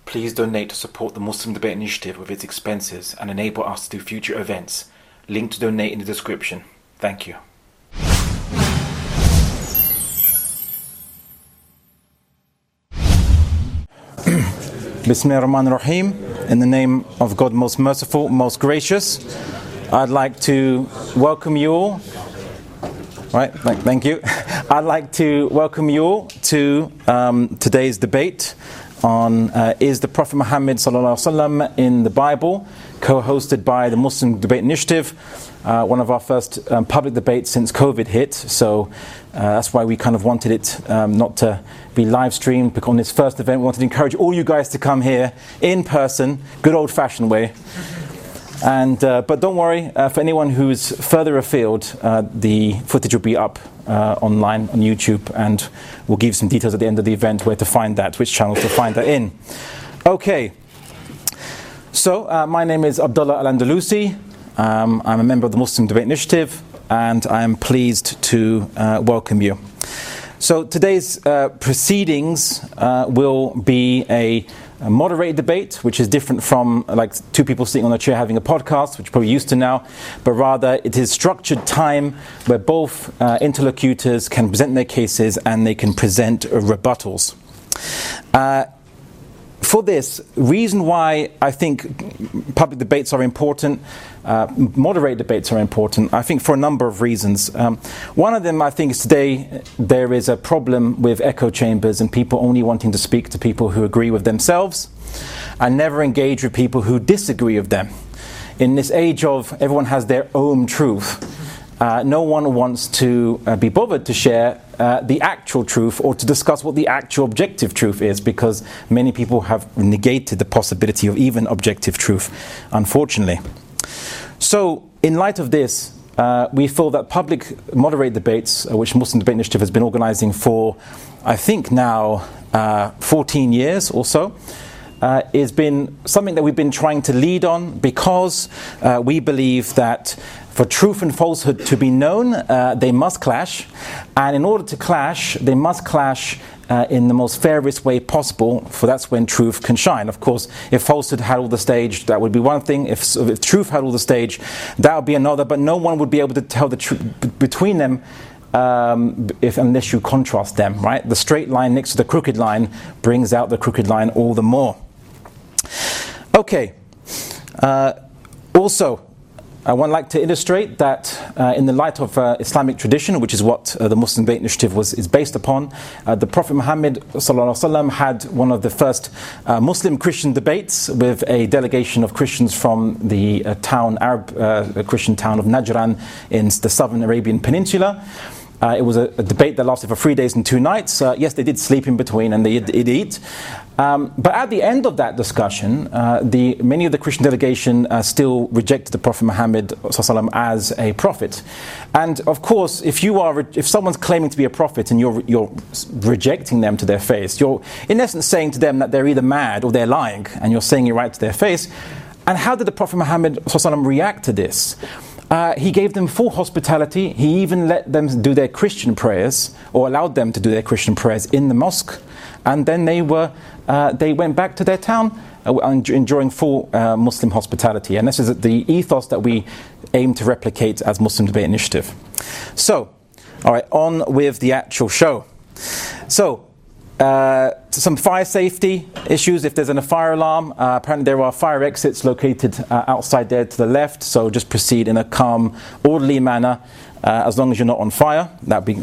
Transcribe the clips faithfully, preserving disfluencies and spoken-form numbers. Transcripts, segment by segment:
Please donate to support the Muslim Debate Initiative with its expenses and enable us to do future events. Link to donate in the description. Thank you. Bismillahirrahmanirrahim. In the name of God most merciful, most gracious, I'd like to welcome you all. Right, thank you. I'd like to welcome you all to um, today's debate on uh, is the Prophet Muhammad sallallahu alaihi wasallam in the Bible, co-hosted by the Muslim Debate Initiative, uh, one of our first um, public debates since COVID hit. So uh, that's why we kind of wanted it um, not to be live streamed. Because on this first event, we wanted to encourage all you guys to come here in person, good old-fashioned way. And uh, but don't worry, uh, for anyone who's further afield, uh, the footage will be up uh, online on YouTube, and we'll give some details at the end of the event where to find that, which channels to find that in. Okay, so uh, my name is Abdullah Al-Andalusi. Um, I'm a member of the Muslim Debate Initiative, and I am pleased to uh, welcome you. So today's uh, proceedings uh, will be a A moderated debate, which is different from like two people sitting on a chair having a podcast, which you're probably used to now, but rather it is structured time where both uh, interlocutors can present their cases and they can present uh, rebuttals. Uh, for this, reason why I think public debates are important, uh, moderate debates are important, I think for a number of reasons. Um, one of them, I think, is today there is a problem with echo chambers and people only wanting to speak to people who agree with themselves and never engage with people who disagree with them. In this age of everyone has their own truth, uh, no one wants to uh, be bothered to share uh, the actual truth or to discuss what the actual objective truth is, because many people have negated the possibility of even objective truth, unfortunately. So, in light of this, uh, we feel that public moderate debates, uh, which Muslim Debate Initiative has been organising for, I think now, uh, fourteen years or so, uh, has been something that we've been trying to lead on, because uh, we believe that for truth and falsehood to be known, uh, they must clash, and in order to clash, they must clash Uh, in the most fairest way possible, for that's when truth can shine. Of course, if falsehood had all the stage, that would be one thing. If, if truth had all the stage, that would be another. But no one would be able to tell the truth b- between them um, if unless you contrast them, right? The straight line next to the crooked line brings out the crooked line all the more. Okay. Uh, also, I would like to illustrate that uh, in the light of uh, Islamic tradition, which is what uh, the Muslim Debate Initiative was is based upon, uh, the Prophet Muhammad sallallahu alaihi wasallam had one of the first uh, Muslim-Christian debates with a delegation of Christians from the uh, town, Arab uh, Christian town of Najran in the southern Arabian Peninsula. Uh, it was a, a debate that lasted for three days and two nights. Uh, yes, they did sleep in between and they did, did eat. Um, but at the end of that discussion, uh, the many of the Christian delegation uh, still rejected the Prophet Muhammad sallallahu alaihi wasallam as a prophet. And of course, if you are, if someone's claiming to be a prophet and you're you're rejecting them to their face, you're in essence saying to them that they're either mad or they're lying, and you're saying it right to their face. And how did the Prophet Muhammad sallallahu alaihi wasallam react to this? Uh, he gave them full hospitality. He even let them do their Christian prayers, or allowed them to do their Christian prayers in the mosque, and then they were uh, they went back to their town uh, enjoying full uh, Muslim hospitality. And this is the ethos that we aim to replicate as Muslim Debate Initiative. So, all right, on with the actual show. So. Uh, some fire safety issues. If there's a fire alarm, uh, apparently there are fire exits located uh, outside there to the left, so just proceed in a calm, orderly manner, uh, as long as you're not on fire. That'd be.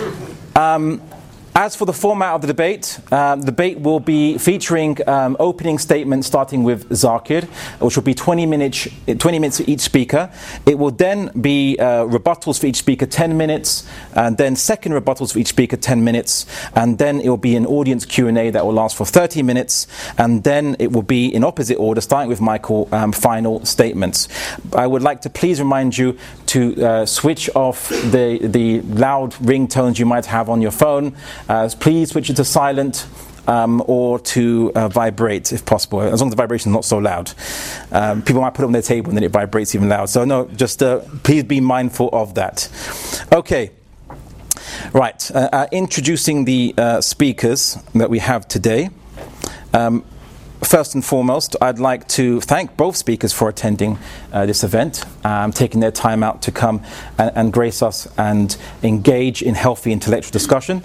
Um, As for the format of the debate, uh, the debate will be featuring um, opening statements starting with Zakir, which will be twenty minutes, twenty minutes for each speaker. It will then be uh, rebuttals for each speaker, ten minutes, and then second rebuttals for each speaker, ten minutes, and then it will be an audience Q and A that will last for thirty minutes, and then it will be in opposite order, starting with Michael, um, final statements. I would like to please remind you to uh, switch off the, the loud ringtones you might have on your phone. Uh, please switch it to silent um, or to uh, vibrate if possible, as long as the vibration is not so loud. Um, people might put it on their table and then it vibrates even loud. So no, just uh, please be mindful of that. Okay. Right. Uh, uh, introducing the uh, speakers that we have today. Um, first and foremost, I'd like to thank both speakers for attending uh, this event, um, taking their time out to come and, and grace us and engage in healthy intellectual discussion.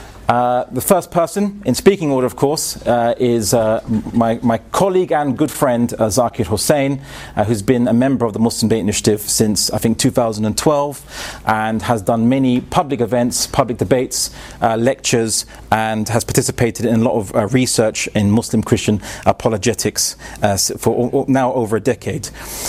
Uh, the first person, in speaking order of course, uh, is uh, my, my colleague and good friend uh, Zakir Hussain, uh, who's been a member of the Muslim Debate Initiative since I think two thousand twelve and has done many public events, public debates, uh, lectures, and has participated in a lot of uh, research in Muslim Christian apologetics uh, for o- now over a decade.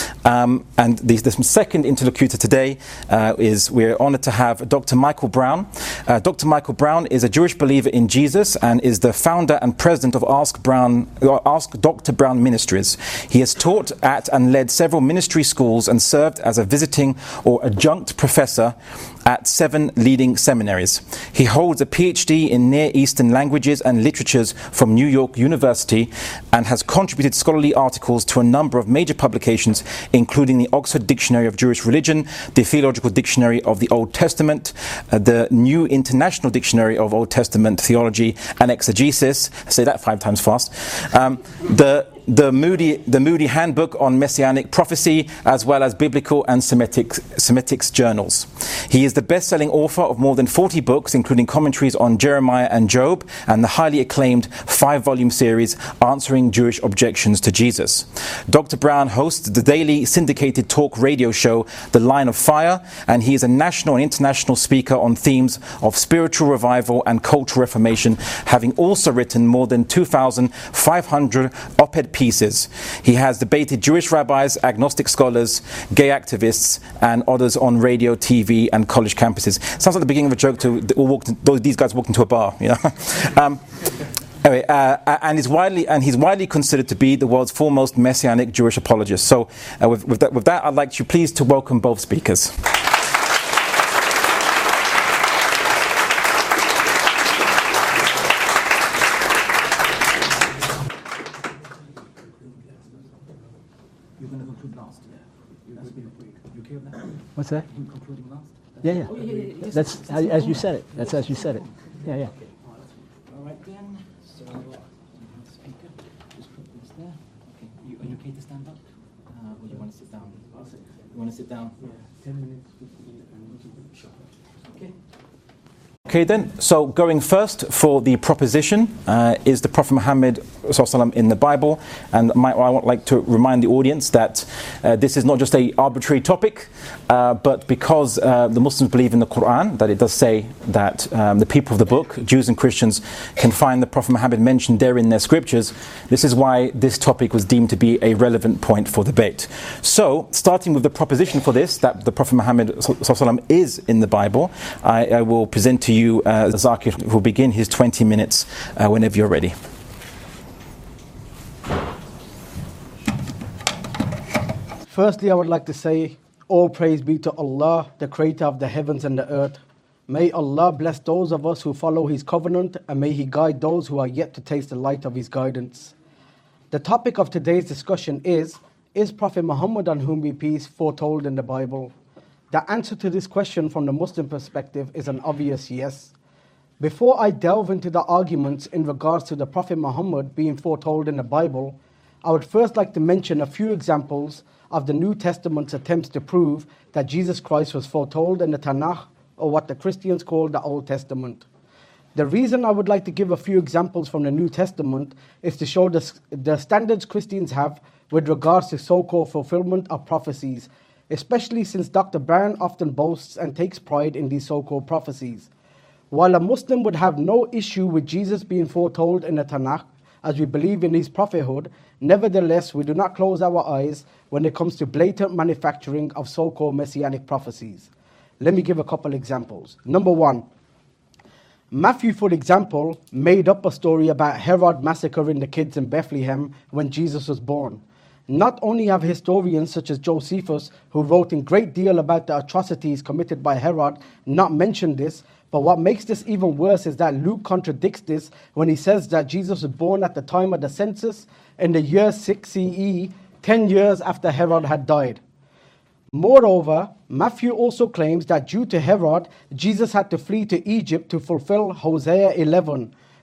Um, and the, the second interlocutor today uh, is we're honoured to have Doctor Michael Brown. Uh, Doctor Michael Brown is a Jewish believer in Jesus and is the founder and president of Ask Brown, Ask Doctor Brown Ministries. He has taught at and led several ministry schools and served as a visiting or adjunct professor at seven leading seminaries. He holds a P H D in Near Eastern languages and literatures from New York University and has contributed scholarly articles to a number of major publications, including the Oxford Dictionary of Jewish Religion, the Theological Dictionary of the Old Testament, uh, the New International Dictionary of Old Testament Theology and Exegesis. I say that five times fast. Um, the The Moody, the Moody Handbook on Messianic Prophecy, as well as Biblical and Semitic, Semitic journals. He is the best-selling author of more than forty books, including commentaries on Jeremiah and Job, and the highly acclaimed five-volume series Answering Jewish Objections to Jesus. Doctor Brown hosts the daily syndicated talk radio show The Line of Fire, and he is a national and international speaker on themes of spiritual revival and cultural reformation, having also written more than two thousand five hundred op-ed pieces. He has debated Jewish rabbis, agnostic scholars, gay activists, and others on radio, T V, and college campuses. Sounds like the beginning of a joke to all walked in, these guys walked into a bar, you know. um, anyway, uh, and is widely and he's widely considered to be the world's foremost messianic Jewish apologist. So, uh, with, with, that, with that, I'd like you please to welcome both speakers. What's that? Yeah, yeah. That's as you said it. That's as you said it. Yeah, yeah. All right then. So, speaker, just put this there. Okay. You, are you okay to stand up, uh, or you want to sit down? You want to sit down? Yeah. Ten minutes, fifteen, and sure. Okay. Okay then, so going first for the proposition uh, is the Prophet Muhammad in the Bible, and my, I would like to remind the audience that uh, this is not just a arbitrary topic, uh, but because uh, the Muslims believe in the Quran, that it does say that um, the people of the book, Jews and Christians, can find the Prophet Muhammad mentioned there in their scriptures. This is why this topic was deemed to be a relevant point for debate. So, starting with the proposition for this, that the Prophet Muhammad is in the Bible, I, I will present to you uh, Zakir, who will begin his twenty minutes uh, whenever you're ready. Firstly, I would like to say, all praise be to Allah, the creator of the heavens and the earth. May Allah bless those of us who follow His covenant, and may He guide those who are yet to taste the light of His guidance. The topic of today's discussion is, is Prophet Muhammad, on whom be peace, foretold in the Bible? The answer to this question from the Muslim perspective is an obvious yes. Before I delve into the arguments in regards to the Prophet Muhammad being foretold in the Bible, I would first like to mention a few examples of the New Testament's attempts to prove that Jesus Christ was foretold in the Tanakh, or what the Christians call the Old Testament. The reason I would like to give a few examples from the New Testament is to show the, the standards Christians have with regards to so-called fulfillment of prophecies, especially since Doctor Brown often boasts and takes pride in these so-called prophecies. While a Muslim would have no issue with Jesus being foretold in the Tanakh, as we believe in his prophethood, nevertheless, we do not close our eyes when it comes to blatant manufacturing of so-called messianic prophecies. Let me give a couple examples. Number one, Matthew, for example, made up a story about Herod massacring the kids in Bethlehem when Jesus was born. Not only have historians such as Josephus, who wrote in great deal about the atrocities committed by Herod, not mentioned this, but what makes this even worse is that Luke contradicts this when he says that Jesus was born at the time of the census in the year six C E, ten years after Herod had died. Moreover, Matthew also claims that due to Herod, Jesus had to flee to Egypt to fulfill Hosea eleven,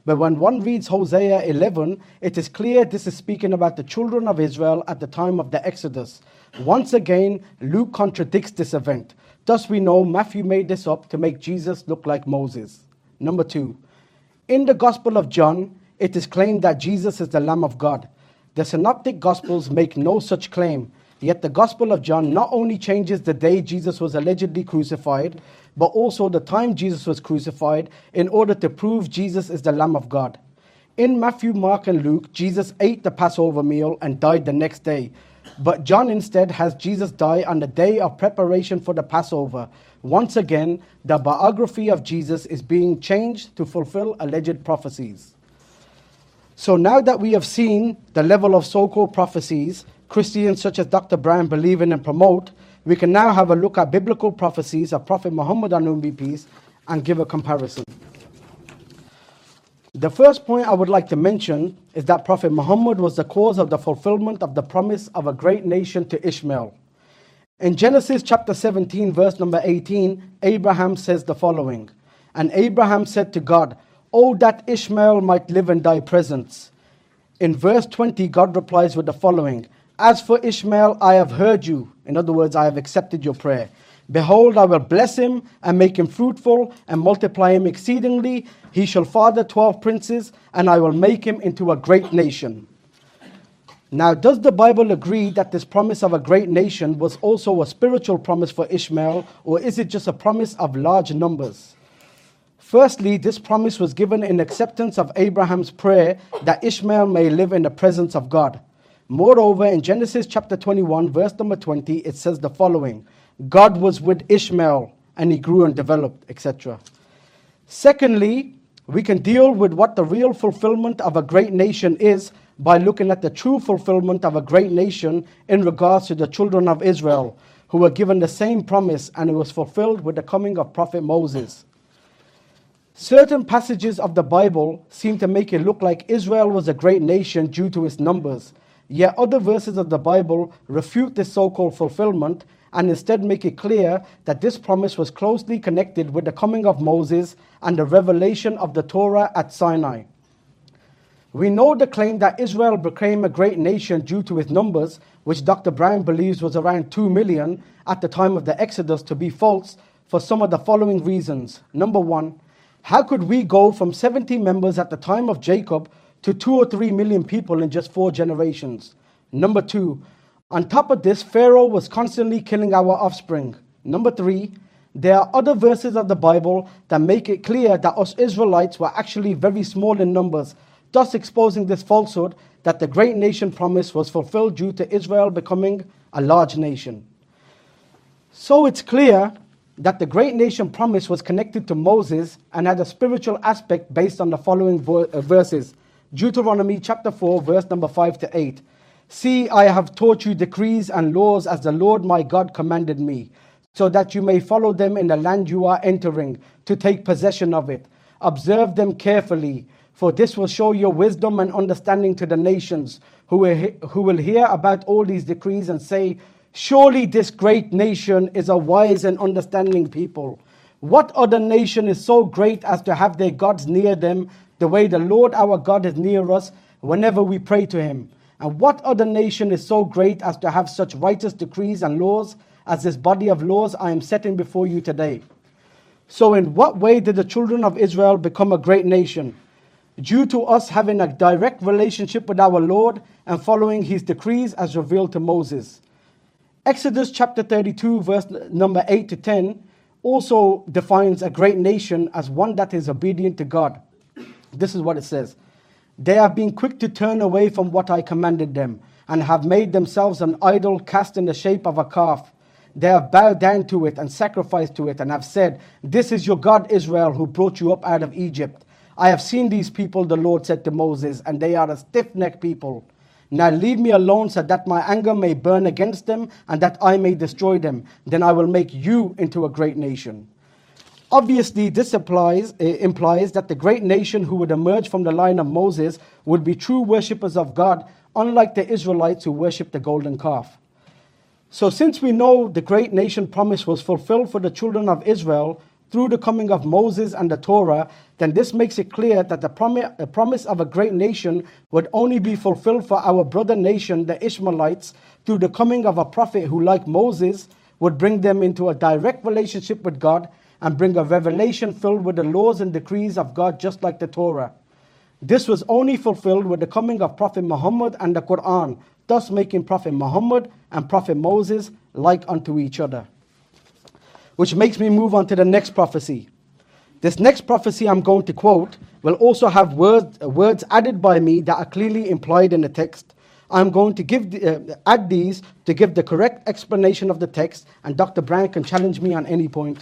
But when one reads Hosea eleven, it is clear this is speaking about the children of Israel at the time of the Exodus. Once again, Luke contradicts this event. Thus we know Matthew made this up to make Jesus look like Moses. Number two, in the Gospel of John, it is claimed that Jesus is the Lamb of God. The Synoptic Gospels make no such claim, yet the Gospel of John not only changes the day Jesus was allegedly crucified, but also the time Jesus was crucified in order to prove Jesus is the Lamb of God. In Matthew, Mark, and Luke, Jesus ate the Passover meal and died the next day. But John instead has Jesus die on the day of preparation for the Passover. Once again, the biography of Jesus is being changed to fulfill alleged prophecies. So now that we have seen the level of so-called prophecies Christians such as Doctor Brown believe in and promote, we can now have a look at biblical prophecies of Prophet Muhammad on whom be peace and give a comparison. The first point I would like to mention is that Prophet Muhammad was the cause of the fulfillment of the promise of a great nation to Ishmael. In Genesis chapter seventeen, verse number eighteen, Abraham says the following, "And Abraham said to God, Oh, that Ishmael might live in thy presence." In verse twenty, God replies with the following, "As for Ishmael, I have heard you." In other words, I have accepted your prayer. "Behold, I will bless him and make him fruitful and multiply him exceedingly. He shall father twelve princes, and I will make him into a great nation." Now, does the Bible agree that this promise of a great nation was also a spiritual promise for Ishmael, or is it just a promise of large numbers? Firstly, this promise was given in acceptance of Abraham's prayer that Ishmael may live in the presence of God. Moreover, in Genesis chapter twenty-one, verse number twenty, it says the following, "God was with Ishmael, and he grew and developed," et cetera. Secondly, we can deal with what the real fulfillment of a great nation is by looking at the true fulfillment of a great nation in regards to the children of Israel, who were given the same promise, and it was fulfilled with the coming of Prophet Moses. Certain passages of the Bible seem to make it look like Israel was a great nation due to its numbers, yet other verses of the Bible refute this so-called fulfillment and instead make it clear that this promise was closely connected with the coming of Moses and the revelation of the Torah at Sinai. We know the claim that Israel became a great nation due to its numbers, which Doctor Brown believes was around two million at the time of the Exodus, to be false for some of the following reasons. Number one, how could we go from seventy members at the time of Jacob to two or three million people in just four generations? Number two, on top of this, Pharaoh was constantly killing our offspring. Number three, there are other verses of the Bible that make it clear that us Israelites were actually very small in numbers, thus exposing this falsehood that the great nation promise was fulfilled due to Israel becoming a large nation. So it's clear that the great nation promise was connected to Moses and had a spiritual aspect based on the following verses. Deuteronomy chapter four, verse number five to eight. "See, I have taught you decrees and laws as the Lord my God commanded me, so that you may follow them in the land you are entering, to take possession of it. Observe them carefully, for this will show your wisdom and understanding to the nations, who will, he- who will hear about all these decrees and say, surely this great nation is a wise and understanding people. What other nation is so great as to have their gods near them, the way the Lord our God is near us whenever we pray to him? And what other nation is so great as to have such righteous decrees and laws as this body of laws I am setting before you today?" So in what way did the children of Israel become a great nation? Due to us having a direct relationship with our Lord and following his decrees as revealed to Moses. Exodus chapter thirty-two, verse number eight to ten, also defines a great nation as one that is obedient to God. This is what it says. "They have been quick to turn away from what I commanded them, and have made themselves an idol cast in the shape of a calf. They have bowed down to it and sacrificed to it, and have said, 'This is your God Israel, who brought you up out of Egypt.' I have seen these people," the Lord said to Moses, "and they are a stiff-necked people. Now leave me alone, so that my anger may burn against them, and that I may destroy them. Then I will make you into a great nation." Obviously, this applies, uh, implies that the great nation who would emerge from the line of Moses would be true worshippers of God, unlike the Israelites who worshipped the golden calf. So since we know the great nation promise was fulfilled for the children of Israel, through the coming of Moses and the Torah, then this makes it clear that the promi- the promise of a great nation would only be fulfilled for our brother nation, the Ishmaelites, through the coming of a prophet who, like Moses, would bring them into a direct relationship with God and bring a revelation filled with the laws and decrees of God, just like the Torah. This was only fulfilled with the coming of Prophet Muhammad and the Quran, thus making Prophet Muhammad and Prophet Moses like unto each other. Which makes me move on to the next prophecy. This next prophecy I'm going to quote will also have words, words added by me that are clearly implied in the text. I'm going to give the, uh, add these to give the correct explanation of the text, and Doctor Brand can challenge me on any point.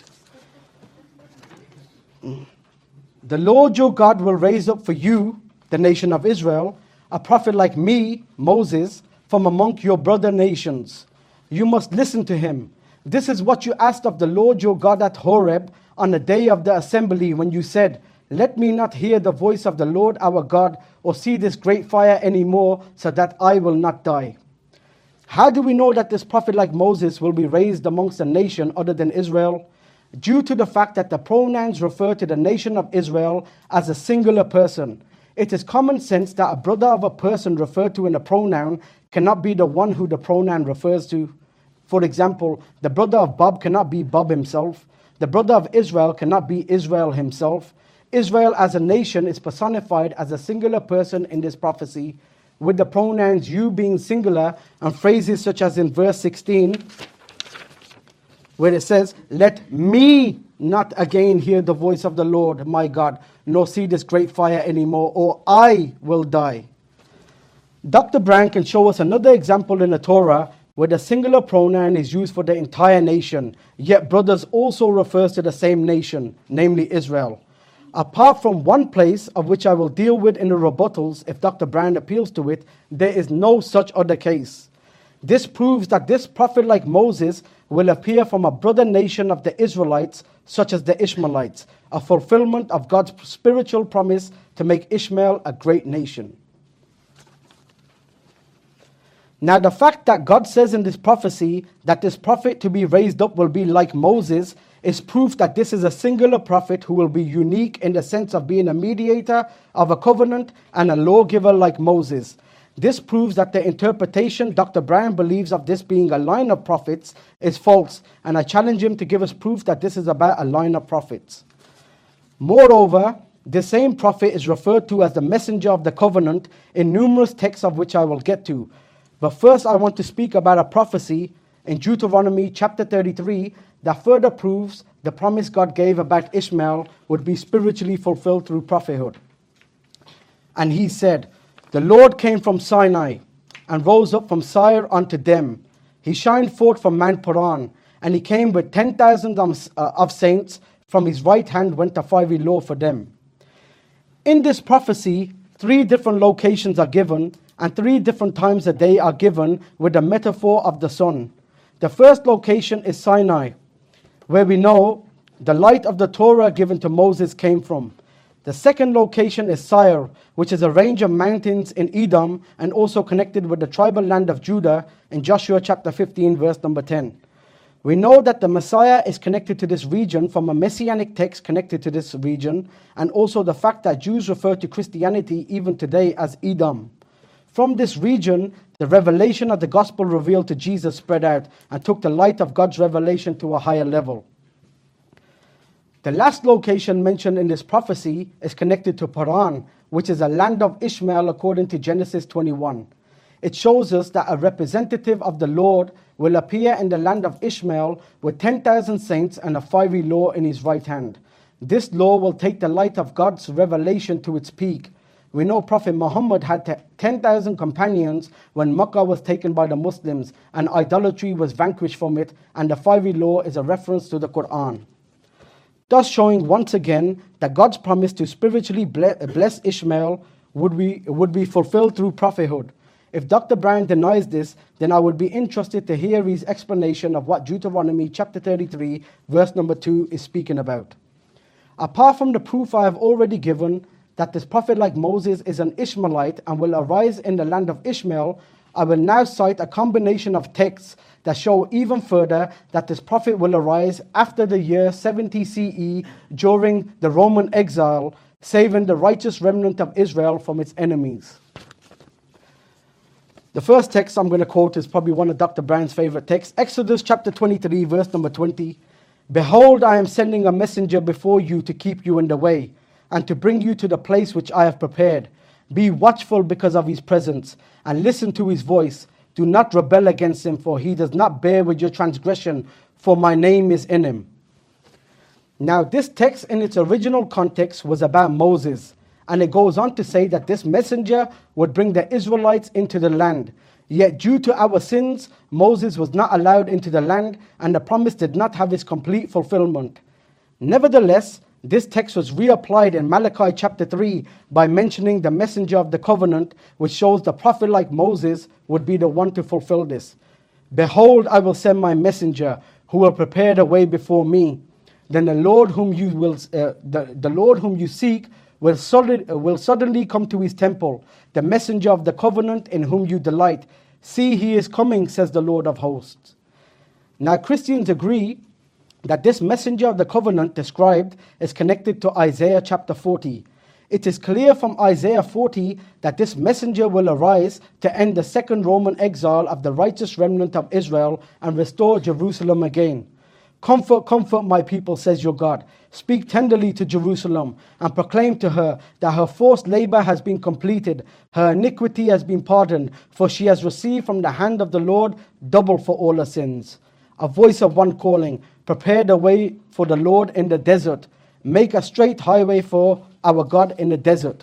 The Lord your God will raise up for you, the nation of Israel, a prophet like me, Moses, from among your brother nations. You must listen to him. This is what you asked of the Lord your God at Horeb on the day of the assembly, when you said, let me not hear the voice of the Lord our God or see this great fire anymore, so that I will not die. How do we know that this prophet like Moses will be raised amongst a nation other than Israel? Due to the fact that the pronouns refer to the nation of Israel as a singular person. It is common sense that a brother of a person referred to in a pronoun cannot be the one who the pronoun refers to. For example, the brother of Bob cannot be Bob himself. The brother of Israel cannot be Israel himself. Israel as a nation is personified as a singular person in this prophecy, with the pronouns you being singular, and phrases such as in verse sixteen, where it says, let me not again hear the voice of the Lord my God, nor see this great fire anymore, or I will die. Doctor Brand can show us another example in the Torah where the singular pronoun is used for the entire nation, yet brothers also refers to the same nation, namely Israel. Apart from one place, of which I will deal with in the rebuttals if Doctor Brand appeals to it, there is no such other case. This proves that this prophet like Moses will appear from a brother nation of the Israelites, such as the Ishmaelites, a fulfillment of God's spiritual promise to make Ishmael a great nation. Now, the fact that God says in this prophecy that this prophet to be raised up will be like Moses is proof that this is a singular prophet who will be unique in the sense of being a mediator of a covenant and a lawgiver like Moses. This proves that the interpretation Doctor Brand believes of this being a line of prophets is false, and I challenge him to give us proof that this is about a line of prophets. Moreover, the same prophet is referred to as the messenger of the covenant in numerous texts of which I will get to. But first I want to speak about a prophecy in Deuteronomy chapter thirty-three that further proves the promise God gave about Ishmael would be spiritually fulfilled through prophethood. And he said, the Lord came from Sinai and rose up from Seir unto them. He shined forth from Mount Paran, and he came with ten thousand of saints. From his right hand went a fiery law for them. In this prophecy, three different locations are given, and three different times a day are given with the metaphor of the sun. The first location is Sinai, where we know the light of the Torah given to Moses came from. The second location is Seir, which is a range of mountains in Edom and also connected with the tribal land of Judah in Joshua chapter fifteen, verse number ten. We know that the Messiah is connected to this region from a messianic text connected to this region, and also the fact that Jews refer to Christianity even today as Edom. From this region, the revelation of the gospel revealed to Jesus spread out and took the light of God's revelation to a higher level. The last location mentioned in this prophecy is connected to Paran, which is a land of Ishmael according to Genesis twenty-one. It shows us that a representative of the Lord will appear in the land of Ishmael with ten thousand saints and a fiery law in his right hand. This law will take the light of God's revelation to its peak. We know Prophet Muhammad had ten thousand companions when Makkah was taken by the Muslims and idolatry was vanquished from it, and the fiery law is a reference to the Quran. Thus showing once again that God's promise to spiritually bless Ishmael would be, would be fulfilled through prophethood. If Doctor Brand denies this, then I would be interested to hear his explanation of what Deuteronomy chapter thirty-three, verse number two is speaking about. Apart from the proof I have already given, that this prophet like Moses is an Ishmaelite and will arise in the land of Ishmael, I will now cite a combination of texts that show even further that this prophet will arise after the year seventy C E during the Roman exile, saving the righteous remnant of Israel from its enemies. The first text I'm going to quote is probably one of Doctor Brown's favorite texts. Exodus chapter twenty-three, verse number twenty. Behold, I am sending a messenger before you to keep you in the way, and to bring you to the place which I have prepared. Be watchful because of his presence, and listen to his voice. Do not rebel against him, for he does not bear with your transgression, for my name is in him. Now, this text in its original context was about Moses, and it goes on to say that this messenger would bring the Israelites into the land. Yet due to our sins, Moses was not allowed into the land, and the promise did not have its complete fulfillment. Nevertheless, this text was reapplied in Malachi chapter three by mentioning the messenger of the covenant, which shows the prophet like Moses would be the one to fulfill this. Behold, I will send my messenger, who will prepare the way before me. Then the Lord whom you will, uh, the, the Lord whom you seek will, solid, uh, will suddenly come to his temple, the messenger of the covenant in whom you delight. See, he is coming, says the Lord of hosts. Now Christians agree that this messenger of the covenant described is connected to Isaiah chapter forty. It is clear from Isaiah forty that this messenger will arise to end the second Roman exile of the righteous remnant of Israel and restore Jerusalem again. Comfort, comfort my people, says your God. Speak tenderly to Jerusalem and proclaim to her that her forced labor has been completed. Her iniquity has been pardoned, for she has received from the hand of the Lord double for all her sins. A voice of one calling, prepare the way for the Lord in the desert. Make a straight highway for our God in the desert.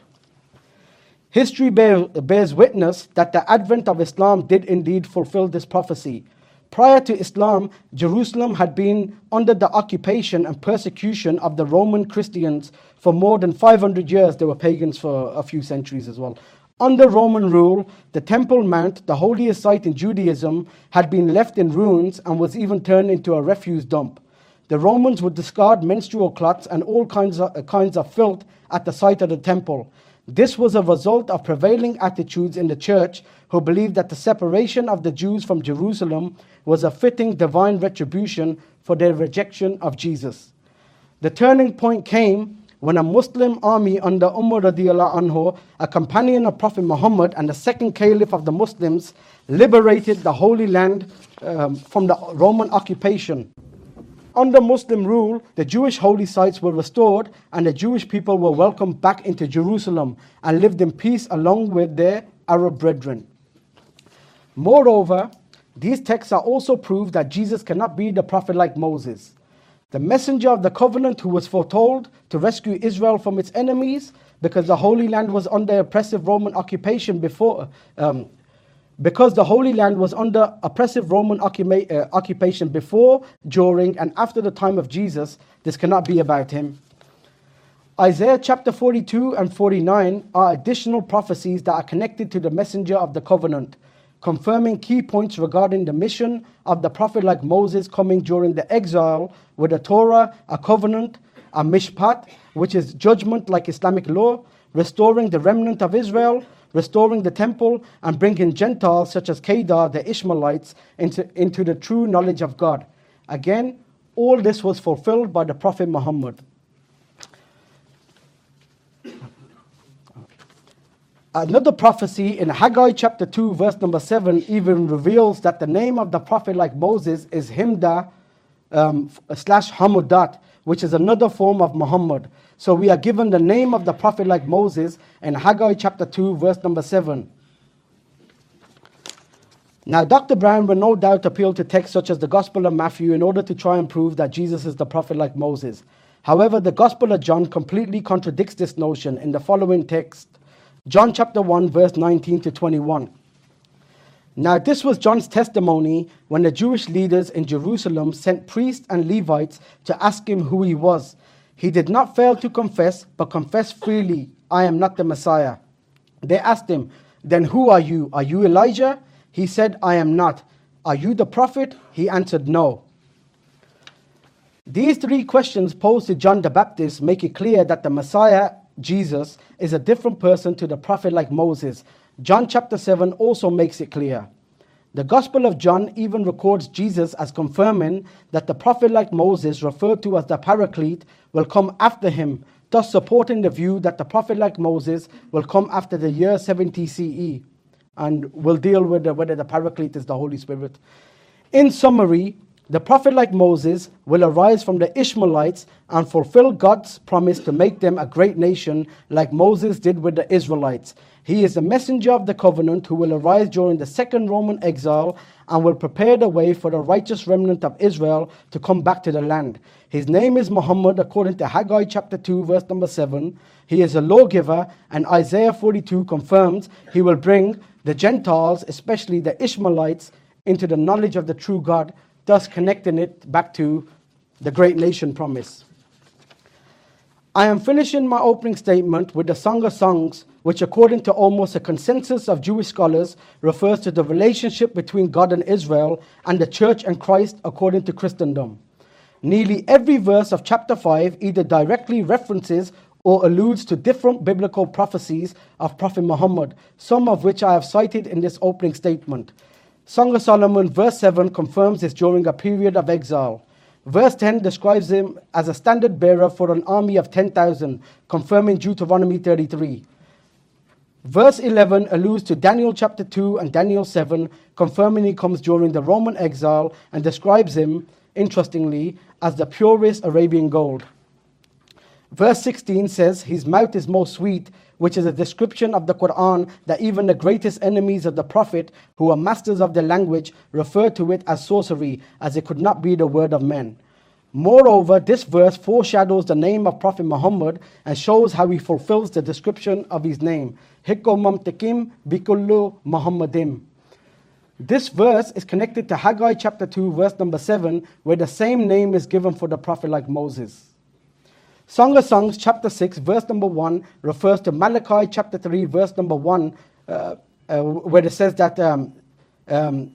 History bear, bears witness that the advent of Islam did indeed fulfill this prophecy. Prior to Islam, Jerusalem had been under the occupation and persecution of the Roman Christians for more than five hundred years. They were pagans for a few centuries as well. Under Roman rule, the Temple Mount, the holiest site in Judaism, had been left in ruins and was even turned into a refuse dump. The Romans would discard menstrual cloths and all kinds of, uh, kinds of filth at the site of the temple. This was a result of prevailing attitudes in the church who believed that the separation of the Jews from Jerusalem was a fitting divine retribution for their rejection of Jesus. The turning point came when a Muslim army under Umar radiallahu anhu, a companion of Prophet Muhammad and the second caliph of the Muslims, liberated the Holy Land um, from the Roman occupation. Under Muslim rule, the Jewish holy sites were restored and the Jewish people were welcomed back into Jerusalem and lived in peace along with their Arab brethren. Moreover, these texts are also proof that Jesus cannot be the prophet like Moses, the messenger of the covenant who was foretold to rescue Israel from its enemies because the Holy Land was under oppressive Roman occupation before. Um, Because the Holy Land was under oppressive Roman occupa- uh, occupation before, during, and after the time of Jesus, this cannot be about him. Isaiah chapter forty-two and forty-nine are additional prophecies that are connected to the messenger of the covenant, confirming key points regarding the mission of the prophet like Moses coming during the exile with a Torah, a covenant, a mishpat, which is judgment like Islamic law, restoring the remnant of Israel, restoring the temple, and bringing Gentiles such as Kedar, the Ishmaelites, into, into the true knowledge of God. Again, all this was fulfilled by the Prophet Muhammad. Another prophecy in Haggai chapter two, verse number seven, even reveals that the name of the prophet like Moses is Himda um, slash Hamudat, which is another form of Muhammad. So we are given the name of the prophet like Moses in Haggai chapter two, verse number seven. Now, Doctor Brown will no doubt appeal to texts such as the Gospel of Matthew in order to try and prove that Jesus is the prophet like Moses. However, the Gospel of John completely contradicts this notion in the following text. John chapter one, verse nineteen to twenty-one. Now this was John's testimony when the Jewish leaders in Jerusalem sent priests and Levites to ask him who he was. He did not fail to confess, but confessed freely, I am not the Messiah. They asked him, then who are you? Are you Elijah? He said, I am not. Are you the prophet? He answered, no. These three questions posed to John the Baptist make it clear that the Messiah, Jesus, is a different person to the prophet like Moses. John chapter seven also makes it clear. The Gospel of John even records Jesus as confirming that the prophet like Moses, referred to as the Paraclete, will come after him, thus supporting the view that the prophet like Moses will come after the year seventy C E. And we'll deal with the, whether the Paraclete is the Holy Spirit. In summary, the prophet like Moses will arise from the Ishmaelites and fulfill God's promise to make them a great nation like Moses did with the Israelites. He is the messenger of the covenant who will arise during the second Roman exile and will prepare the way for the righteous remnant of Israel to come back to the land. His name is Muhammad according to Haggai chapter two verse number seven. He is a lawgiver, and Isaiah forty-two confirms he will bring the Gentiles, especially the Ishmaelites, into the knowledge of the true God, thus connecting it back to the great nation promise. I am finishing my opening statement with the Song of Songs, which according to almost a consensus of Jewish scholars refers to the relationship between God and Israel and the church and Christ according to Christendom. Nearly every verse of chapter five either directly references or alludes to different biblical prophecies of Prophet Muhammad, some of which I have cited in this opening statement. Song of Solomon verse seven confirms this during a period of exile. Verse ten describes him as a standard bearer for an army of ten thousand, confirming Deuteronomy thirty-three. Verse eleven alludes to Daniel chapter two and Daniel seven, confirming he comes during the Roman exile, and describes him, interestingly, as the purest Arabian gold. Verse sixteen says, his mouth is most sweet, which is a description of the Quran that even the greatest enemies of the Prophet, who are masters of the language, refer to it as sorcery, as it could not be the word of men. Moreover, this verse foreshadows the name of Prophet Muhammad and shows how he fulfills the description of his name. Hikko mamtikim bikullu Muhammadim. This verse is connected to Haggai chapter two, verse number seven, where the same name is given for the prophet like Moses. Song of Songs chapter six, verse number one, refers to Malachi chapter three, verse number one, uh, uh, where it says that um, um,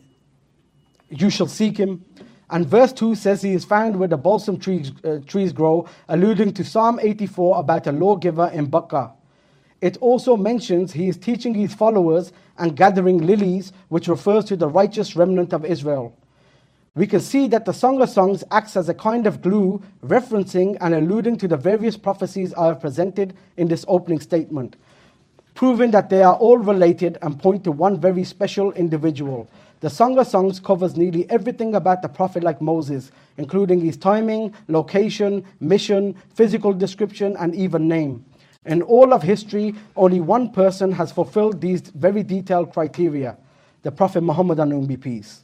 you shall seek him. And verse two says he is found where the balsam trees, uh, trees grow, alluding to Psalm eighty-four about a lawgiver in Bakkah. It also mentions he is teaching his followers and gathering lilies, which refers to the righteous remnant of Israel. We can see that the Song of Songs acts as a kind of glue, referencing and alluding to the various prophecies I have presented in this opening statement, proving that they are all related and point to one very special individual. The Song of Songs covers nearly everything about the prophet like Moses, including his timing, location, mission, physical description, and even name. In all of history, only one person has fulfilled these very detailed criteria, the Prophet Muhammad on whom be peace.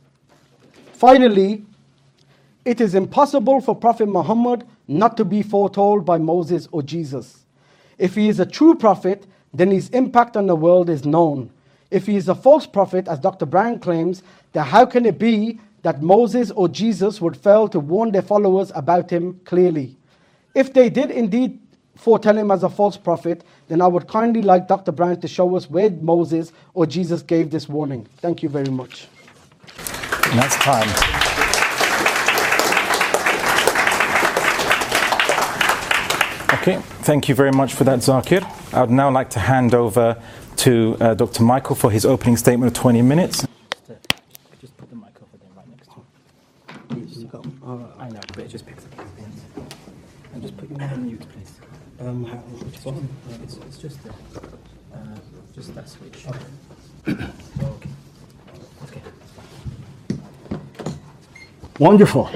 Finally, it is impossible for Prophet Muhammad not to be foretold by Moses or Jesus. If he is a true prophet, then his impact on the world is known. If he is a false prophet, as Doctor Brown claims, then how can it be that Moses or Jesus would fail to warn their followers about him clearly? If they did indeed foretell him as a false prophet, then I would kindly like Doctor Brown to show us where Moses or Jesus gave this warning. Thank you very much. And that's time. Okay, thank you very much for that, Zakir. I would now like to hand over to uh, Doctor Michael for his opening statement of twenty minutes. Just put the mic over there right next to him. You go. Oh, I know, but it just picks up his hands. And just put your on mute, please. Um, how, which one? It's, it's just the, uh, just that switch. Okay. Okay. Okay. Wonderful.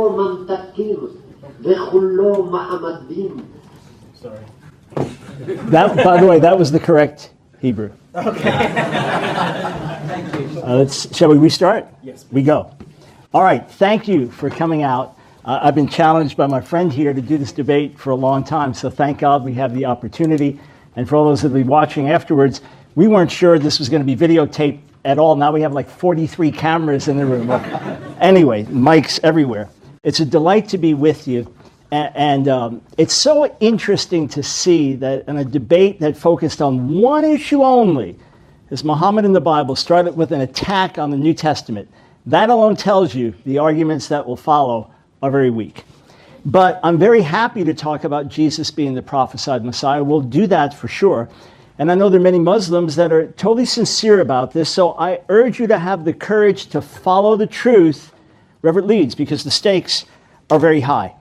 Sorry. That, by the way, that was the correct Hebrew. Okay. Thank you. Uh, let's, shall we restart? Yes. We go. All right. Thank you for coming out. Uh, I've been challenged by my friend here to do this debate for a long time, so thank God we have the opportunity. And for all those that will be watching afterwards, we weren't sure this was going to be videotaped at all. Now we have like forty-three cameras in the room. Anyway, mics everywhere. It's a delight to be with you. And, and um, it's so interesting to see that in a debate that focused on one issue only, as Muhammad in the Bible started with an attack on the New Testament. That alone tells you the arguments that will follow are very weak. But I'm very happy to talk about Jesus being the prophesied Messiah. We'll do that for sure. And I know there are many Muslims that are totally sincere about this, so I urge you to have the courage to follow the truth wherever it leads, because the stakes are very high.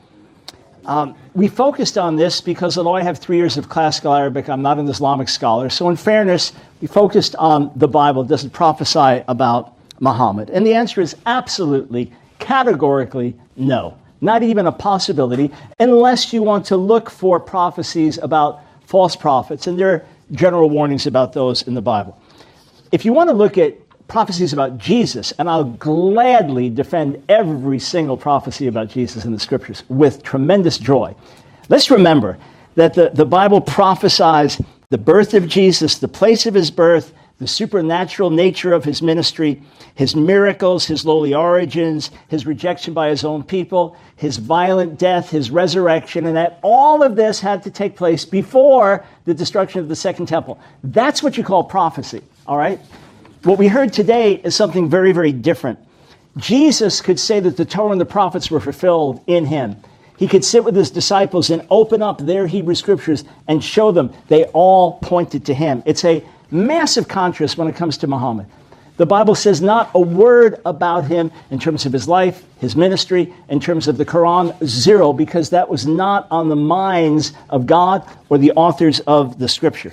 Um, we focused on this because although I have three years of classical Arabic, I'm not an Islamic scholar. So in fairness, we focused on the Bible. Does it prophesy about Muhammad? And the answer is absolutely, categorically, no. Not even a possibility, unless you want to look for prophecies about false prophets. And there are general warnings about those in the Bible. If you want to look at prophecies about Jesus, and I'll gladly defend every single prophecy about Jesus in the scriptures with tremendous joy. Let's remember that the, the Bible prophesies the birth of Jesus, the place of his birth, the supernatural nature of his ministry, his miracles, his lowly origins, his rejection by his own people, his violent death, his resurrection, and that all of this had to take place before the destruction of the Second Temple. That's what you call prophecy, all right? What we heard today is something very, very different. Jesus could say that the Torah and the prophets were fulfilled in him. He could sit with his disciples and open up their Hebrew scriptures and show them they all pointed to him. It's a massive contrast when it comes to Muhammad. The Bible says not a word about him in terms of his life, his ministry, in terms of the Quran, zero, because that was not on the minds of God or the authors of the scripture.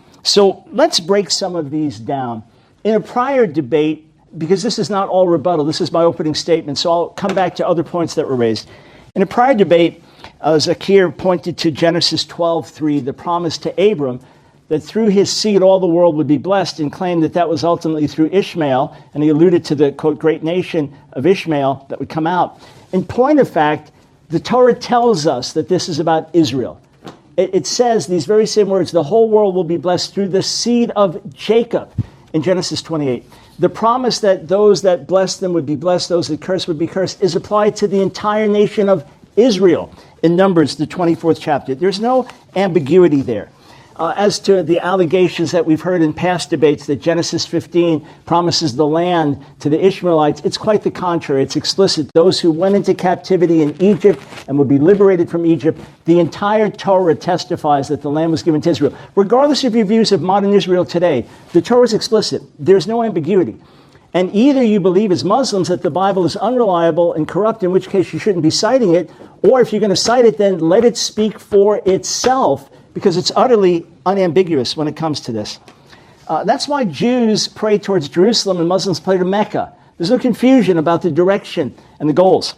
So let's break some of these down. In a prior debate, because this is not all rebuttal, this is my opening statement, so I'll come back to other points that were raised. In a prior debate, uh, Zakir pointed to Genesis twelve three, the promise to Abram, that through his seed all the world would be blessed, and claimed that that was ultimately through Ishmael, and he alluded to the, quote, great nation of Ishmael that would come out. In point of fact, the Torah tells us that this is about Israel. It, it says these very same words, the whole world will be blessed through the seed of Jacob, in Genesis twenty-eight. The promise that those that bless them would be blessed, those that curse would be cursed, is applied to the entire nation of Israel in Numbers, the twenty-fourth chapter. There's no ambiguity there. Uh, as to the allegations that we've heard in past debates that Genesis fifteen promises the land to the Ishmaelites, it's quite the contrary. It's explicit. Those who went into captivity in Egypt and would be liberated from Egypt, the entire Torah testifies that the land was given to Israel. Regardless of your views of modern Israel today, the Torah is explicit. There's no ambiguity. And either you believe as Muslims that the Bible is unreliable and corrupt, in which case you shouldn't be citing it, or if you're going to cite it, then let it speak for itself, because it's utterly unambiguous when it comes to this. Uh, that's why Jews pray towards Jerusalem and Muslims pray to Mecca. There's no confusion about the direction and the goals.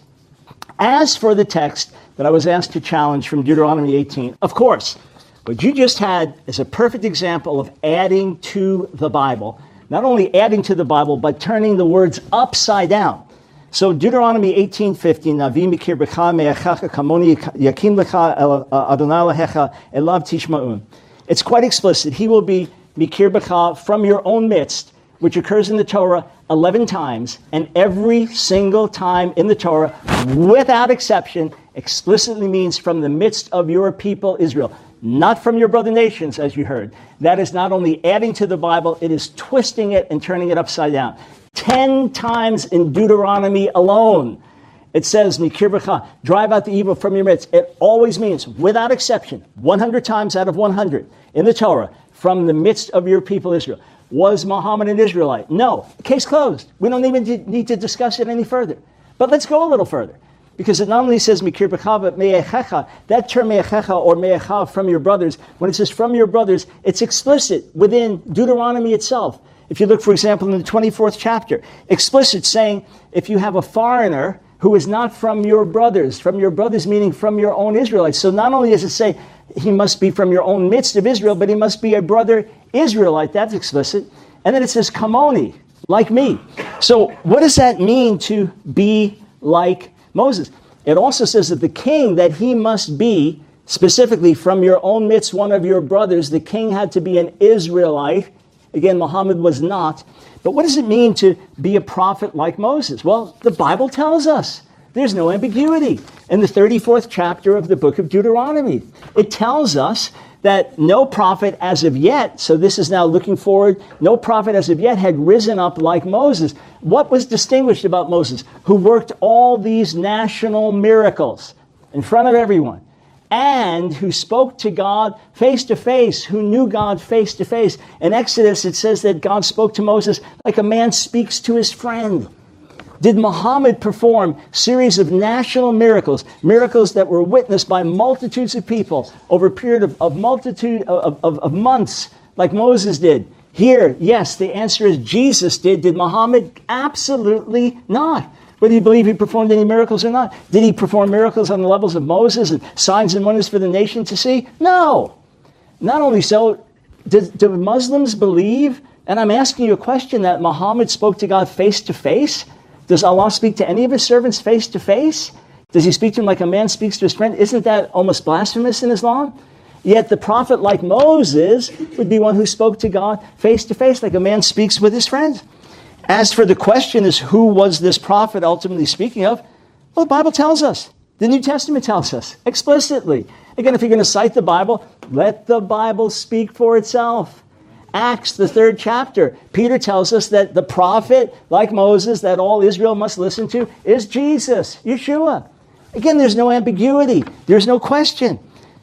As for the text that I was asked to challenge from Deuteronomy eighteen, of course, what you just had is a perfect example of adding to the Bible. Not only adding to the Bible, but turning the words upside down. So Deuteronomy eighteen fifteen, Navi mikir b'cha me'achacha kamoni yakim lecha Adonai lehecha elav tishma'un. It's quite explicit. He will be mikir b'cha from your own midst, which occurs in the Torah eleven times, and every single time in the Torah, without exception, explicitly means from the midst of your people Israel, not from your brother nations, as you heard. That is not only adding to the Bible, it is twisting it and turning it upside down. Ten times in Deuteronomy alone, it says, Mikir b'cha, drive out the evil from your midst. It always means, without exception, one hundred times out of one hundred in the Torah, from the midst of your people Israel. Was Muhammad an Israelite? No. Case closed. We don't even need to discuss it any further. But let's go a little further. Because it not only says Mikir b'cha, but me'echecha. That term me'echecha or me'echa, from your brothers, when it says from your brothers, it's explicit within Deuteronomy itself. If you look, for example, in the twenty-fourth chapter, explicit saying, if you have a foreigner who is not from your brothers, from your brothers meaning from your own Israelites. So not only does it say he must be from your own midst of Israel, but he must be a brother Israelite. That's explicit. And then it says, kamoni, like me. So what does that mean to be like Moses? It also says that the king, that he must be specifically from your own midst, one of your brothers. The king had to be an Israelite. Again, Muhammad was not. But what does it mean to be a prophet like Moses? Well, the Bible tells us. There's no ambiguity. In the thirty-fourth chapter of the book of Deuteronomy, it tells us that no prophet as of yet, so this is now looking forward, no prophet as of yet had risen up like Moses. What was distinguished about Moses? Who worked all these national miracles in front of everyone. and who spoke to God face to face, who knew God face to face. In Exodus, it says that God spoke to Moses like a man speaks to his friend. Did Muhammad perform a series of national miracles, miracles that were witnessed by multitudes of people over a period of, of multitude of, of, of months, like Moses did? Here, yes, the answer is Jesus did. Did Muhammad? Absolutely not. Whether you believe he performed any miracles or not. Did he perform miracles on the levels of Moses and signs and wonders for the nation to see? No. Not only so, do, do Muslims believe, and I'm asking you a question, that Muhammad spoke to God face to face? Does Allah speak to any of his servants face to face? Does he speak to him like a man speaks to his friend? Isn't that almost blasphemous in Islam? Yet the prophet, like Moses, would be one who spoke to God face to face, like a man speaks with his friend. As for the question is, who was this prophet ultimately speaking of? Well, the Bible tells us. The New Testament tells us explicitly. Again, if you're going to cite the Bible, let the Bible speak for itself. Acts, the third chapter, Peter tells us that the prophet, like Moses, that all Israel must listen to, is Jesus, Yeshua. Again, there's no ambiguity. There's no question.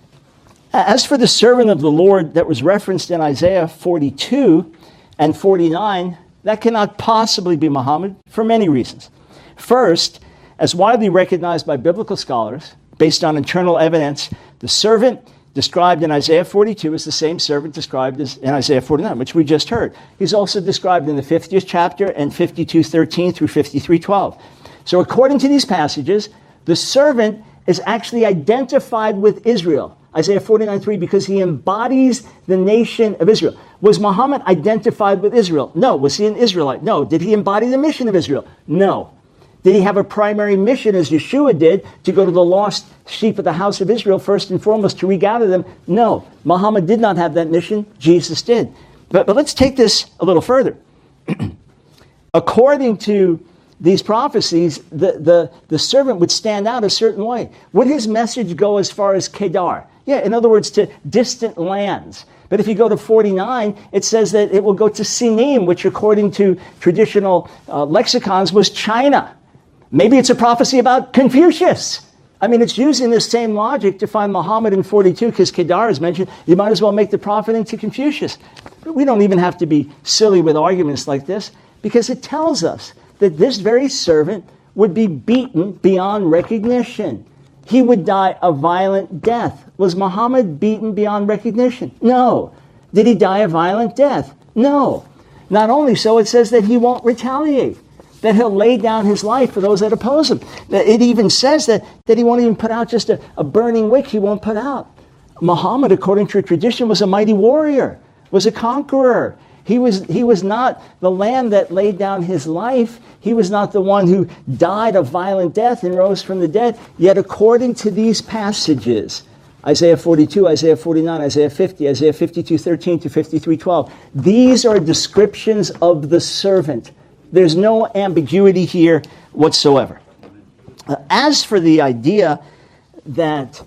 As for the servant of the Lord that was referenced in Isaiah forty-two and forty-nine, that cannot possibly be Muhammad for many reasons. First, as widely recognized by biblical scholars, based on internal evidence, the servant described in Isaiah forty-two is the same servant described as in Isaiah forty-nine, which we just heard. He's also described in the fiftieth chapter and fifty-two thirteen through fifty-three twelve. So according to these passages, the servant is actually identified with Israel. Isaiah forty-nine three, because he embodies the nation of Israel. Was Muhammad identified with Israel? No. Was he an Israelite? No. Did he embody the mission of Israel? No. Did he have a primary mission, as Yeshua did, to go to the lost sheep of the house of Israel, first and foremost, to regather them? No. Muhammad did not have that mission. Jesus did. But, but let's take this a little further. According to these prophecies, the, the, the servant would stand out a certain way. Would his message go as far as Kedar? Yeah, in other words, to distant lands. But if you go to forty-nine, it says that it will go to Sinim, which according to traditional uh, lexicons was China. Maybe it's a prophecy about Confucius. I mean, it's using this same logic to find Muhammad in forty-two, because Kedar is mentioned. You might as well make the prophet into Confucius. But we don't even have to be silly with arguments like this, because it tells us that this very servant would be beaten beyond recognition. He would die a violent death. Was Muhammad beaten beyond recognition? No. Did he die a violent death? No. Not only so, it says that he won't retaliate, that he'll lay down his life for those that oppose him. It even says that, that he won't even put out just a, a burning wick he won't put out. Muhammad, according to tradition, was a mighty warrior, was a conqueror. He was, he was not the lamb that laid down his life. He was not the one who died a violent death and rose from the dead. Yet according to these passages, Isaiah forty-two, Isaiah forty-nine, Isaiah fifty, Isaiah fifty-two thirteen to fifty-three twelve, these are descriptions of the servant. There's no ambiguity here whatsoever. Uh, as for the idea that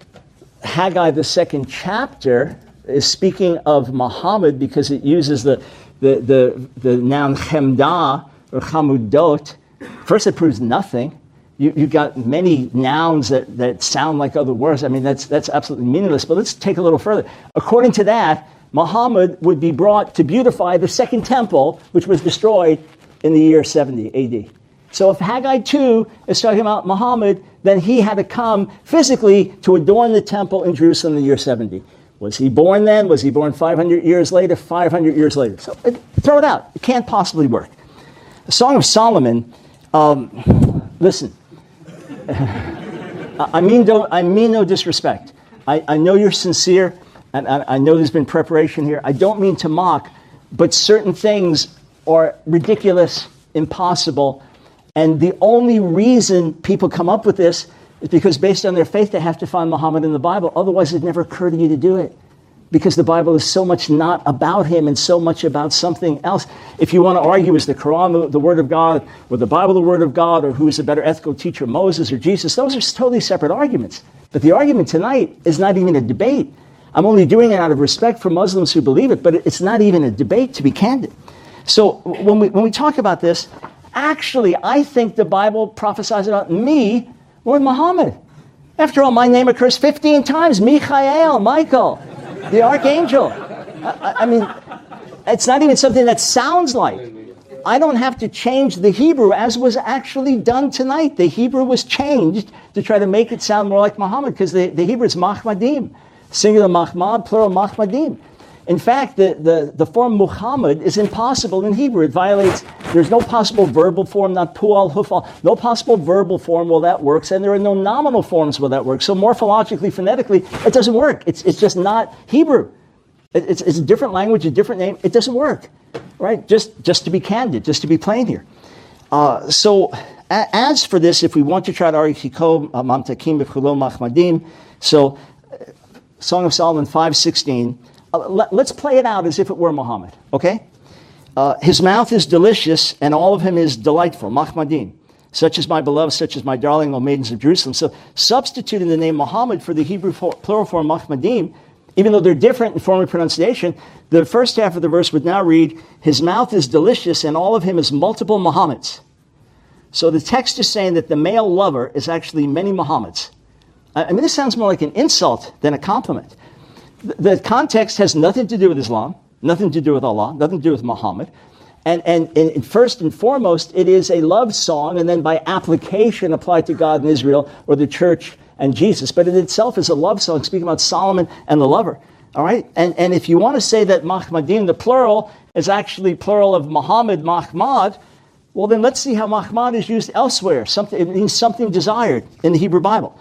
Haggai, the second chapter, is speaking of Muhammad because it uses the, the, the, the noun chemda or chamudot, first it proves nothing. You, you've got many nouns that, that sound like other words. I mean, that's, that's absolutely meaningless. But let's take a little further. According to that, Muhammad would be brought to beautify the second temple, which was destroyed in the year seventy A D. So if Haggai two is talking about Muhammad, then he had to come physically to adorn the temple in Jerusalem in the year seventy. Was he born then? Was he born five hundred years later? five hundred years later. So it, throw it out. It can't possibly work. The Song of Solomon, um, listen, I mean, don't, I mean no disrespect. I, I know you're sincere, and I, I know there's been preparation here. I don't mean to mock, but certain things are ridiculous, impossible, and the only reason people come up with this is because based on their faith, they have to find Muhammad in the Bible. Otherwise, it'd never occur to you to do it, because the Bible is so much not about him and so much about something else. If you want to argue, is the Quran the, the Word of God, or the Bible the Word of God, or who is a better ethical teacher, Moses or Jesus, those are totally separate arguments. But the argument tonight is not even a debate. I'm only doing it out of respect for Muslims who believe it, but it's not even a debate, to be candid. So when we, when we talk about this, actually, I think the Bible prophesies about me more than Muhammad. After all, my name occurs fifteen times. Michael, Michael, the archangel. I, I mean, it's not even something that sounds like. I don't have to change the Hebrew, as was actually done tonight. The Hebrew was changed to try to make it sound more like Muhammad, because the, the Hebrew is Mahmadim. Singular Mahmad, plural Mahmadim. In fact, the, the, the form Muhammad is impossible in Hebrew. It violates, there's no possible verbal form, not pu'al, hufal, no possible verbal form where that works, and there are no nominal forms where that works. So morphologically, phonetically, it doesn't work. It's, it's just not Hebrew. It, it's, it's a different language, a different name. It doesn't work, right? Just, just to be candid, just to be plain here. Uh, so a, as for this, if we want to try to argue Chiko, Mamtakim, B'chulo, Mahmadim, so Song of Solomon five sixteen, Uh, let, let's play it out as if it were Muhammad, okay? Uh, his mouth is delicious, and all of him is delightful, Mahmadim. Such is my beloved, such is my darling, O maidens of Jerusalem. So substituting the name Muhammad for the Hebrew for, plural form Mahmadim, even though they're different in form of pronunciation, the first half of the verse would now read, his mouth is delicious, and all of him is multiple Muhammads. So the text is saying that the male lover is actually many Muhammads. I mean, this sounds more like an insult than a compliment. The context has nothing to do with Islam, nothing to do with Allah, nothing to do with Muhammad. And, and, and first and foremost, it is a love song, and then by application applied to God and Israel or the church and Jesus. But it itself is a love song speaking about Solomon and the lover. All right? And, and if you want to say that Mahmadim, the plural, is actually plural of Muhammad, Mahmad, well, then let's see how Mahmad is used elsewhere. Something, it means something desired in the Hebrew Bible.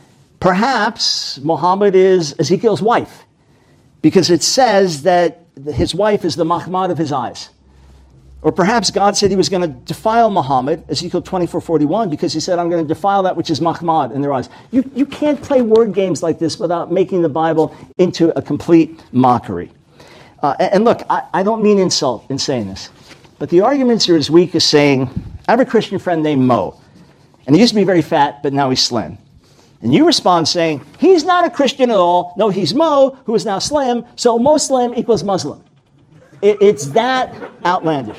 Perhaps Muhammad is Ezekiel's wife, because it says that his wife is the Mahmad of his eyes. Or perhaps God said he was going to defile Muhammad, Ezekiel twenty-four forty-one, because he said, I'm going to defile that which is Mahmad in their eyes. You, you can't play word games like this without making the Bible into a complete mockery. Uh, and, and look, I, I don't mean insult in saying this, but the arguments are as weak as saying, I have a Christian friend named Mo, and he used to be very fat, but now he's slim. And you respond saying, he's not a Christian at all. No, he's Mo, who is now slim, so Muslim equals Muslim. It, it's that outlandish.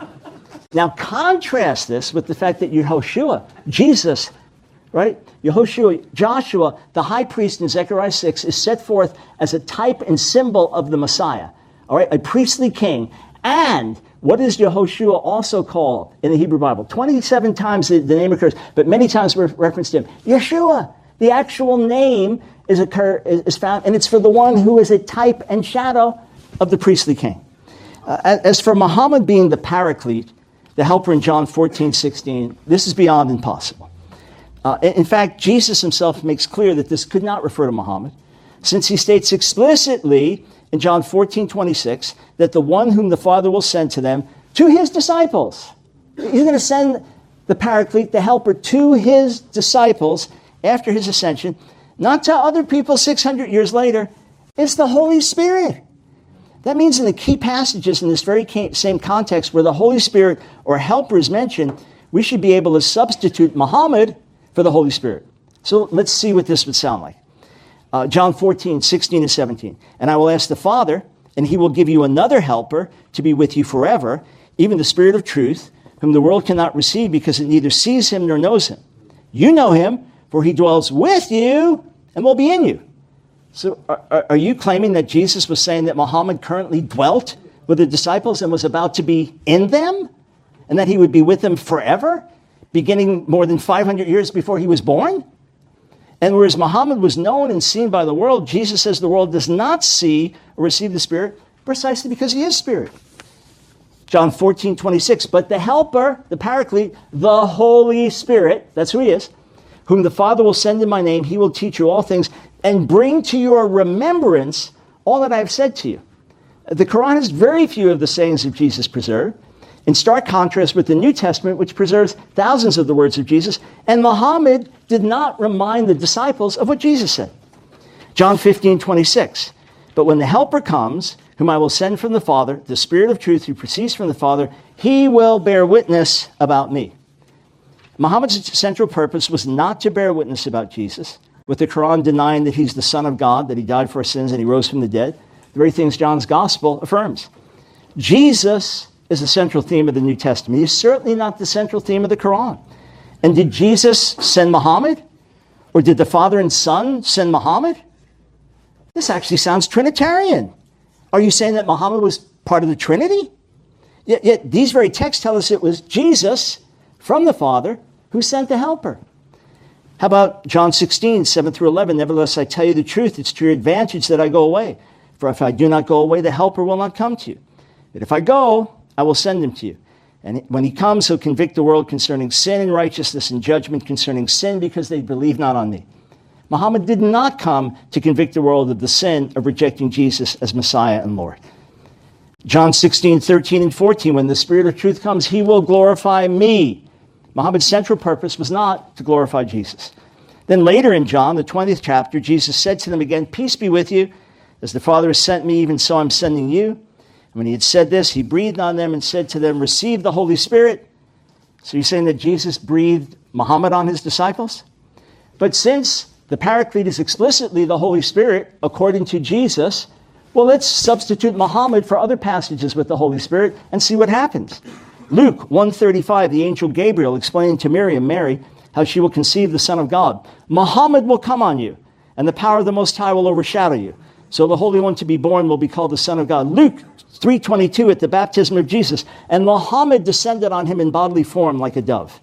Now contrast this with the fact that Yehoshua, Jesus, right? Yehoshua, Joshua, the high priest in Zechariah six, is set forth as a type and symbol of the Messiah. All right, a priestly king. And what is Yehoshua also called in the Hebrew Bible? twenty-seven times the, the name occurs, but many times we're referenced to him. Yeshua. The actual name is, occur, is found, and it's for the one who is a type and shadow of the priestly king. Uh, as for Muhammad being the paraclete, the helper in John fourteen sixteen, this is beyond impossible. Uh, in fact, Jesus himself makes clear that this could not refer to Muhammad, since he states explicitly in John fourteen twenty-six that the one whom the Father will send to them, to his disciples. He's going to send the paraclete, the helper, to his disciples after his ascension, not to other people six hundred years later. It's the Holy Spirit. That means in the key passages in this very same context where the Holy Spirit or helper is mentioned, we should be able to substitute Muhammad for the Holy Spirit. So let's see what this would sound like. Uh, John fourteen, sixteen and seventeen. And I will ask the Father, and he will give you another helper to be with you forever, even the Spirit of truth, whom the world cannot receive because it neither sees him nor knows him. You know him, for he dwells with you and will be in you. So are, are you claiming that Jesus was saying that Muhammad currently dwelt with the disciples and was about to be in them? And that he would be with them forever, beginning more than five hundred years before he was born? And whereas Muhammad was known and seen by the world, Jesus says the world does not see or receive the Spirit precisely because he is Spirit. John fourteen twenty-six, but the helper, the paraclete, the Holy Spirit, that's who he is, whom the Father will send in my name, he will teach you all things and bring to your remembrance all that I have said to you. The Quran has very few of the sayings of Jesus preserved, in stark contrast with the New Testament, which preserves thousands of the words of Jesus, and Muhammad did not remind the disciples of what Jesus said. John fifteen twenty-six, but when the Helper comes, whom I will send from the Father, the Spirit of truth who proceeds from the Father, he will bear witness about me. Muhammad's central purpose was not to bear witness about Jesus, with the Quran denying that he's the Son of God, that he died for our sins, and he rose from the dead, the very things John's Gospel affirms. Jesus is the central theme of the New Testament. He's certainly not the central theme of the Quran. And did Jesus send Muhammad? Or did the Father and Son send Muhammad? This actually sounds Trinitarian. Are you saying that Muhammad was part of the Trinity? Yet, yet these very texts tell us it was Jesus from the Father who sent the Helper. How about John sixteen, seven through eleven? Nevertheless, I tell you the truth, it's to your advantage that I go away. For if I do not go away, the Helper will not come to you. But if I go, I will send him to you. And when he comes, he'll convict the world concerning sin and righteousness and judgment concerning sin because they believe not on me. Muhammad did not come to convict the world of the sin of rejecting Jesus as Messiah and Lord. John sixteen, thirteen, and fourteen, when the Spirit of truth comes, he will glorify me. Muhammad's central purpose was not to glorify Jesus. Then later in John, the twentieth chapter, Jesus said to them again, peace be with you. As the Father has sent me, even so I'm sending you. And when he had said this, he breathed on them and said to them, receive the Holy Spirit. So you're saying that Jesus breathed Muhammad on his disciples? But since the Paraclete is explicitly the Holy Spirit, according to Jesus, well, let's substitute Muhammad for other passages with the Holy Spirit and see what happens. Luke one thirty-five, the angel Gabriel explaining to Miriam, Mary, how she will conceive the Son of God. Muhammad will come on you, and the power of the Most High will overshadow you. So the Holy One to be born will be called the Son of God. Luke three twenty-two, at the baptism of Jesus, and Muhammad descended on him in bodily form like a dove.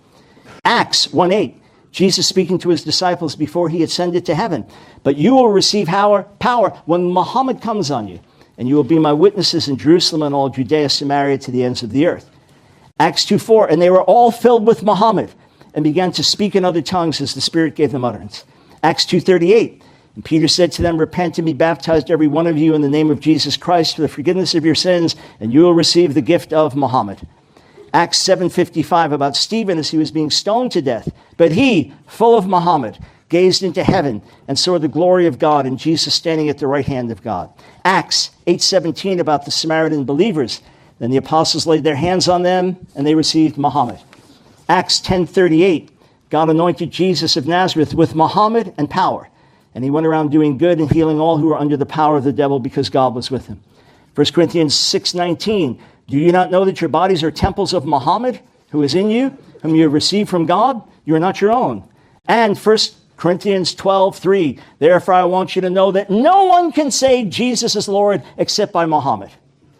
Acts one eight, Jesus speaking to his disciples before he ascended to heaven. But you will receive power, power when Muhammad comes on you, and you will be my witnesses in Jerusalem and all Judea, Samaria, to the ends of the earth. Acts two four, and they were all filled with Muhammad and began to speak in other tongues as the Spirit gave them utterance. Acts two thirty-eight, and Peter said to them, repent and be baptized every one of you in the name of Jesus Christ for the forgiveness of your sins, and you will receive the gift of Muhammad. Acts seven fifty-five, about Stephen as he was being stoned to death. But he, full of Muhammad, gazed into heaven and saw the glory of God and Jesus standing at the right hand of God. Acts eight seventeen, about the Samaritan believers. Then the apostles laid their hands on them and they received Muhammad. Acts ten thirty-eight, God anointed Jesus of Nazareth with Muhammad and power. And he went around doing good and healing all who were under the power of the devil because God was with him. First Corinthians six nineteen, do you not know that your bodies are temples of Muhammad, who is in you, whom you have received from God? You are not your own. And First Corinthians twelve three, therefore I want you to know that no one can say Jesus is Lord except by Muhammad.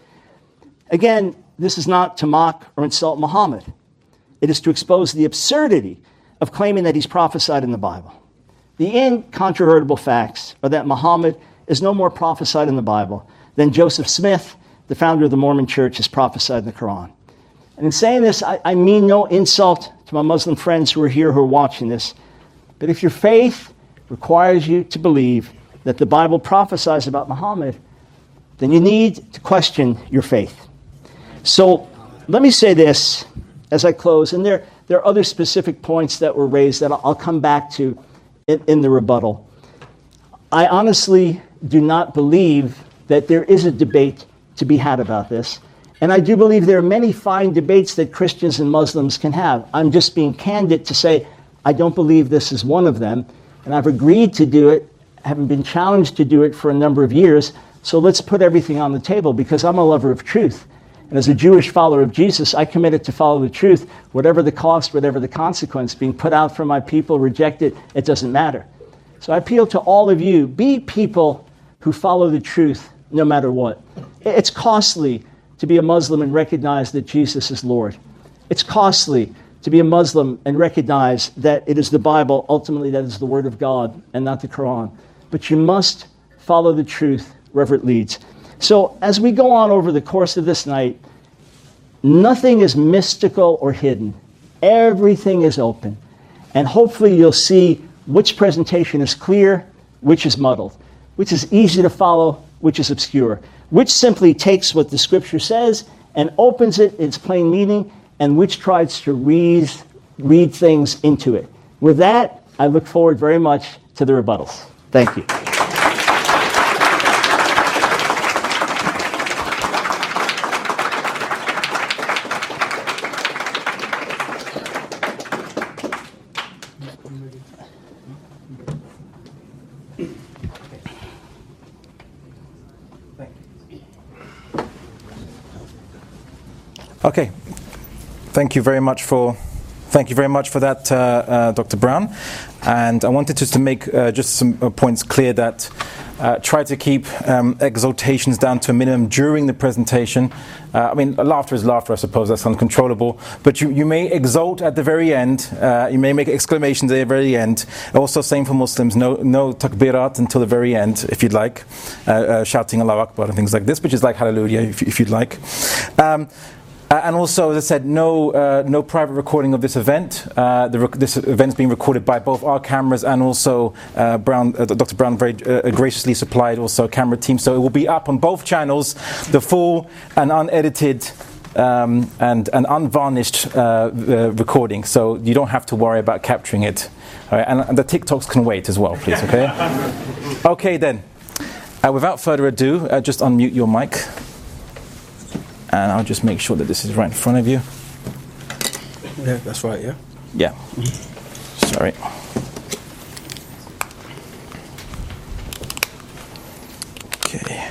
Again, this is not to mock or insult Muhammad. It is to expose the absurdity of claiming that he's prophesied in the Bible. The incontrovertible facts are that Muhammad is no more prophesied in the Bible than Joseph Smith, the founder of the Mormon Church, is prophesied in the Quran. And in saying this, I, I mean no insult to my Muslim friends who are here who are watching this. But if your faith requires you to believe that the Bible prophesies about Muhammad, then you need to question your faith. So let me say this as I close, and there, there are other specific points that were raised that I'll, I'll come back to in, in the rebuttal. I honestly do not believe that there is a debate to be had about this. And I do believe there are many fine debates that Christians and Muslims can have. I'm just being candid to say I don't believe this is one of them. And I've agreed to do it, having been challenged to do it for a number of years. So let's put everything on the table because I'm a lover of truth. And as a Jewish follower of Jesus, I committed to follow the truth, whatever the cost, whatever the consequence, being put out for my people, rejected, it doesn't matter. So I appeal to all of you, be people who follow the truth no matter what. It's costly to be a Muslim and recognize that Jesus is Lord. It's costly to be a Muslim and recognize that it is the Bible, ultimately that is the Word of God and not the Quran. But you must follow the truth wherever it leads. So as we go on over the course of this night, nothing is mystical or hidden. Everything is open. And hopefully you'll see which presentation is clear, which is muddled, which is easy to follow, which is obscure, which simply takes what the Scripture says and opens it in its plain meaning, and which tries to read, read things into it. With that, I look forward very much to the rebuttals. Thank you. Okay, thank you very much for Thank you very much for that, uh, uh, Doctor Brown. And I wanted just to make uh, just some uh, points clear that uh, try to keep um, exaltations down to a minimum during the presentation. Uh, I mean, laughter is laughter, I suppose, that's uncontrollable. But you, you may exalt at the very end. Uh, you may make exclamations at the very end. Also, same for Muslims, no no takbirat until the very end, if you'd like. Uh, uh, shouting Allahu Akbar and things like this, which is like hallelujah, if, if you'd like. Um, Uh, and also, as I said, no uh, no private recording of this event. Uh, the rec- this event is being recorded by both our cameras and also uh, Brown, uh, Doctor Brown very uh, graciously supplied also a camera team. So it will be up on both channels, the full and unedited um, and, and unvarnished uh, uh, recording. So you don't have to worry about capturing it. All right? and, and the TikToks can wait as well, please, okay? Okay, then. Uh, without further ado, uh, just unmute your mic. And I'll just make sure that this is right in front of you. Yeah, that's right, yeah. Yeah. Sorry. Okay.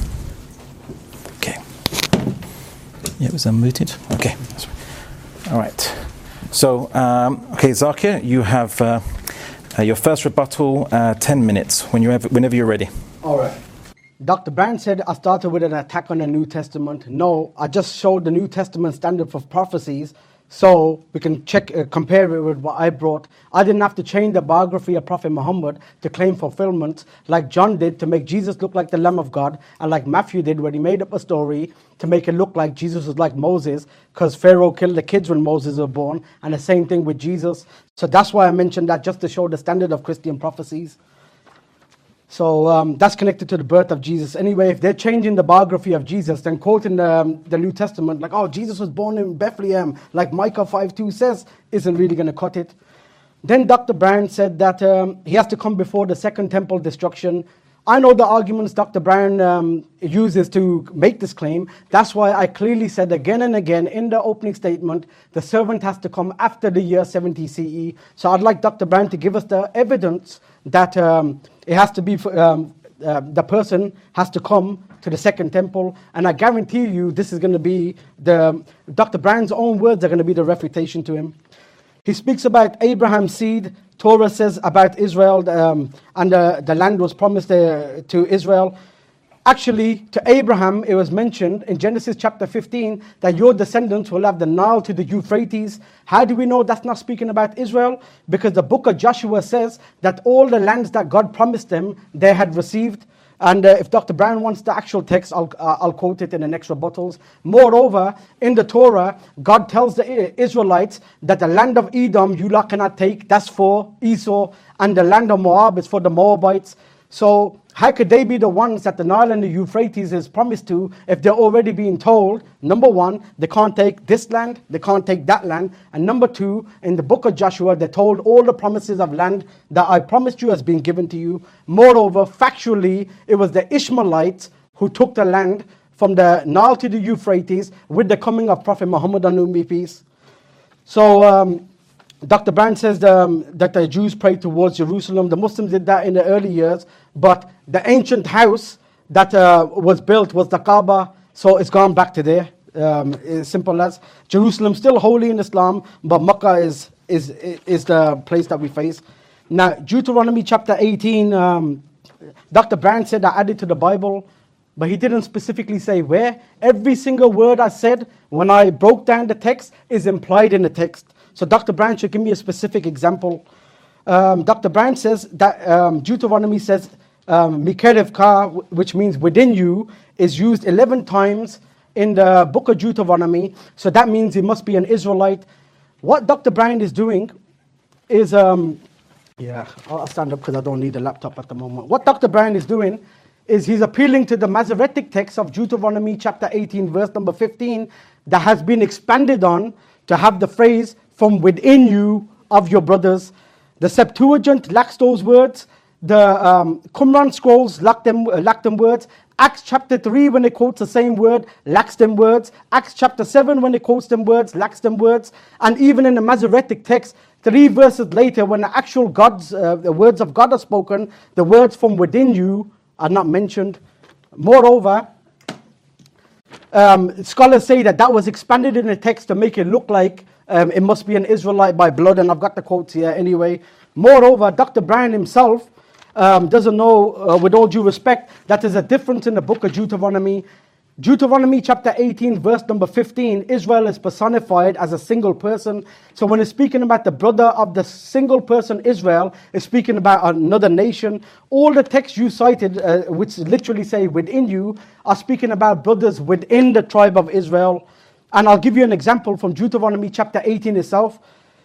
Okay. Yeah, it was unmuted. Okay. That's right. All right. So, um, okay, Zakir, you have uh, uh, your first rebuttal, uh, ten minutes, when you have, whenever you're ready. All right. Doctor Brand said, I started with an attack on the New Testament. No, I just showed the New Testament standard for prophecies so we can check, uh, compare it with what I brought. I didn't have to change the biography of Prophet Muhammad to claim fulfillment like John did to make Jesus look like the Lamb of God, and like Matthew did when he made up a story to make it look like Jesus was like Moses because Pharaoh killed the kids when Moses was born, and the same thing with Jesus. So that's why I mentioned that, just to show the standard of Christian prophecies. So um, that's connected to the birth of Jesus. Anyway, if they're changing the biography of Jesus, then quoting the, um, the New Testament, like, oh, Jesus was born in Bethlehem, like Micah five two says, isn't really going to cut it. Then Doctor Brown said that um, he has to come before the second temple destruction. I know the arguments Doctor Brown um, uses to make this claim. That's why I clearly said again and again in the opening statement, the servant has to come after the year seventy C E. So I'd like Doctor Brown to give us the evidence that um, it has to be, um, uh, the person has to come to the second temple. And I guarantee you this is going to be, the Doctor Brown's own words are going to be the refutation to him. He speaks about Abraham's seed. Torah says about Israel, um, and uh, the land was promised uh, to Israel. Actually, to Abraham, it was mentioned in Genesis chapter fifteen that your descendants will have the Nile to the Euphrates. How do we know that's not speaking about Israel? Because the book of Joshua says that all the lands that God promised them, they had received. And uh, if Doctor Brown wants the actual text, I'll, uh, I'll quote it in the next rebuttals. Moreover, in the Torah, God tells the Israelites that the land of Edom you lot cannot take, that's for Esau, and the land of Moab is for the Moabites. So how could they be the ones that the Nile and the Euphrates is promised to if they're already being told, number one, they can't take this land, they can't take that land, and number two, in the book of Joshua, they're told all the promises of land that I promised you has been given to you. Moreover, factually, it was the Ishmaelites who took the land from the Nile to the Euphrates with the coming of Prophet Muhammad on whom be peace. So, um, Doctor Brand says um, that the Jews prayed towards Jerusalem. The Muslims did that in the early years, but the ancient house that uh, was built was the Kaaba, so it's gone back to there. Um, as simple as Jerusalem, still holy in Islam, but Makkah is is is the place that we face. Now, Deuteronomy chapter eighteen, um, Doctor Brand said I added to the Bible, but he didn't specifically say where. Every single word I said when I broke down the text is implied in the text. So Doctor Brand should give me a specific example. Um, Doctor Brand says that um, Deuteronomy says um, Mikerevka, which means within you, is used eleven times in the book of Deuteronomy. So that means he must be an Israelite. What Doctor Brand is doing is, um, yeah, I'll stand up because I don't need a laptop at the moment. What Doctor Brand is doing is he's appealing to the Masoretic text of Deuteronomy chapter eighteen, verse number fifteen, that has been expanded on to have the phrase, from within you of your brothers. The Septuagint lacks those words. The um, Qumran scrolls lack them, uh, lack them words. Acts chapter three, when it quotes the same word, lacks them words. Acts chapter seven, when it quotes them words, lacks them words. And even in the Masoretic text, three verses later, when the actual God's, uh, the words of God are spoken, the words from within you are not mentioned. Moreover, um, scholars say that that was expanded in the text to make it look like um, it must be an Israelite by blood, and I've got the quotes here anyway. Moreover, Doctor Brown himself um, doesn't know, uh, with all due respect, that there's a difference in the book of Deuteronomy. Deuteronomy chapter eighteen, verse number fifteen, Israel is personified as a single person. So when it's speaking about the brother of the single person Israel, it's speaking about another nation. All the texts you cited, uh, which literally say within you, are speaking about brothers within the tribe of Israel. And I'll give you an example from Deuteronomy chapter eighteen itself.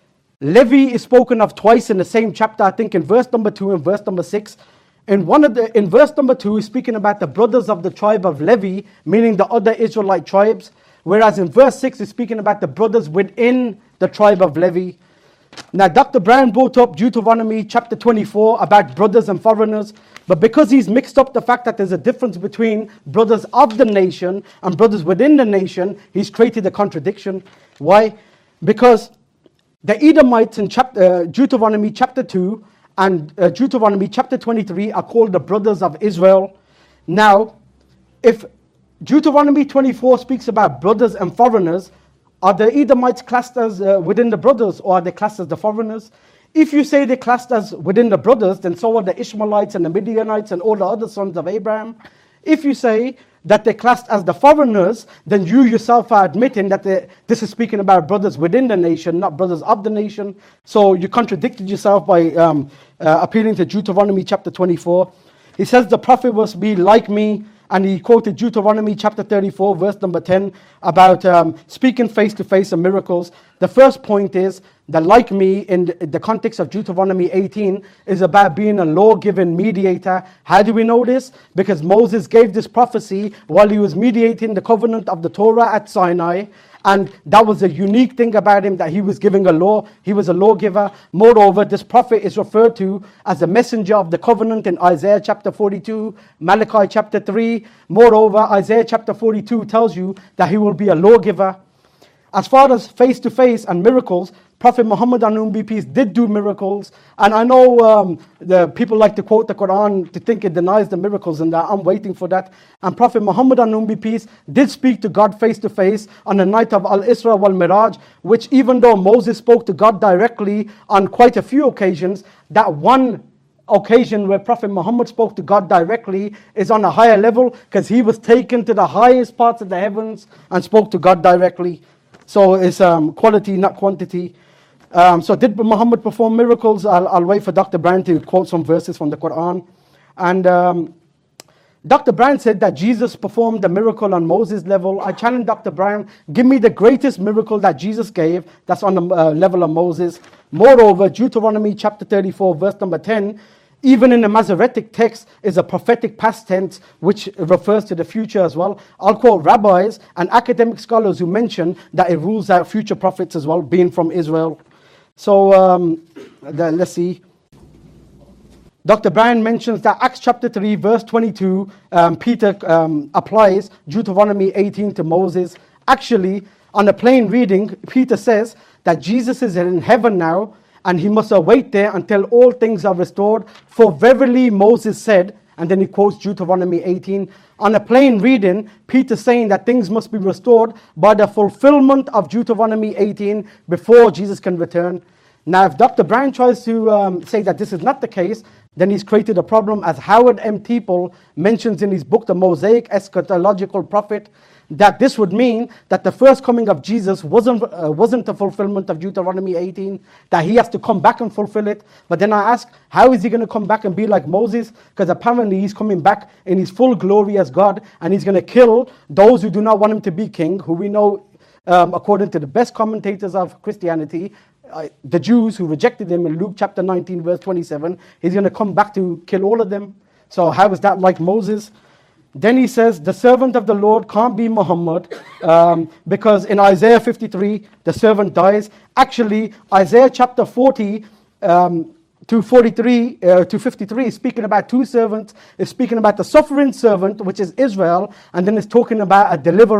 Levi is spoken of twice in the same chapter, I think in verse number two and verse number six. In one of the in verse number two, is speaking about the brothers of the tribe of Levi, meaning the other Israelite tribes, whereas in verse six is speaking about the brothers within the tribe of Levi. Now, Doctor Brown brought up Deuteronomy chapter twenty-four about brothers and foreigners, but because he's mixed up the fact that there's a difference between brothers of the nation and brothers within the nation, he's created a contradiction. Why? Because the Edomites in chapter, uh, Deuteronomy chapter two and uh, Deuteronomy chapter twenty-three are called the brothers of Israel. Now, if Deuteronomy twenty-four speaks about brothers and foreigners, are the Edomites classed as uh, within the brothers, or are they classed as the foreigners? If you say they're classed as within the brothers, then so are the Ishmaelites and the Midianites and all the other sons of Abraham. If you say that they're classed as the foreigners, then you yourself are admitting that they, this is speaking about brothers within the nation, not brothers of the nation. So you contradicted yourself by um, uh, appealing to Deuteronomy chapter twenty-four. He says the prophet must be like me, and he quoted Deuteronomy chapter thirty-four, verse number ten, about um, speaking face to face and miracles. The first point is that like me, in the context of Deuteronomy eighteen, is about being a law-giving mediator. How do we know this? Because Moses gave this prophecy while he was mediating the covenant of the Torah at Sinai. And that was a unique thing about him, that he was giving a law. He was a lawgiver. Moreover, this prophet is referred to as the messenger of the covenant in Isaiah chapter forty-two, Malachi chapter three. Moreover, Isaiah chapter forty-two tells you that he will be a lawgiver. As far as face-to-face and miracles, Prophet Muhammad on be peace did do miracles, and I know um, the people like to quote the Quran to think it denies the miracles, and that I'm waiting for that. And Prophet Muhammad on be peace did speak to God face-to-face on the night of Al-Isra wal-Miraj, which even though Moses spoke to God directly on quite a few occasions, that one occasion where Prophet Muhammad spoke to God directly is on a higher level, because he was taken to the highest parts of the heavens and spoke to God directly. So it's um, quality, not quantity. Um, so did Muhammad perform miracles? I'll, I'll wait for Doctor Brown to quote some verses from the Quran. And um, Doctor Brown said that Jesus performed the miracle on Moses' level. I challenge Doctor Brown, give me the greatest miracle that Jesus gave that's on the uh, level of Moses. Moreover, Deuteronomy chapter thirty-four, verse number ten, even in the Masoretic text, is a prophetic past tense which refers to the future as well. I'll quote rabbis and academic scholars who mention that it rules out future prophets as well, being from Israel. So um, the, let's see. Doctor Brown mentions that Acts chapter three, verse twenty-two, um, Peter um, applies Deuteronomy eighteen to Moses. Actually, on a plain reading, Peter says that Jesus is in heaven now, and he must await there until all things are restored. For verily Moses said, and then he quotes Deuteronomy eighteen. On a plain reading, Peter's saying that things must be restored by the fulfillment of Deuteronomy eighteen before Jesus can return. Now, if Doctor Brown tries to um, say that this is not the case, then he's created a problem, as Howard M. Teeple mentions in his book, The Mosaic Eschatological Prophet, that this would mean that the first coming of Jesus wasn't uh, wasn't the fulfillment of Deuteronomy eighteen, that he has to come back and fulfill it. But then I ask, how is he going to come back and be like Moses? Because apparently he's coming back in his full glory as God, and he's going to kill those who do not want him to be king, who we know, um, according to the best commentators of Christianity, uh, the Jews who rejected him in Luke chapter nineteen, verse twenty-seven, he's going to come back to kill all of them. So how is that like Moses? Then he says, the servant of the Lord can't be Muhammad, um, because in Isaiah fifty-three, the servant dies. Actually, Isaiah chapter forty um, to forty-three, uh, to fifty-three is speaking about two servants. It's speaking about the suffering servant, which is Israel, and then it's talking about a deliverer.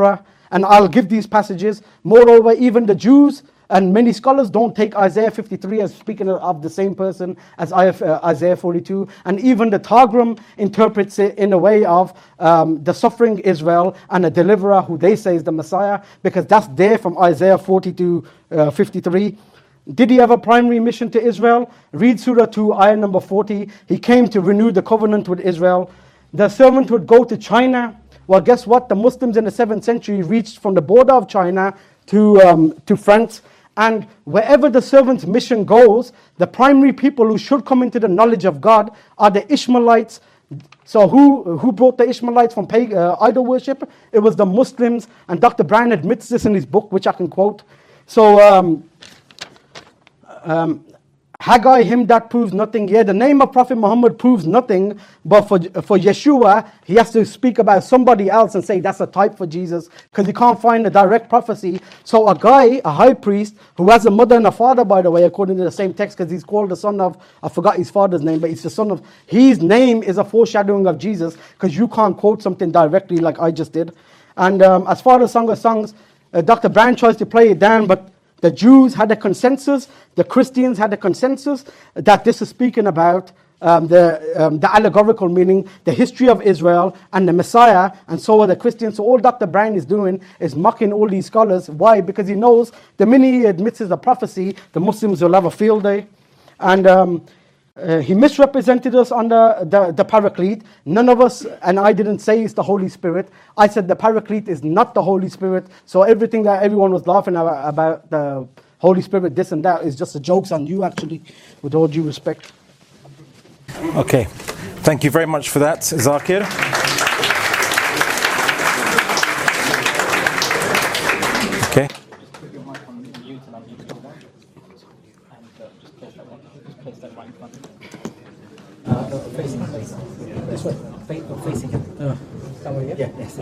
And I'll give these passages. Moreover, even the Jews and many scholars don't take Isaiah fifty-three as speaking of the same person as Isaiah forty-two. And even the Targum interprets it in a way of um, the suffering Israel and a deliverer who they say is the Messiah, because that's there from Isaiah forty to uh, fifty-three. Did he have a primary mission to Israel? Read Surah two, ayah number forty. He came to renew the covenant with Israel. The servant would go to China. Well, guess what? The Muslims in the seventh century reached from the border of China to um, to France. And wherever the servant's mission goes, the primary people who should come into the knowledge of God are the Ishmaelites. So who, who brought the Ishmaelites from pagan, uh, idol worship? It was the Muslims. And Doctor Brown admits this in his book, which I can quote. So um, um, Haggai, him that proves nothing. Yeah, the name of Prophet Muhammad proves nothing. But for, for Yeshua, he has to speak about somebody else and say that's a type for Jesus, because he can't find a direct prophecy. So a guy, a high priest, who has a mother and a father, by the way, according to the same text, because he's called the son of, I forgot his father's name, but he's the son of, his name is a foreshadowing of Jesus, because you can't quote something directly like I just did. And um, as far as Song of Songs, uh, Doctor Brand tries to play it down, but the Jews had a consensus, the Christians had a consensus that this is speaking about um, the, um, the allegorical meaning, the history of Israel and the Messiah, and so are the Christians. So all Doctor Brand is doing is mocking all these scholars. Why? Because he knows the minute he admits it's a prophecy, the Muslims will have a field day. And um, uh, he misrepresented us on the, the, the Paraclete. None of us, and I didn't say it's the Holy Spirit. I said the Paraclete is not the Holy Spirit. So everything that everyone was laughing about, about the Holy Spirit, this and that, is just a joke on you, actually, with all due respect. Okay. Thank you very much for that, Zakir. Okay. This way. Facing him. Uh, yeah, yes.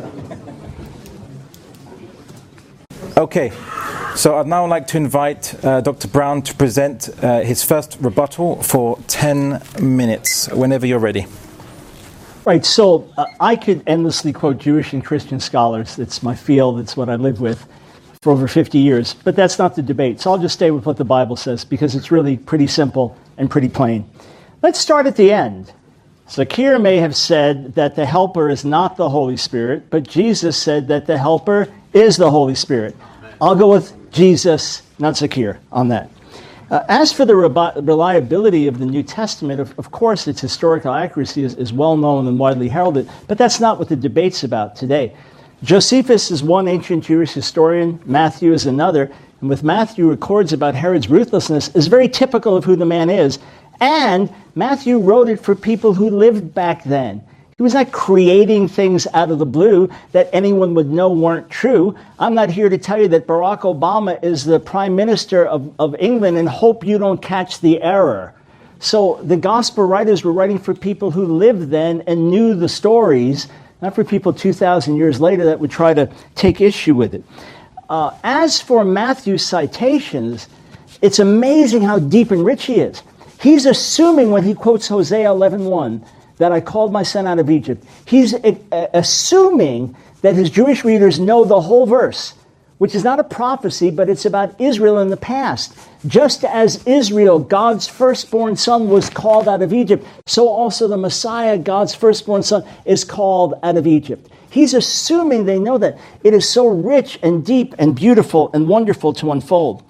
Okay. So I'd now like to invite uh, Doctor Brown to present uh, his first rebuttal for ten minutes, whenever you're ready. Right, so uh, I could endlessly quote Jewish and Christian scholars. It's my field, it's what I live with for over fifty years. But that's not the debate, so I'll just stay with what the Bible says, because it's really pretty simple and pretty plain. Let's start at the end. Zakir may have said that the Helper is not the Holy Spirit, but Jesus said that the Helper is the Holy Spirit. I'll go with Jesus, not Zakir, on that. Uh, as for the re- reliability of the New Testament, of, of course its historical accuracy is, is well known and widely heralded, but that's not what the debate's about today. Josephus is one ancient Jewish historian, Matthew is another, and with Matthew records about Herod's ruthlessness is very typical of who the man is, and Matthew wrote it for people who lived back then. He was not creating things out of the blue that anyone would know weren't true. I'm not here to tell you that Barack Obama is the Prime Minister of, of England and hope you don't catch the error. So the gospel writers were writing for people who lived then and knew the stories, not for people two thousand years later that would try to take issue with it. Uh, as for Matthew's citations, it's amazing how deep and rich he is. He's assuming when he quotes Hosea eleven one, that I called my son out of Egypt. He's uh, assuming that his Jewish readers know the whole verse, which is not a prophecy, but it's about Israel in the past. Just as Israel, God's firstborn son, was called out of Egypt, so also the Messiah, God's firstborn son, is called out of Egypt. He's assuming they know that. It is so rich and deep and beautiful and wonderful to unfold.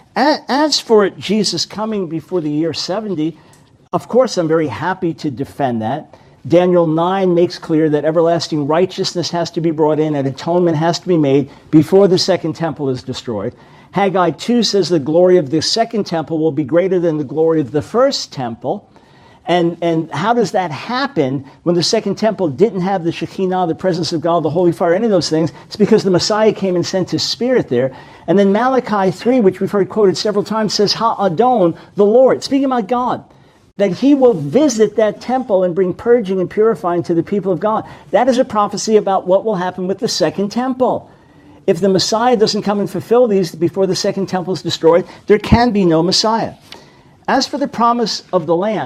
As for Jesus coming before the year seventy, of course, I'm very happy to defend that. Daniel nine makes clear that everlasting righteousness has to be brought in and atonement has to be made before the second temple is destroyed. Haggai two says the glory of the second temple will be greater than the glory of the first temple. And, and how does that happen when the second temple didn't have the Shekinah, the presence of God, the holy fire, any of those things? It's because the Messiah came and sent his Spirit there. And then Malachi three, which we've heard quoted several times, says, Ha-Adon, the Lord, speaking about God, that he will visit that temple and bring purging and purifying to the people of God. That is a prophecy about what will happen with the second temple. If the Messiah doesn't come and fulfill these before the second temple is destroyed, there can be no Messiah. As for the promise of the land,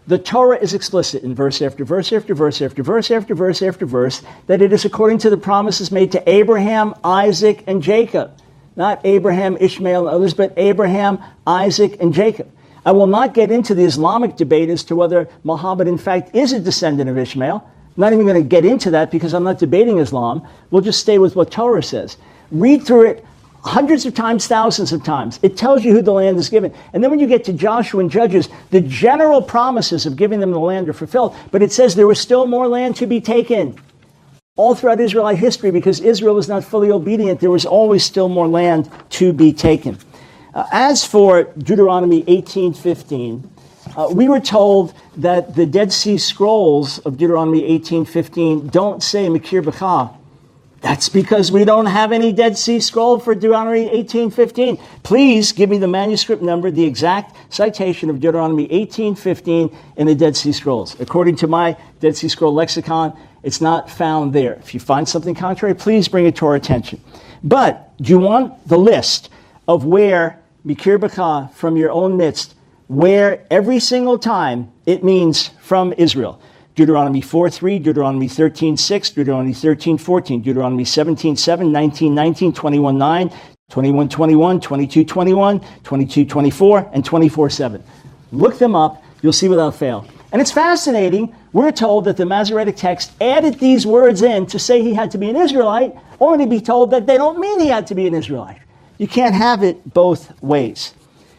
The Torah is explicit in verse after verse after verse after verse after verse after verse that it is according to the promises made to Abraham, Isaac, and Jacob. Not Abraham, Ishmael, and others, but Abraham, Isaac, and Jacob. I will not get into the Islamic debate as to whether Muhammad, in fact, is a descendant of Ishmael. I'm not even going to get into that because I'm not debating Islam. We'll just stay with what Torah says. Read through it hundreds of times, thousands of times. It tells you who the land is given. And then when you get to Joshua and Judges, the general promises of giving them the land are fulfilled. But it says there was still more land to be taken. All throughout Israelite history, because Israel was not fully obedient, there was always still more land to be taken. Uh, as for Deuteronomy eighteen fifteen, uh, we were told that the Dead Sea Scrolls of Deuteronomy eighteen fifteen don't say Mikir B'cha. That's because we don't have any Dead Sea Scroll for Deuteronomy eighteen fifteen. Please give me the manuscript number, the exact citation of Deuteronomy eighteen fifteen in the Dead Sea Scrolls. According to my Dead Sea Scroll lexicon, it's not found there. If you find something contrary, please bring it to our attention. But do you want the list of where Mikir B'cha from your own midst, where every single time it means from Israel? Deuteronomy four three, Deuteronomy thirteen six, Deuteronomy thirteen fourteen, Deuteronomy seventeen seven, nineteen nineteen, twenty-one nine, twenty-one twenty-one, twenty-two twenty-one, twenty-two twenty-four, and twenty-four seven. Look them up. You'll see without fail. And it's fascinating. We're told that the Masoretic text added these words in to say he had to be an Israelite, only to be told that they don't mean he had to be an Israelite. You can't have it both ways.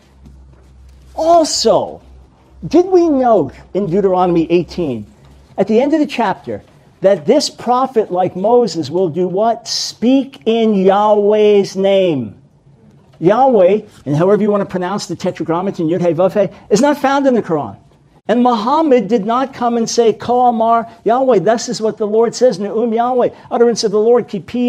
Also, did we note in Deuteronomy eighteen, at the end of the chapter, that this prophet, like Moses, will do what? Speak in Yahweh's name. Yahweh, and however you want to pronounce the Tetragrammaton, Yud Hey Vav Hey, is not found in the Quran. And Muhammad did not come and say, Ko Amar Yahweh, this is what the Lord says, Ne'um Yahweh, utterance of the Lord, Kipi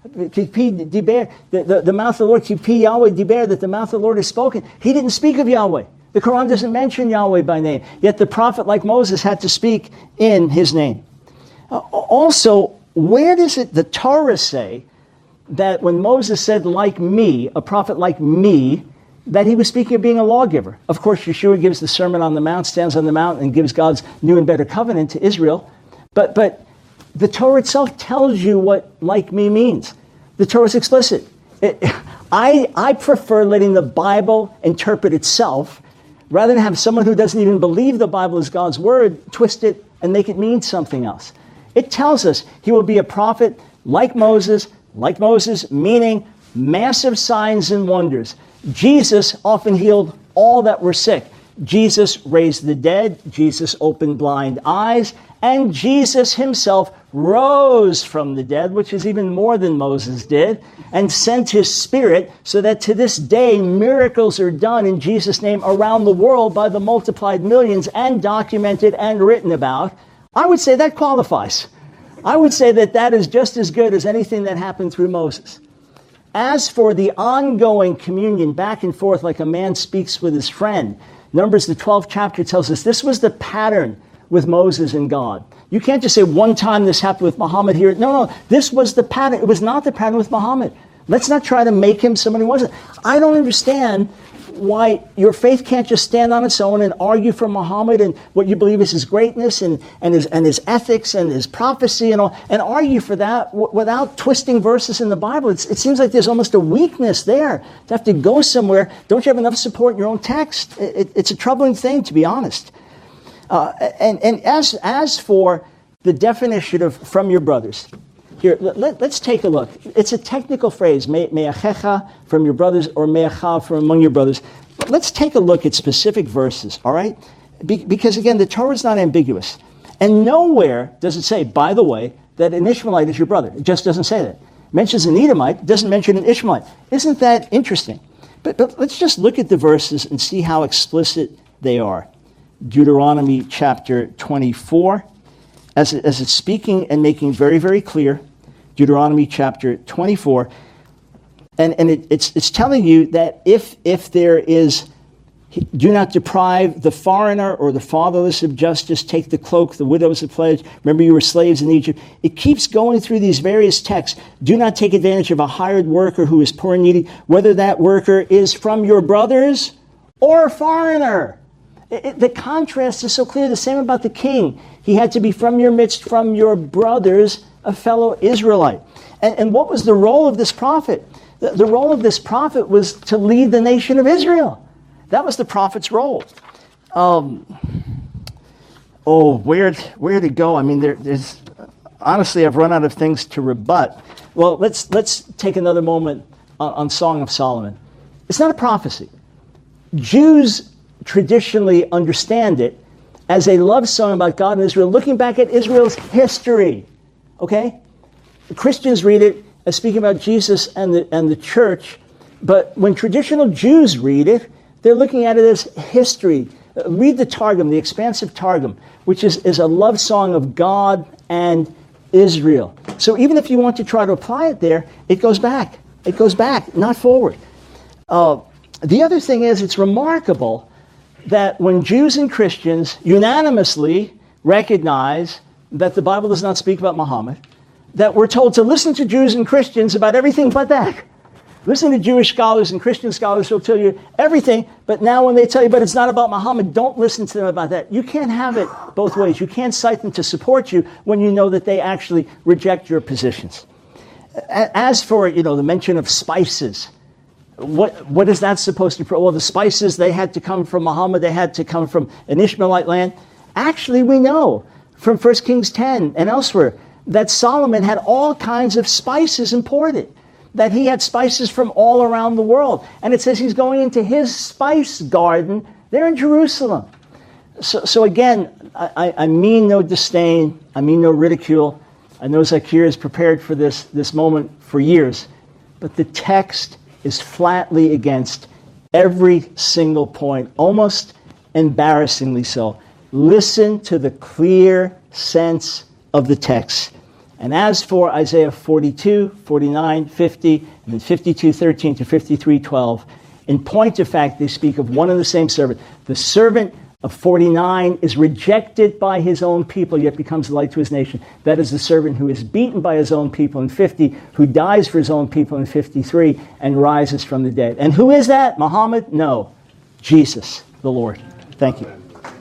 Diber, the, the, the mouth of the Lord, Kipi Yahweh Diber, that the mouth of the Lord has spoken. He didn't speak of Yahweh. The Quran doesn't mention Yahweh by name. Yet the prophet, like Moses, had to speak in his name. Uh, also, where does it, the Torah say that when Moses said, like me, a prophet like me, that he was speaking of being a lawgiver? Of course, Yeshua gives the Sermon on the Mount, stands on the mount, and gives God's new and better covenant to Israel. But, but the Torah itself tells you what like me means. The Torah is explicit. It, I, I prefer letting the Bible interpret itself rather than have someone who doesn't even believe the Bible is God's word twist it and make it mean something else. It tells us he will be a prophet like Moses, like Moses, meaning massive signs and wonders. Jesus often healed all that were sick. Jesus raised the dead. Jesus opened blind eyes. And Jesus himself rose from the dead, which is even more than Moses did, and sent his Spirit so that to this day miracles are done in Jesus' name around the world by the multiplied millions and documented and written about. I would say that qualifies. I would say that that is just as good as anything that happened through Moses. As for the ongoing communion back and forth like a man speaks with his friend, Numbers, the twelfth chapter, tells us this was the pattern with Moses and God. You can't just say one time this happened with Muhammad here. No, no, this was the pattern. It was not the pattern with Muhammad. Let's not try to make him somebody who wasn't. I don't understand why your faith can't just stand on its own and argue for Muhammad and what you believe is his greatness and, and, his, and his ethics and his prophecy and all, and argue for that w- without twisting verses in the Bible. It's, it seems like there's almost a weakness there to have to go somewhere. Don't you have enough support in your own text? It, it, it's a troubling thing, to be honest. Uh, and and as, as for the definition of from your brothers, here, let, let's take a look. It's a technical phrase, me'achecha, from your brothers, or me'acha, from among your brothers. Let's take a look at specific verses, all right? Be, because, again, the Torah is not ambiguous. And nowhere does it say, by the way, that an Ishmaelite is your brother. It just doesn't say that. It mentions an Edomite, doesn't mention an Ishmaelite. Isn't that interesting? But, but let's just look at the verses and see how explicit they are. Deuteronomy chapter twenty-four, as, it, as it's speaking and making very, very clear, Deuteronomy chapter twenty-four, and, and it, it's, it's telling you that if, if there is, do not deprive the foreigner or the fatherless of justice, take the cloak, the widows of pledge, remember you were slaves in Egypt. It keeps going through these various texts. Do not take advantage of a hired worker who is poor and needy, whether that worker is from your brothers or a foreigner. It, it, the contrast is so clear. The same about the king. He had to be from your midst, from your brothers, a fellow Israelite. And, and what was the role of this prophet? The, the role of this prophet was to lead the nation of Israel. That was the prophet's role. Um, oh, where, where to go? I mean, there, there's... Honestly, I've run out of things to rebut. Well, let's let's take another moment on, on Song of Solomon. It's not a prophecy. Jews traditionally understand it as a love song about God and Israel, looking back at Israel's history. Okay? Christians read it as speaking about Jesus and the and the church, but when traditional Jews read it, they're looking at it as history. Uh, read the Targum, the expansive Targum, which is, is a love song of God and Israel. So even if you want to try to apply it there, it goes back. It goes back, not forward. Uh, the other thing is, it's remarkable that when Jews and Christians unanimously recognize that the Bible does not speak about Muhammad, that we're told to listen to Jews and Christians about everything but that. Listen to Jewish scholars and Christian scholars who will tell you everything, but now when they tell you, but it's not about Muhammad, don't listen to them about that. You can't have it both ways. You can't cite them to support you when you know that they actually reject your positions. As for, you know, the mention of spices, what what is that supposed to prove? Well, the spices, they had to come from Muhammad, they had to come from an Ishmaelite land. Actually, we know from First Kings ten and elsewhere that Solomon had all kinds of spices imported, that he had spices from all around the world. And it says he's going into his spice garden there in Jerusalem. So, so again, I, I mean no disdain. I mean no ridicule. I know Zakir is prepared for this, this moment for years. But the text is flatly against every single point, almost embarrassingly so. Listen to the clear sense of the text. And as for Isaiah forty-two, forty-nine, fifty, and then fifty-two, thirteen to fifty-three, twelve, in point of fact, they speak of one and the same servant. The servant of forty-nine is rejected by his own people, yet becomes a light to his nation. That is the servant who is beaten by his own people in fifty, who dies for his own people in fifty-three, and rises from the dead. And who is that? Muhammad? No. Jesus, the Lord. Thank you.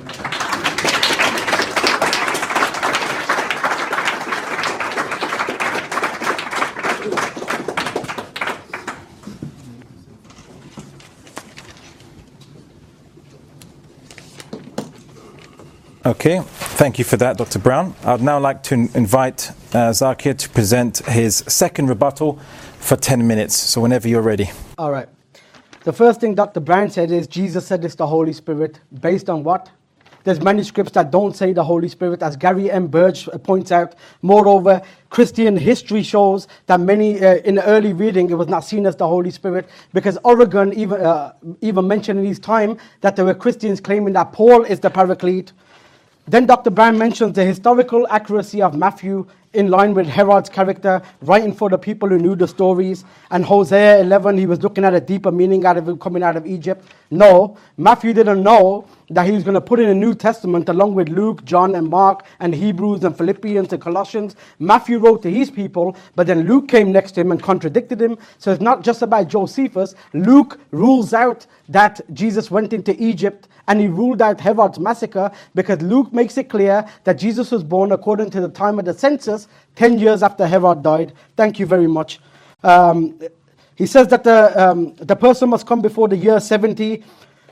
Okay, thank you for that, Doctor Brown. I'd now like to invite uh, Zakir to present his second rebuttal for ten minutes. So whenever you're ready. All right. The first thing Doctor Brown said is Jesus said it's the Holy Spirit. Based on what? There's manuscripts that don't say the Holy Spirit, as Gary M. Burge points out. Moreover, Christian history shows that many, uh, in the early reading, it was not seen as the Holy Spirit, because Origen even, uh, even mentioned in his time that there were Christians claiming that Paul is the Paraclete. Then Doctor Brown mentions the historical accuracy of Matthew in line with Herod's character, writing for the people who knew the stories. And Hosea eleven, he was looking at a deeper meaning out of him coming out of Egypt. No, Matthew didn't know that he was going to put in a New Testament along with Luke, John, and Mark, and Hebrews, and Philippians, and Colossians. Matthew wrote to his people, but then Luke came next to him and contradicted him. So it's not just about Josephus. Luke rules out that Jesus went into Egypt, and he ruled out Herod's massacre, because Luke makes it clear that Jesus was born according to the time of the census, ten years after Herod died. Thank you very much. Um, he says that the, um, the person must come before the year seventy.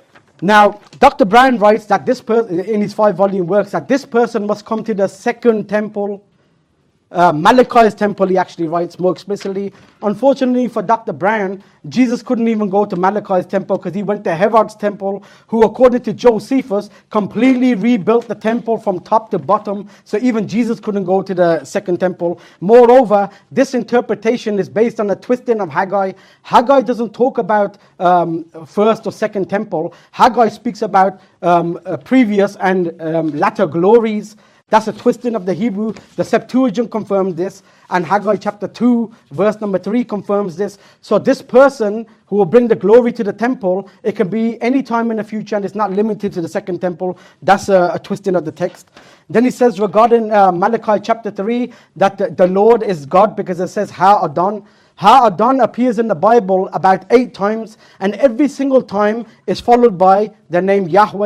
Now, Doctor Brown writes that this person, in his five-volume works, that this person must come to the second temple. Uh, Malachi's temple, he actually writes more explicitly. Unfortunately for Doctor Brown, Jesus couldn't even go to Malachi's temple because he went to Herod's temple, who, according to Josephus, completely rebuilt the temple from top to bottom. So even Jesus couldn't go to the second temple. Moreover, this interpretation is based on a twisting of Haggai. Haggai doesn't talk about um, first or second temple. Haggai speaks about um, uh, previous and um, latter glories. That's a twisting of the Hebrew. The Septuagint confirms this, and Haggai chapter two, verse number three confirms this. So this person who will bring the glory to the temple, it can be any time in the future, and it's not limited to the second temple. That's a, a twisting of the text. Then he says regarding uh, Malachi chapter three, that the, the Lord is God, because it says Ha Adon. Ha Adon appears in the Bible about eight times, and every single time is followed by the name Yahweh.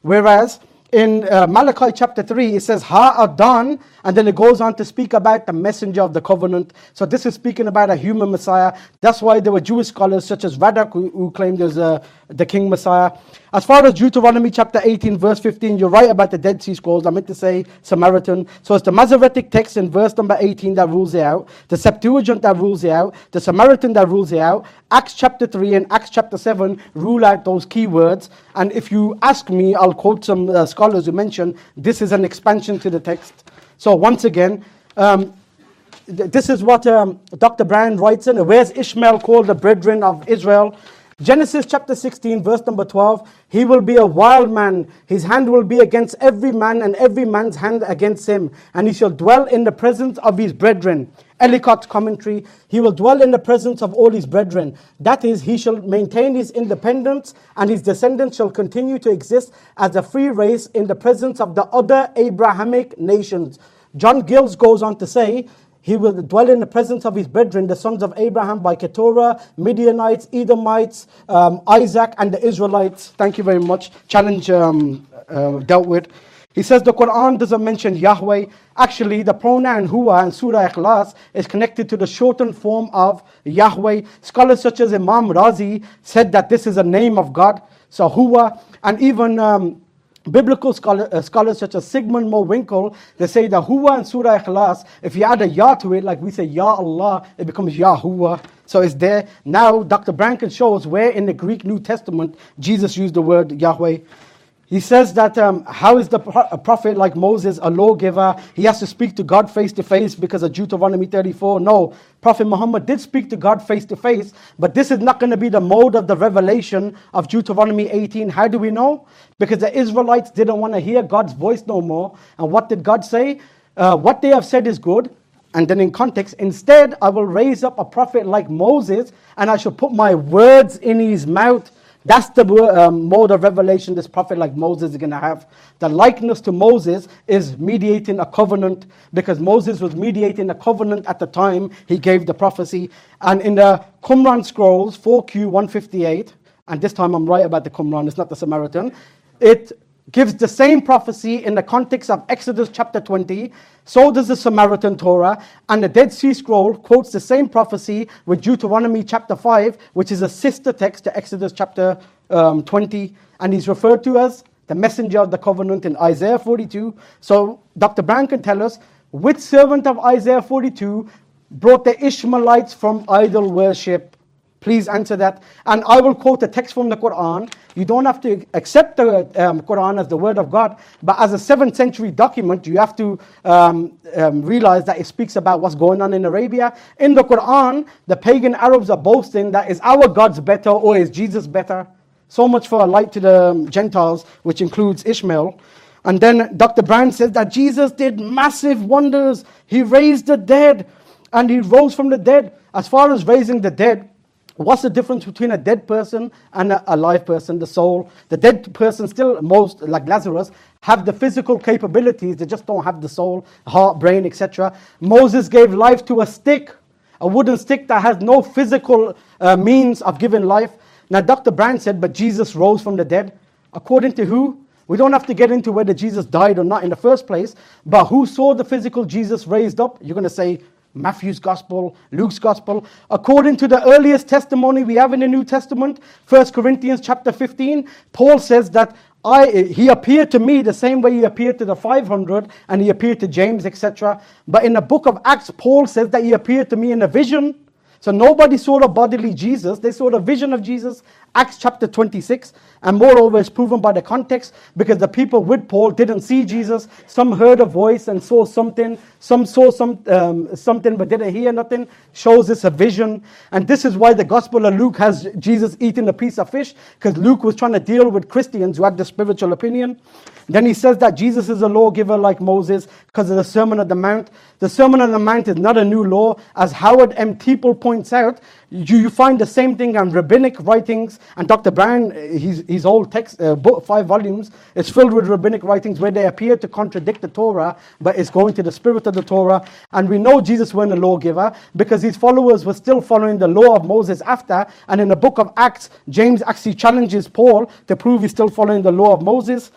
Whereas in uh, Malachi chapter three, it says, Ha-Adan, and then it goes on to speak about the messenger of the covenant. So this is speaking about a human Messiah. That's why there were Jewish scholars such as Radak who, who claimed there's a, the King Messiah. As far as Deuteronomy chapter eighteen, verse fifteen, you're right about the Dead Sea Scrolls. I meant to say Samaritan. So it's the Masoretic text in verse number eighteen that rules it out, the Septuagint that rules it out, the Samaritan that rules it out. Acts chapter three and Acts chapter seven rule out those key words. And if you ask me, I'll quote some uh, scholars who mention this is an expansion to the text. So once again, um, th- this is what um, Doctor Brand writes in. Where's Ishmael called the brethren of Israel? Genesis chapter sixteen, verse number twelve. He will be a wild man. His hand will be against every man, and every man's hand against him. And he shall dwell in the presence of his brethren. Ellicott's commentary. He will dwell in the presence of all his brethren. That is, he shall maintain his independence, and his descendants shall continue to exist as a free race in the presence of the other Abrahamic nations. John Gills goes on to say, he will dwell in the presence of his brethren, the sons of Abraham by Keturah, Midianites, Edomites, um, Isaac, and the Israelites. Thank you very much. Challenge um, uh, dealt with. He says the Quran doesn't mention Yahweh. Actually, the pronoun Huwa in Surah Ikhlas is connected to the shortened form of Yahweh. Scholars such as Imam Razi said that this is a name of God. So Huwa, and even Um, Biblical scholar, uh, scholars such as Sigmund Mo Winkle, they say that Huwa and Surah Ikhlas, if you add a Ya to it, like we say Ya Allah, it becomes Yahuwah. So it's there. Now Doctor Branken shows where in the Greek New Testament Jesus used the word Yahweh. He says that um, how is the pro- a prophet like Moses a lawgiver? He has to speak to God face to face because of Deuteronomy thirty-four. No, Prophet Muhammad did speak to God face to face, but this is not going to be the mode of the revelation of Deuteronomy eighteen. How do we know? Because the Israelites didn't want to hear God's voice no more. And what did God say? Uh, what they have said is good. And then in context, instead I will raise up a prophet like Moses, and I shall put my words in his mouth. That's the um, mode of revelation this prophet like Moses is going to have. The likeness to Moses is mediating a covenant, because Moses was mediating a covenant at the time he gave the prophecy. And in the Qumran scrolls, four Q one fifty-eight, and this time I'm right about the Qumran, it's not the Samaritan, it gives the same prophecy in the context of Exodus chapter twenty. So does the Samaritan Torah, and the Dead Sea Scroll quotes the same prophecy with Deuteronomy chapter five, which is a sister text to Exodus chapter um, twenty, and he's referred to as the messenger of the covenant in Isaiah forty-two. So Doctor Brown can tell us which servant of Isaiah forty-two brought the Ishmaelites from idol worship. Please answer that. And I will quote a text from the Quran. You don't have to accept the um, Quran as the word of God, but as a seventh century document, you have to um, um, realize that it speaks about what's going on in Arabia. In the Quran, the pagan Arabs are boasting that is our God's better or is Jesus better. So much for a light to the um, Gentiles, which includes Ishmael. And then Doctor Brand says that Jesus did massive wonders. He raised the dead, and he rose from the dead. As far as raising the dead, what's the difference between a dead person and a alive person, the soul? The dead person still, most like Lazarus, have the physical capabilities, they just don't have the soul, heart, brain, et cetera. Moses gave life to a stick, a wooden stick that has no physical uh, means of giving life. Now Doctor Brand said, but Jesus rose from the dead. According to who? We don't have to get into whether Jesus died or not in the first place, but who saw the physical Jesus raised up? You're going to say, Matthew's Gospel, Luke's Gospel. According to the earliest testimony we have in the New Testament, First Corinthians chapter fifteen, Paul says that I, he appeared to me the same way he appeared to the five hundred, and he appeared to James, et cetera. But in the book of Acts, Paul says that he appeared to me in a vision. So nobody saw the bodily Jesus, they saw the vision of Jesus. Acts chapter twenty-six, and moreover it's proven by the context, because the people with Paul didn't see Jesus. Some heard a voice and saw something, some saw some um, something but didn't hear nothing. Shows it's a vision. And this is why the Gospel of Luke has Jesus eating a piece of fish, because Luke was trying to deal with Christians who had the spiritual opinion. Then he says that Jesus is a lawgiver like Moses because of the Sermon on the Mount. The Sermon on the Mount is not a new law. As Howard M. Teeple points out, you, you find the same thing on rabbinic writings. And Doctor Brown, his, his old text, uh, book, five volumes, is filled with rabbinic writings where they appear to contradict the Torah, but it's going to the spirit of the Torah. And we know Jesus wasn't a lawgiver because his followers were still following the law of Moses after. And in the book of Acts, James actually challenges Paul to prove he's still following the law of Moses.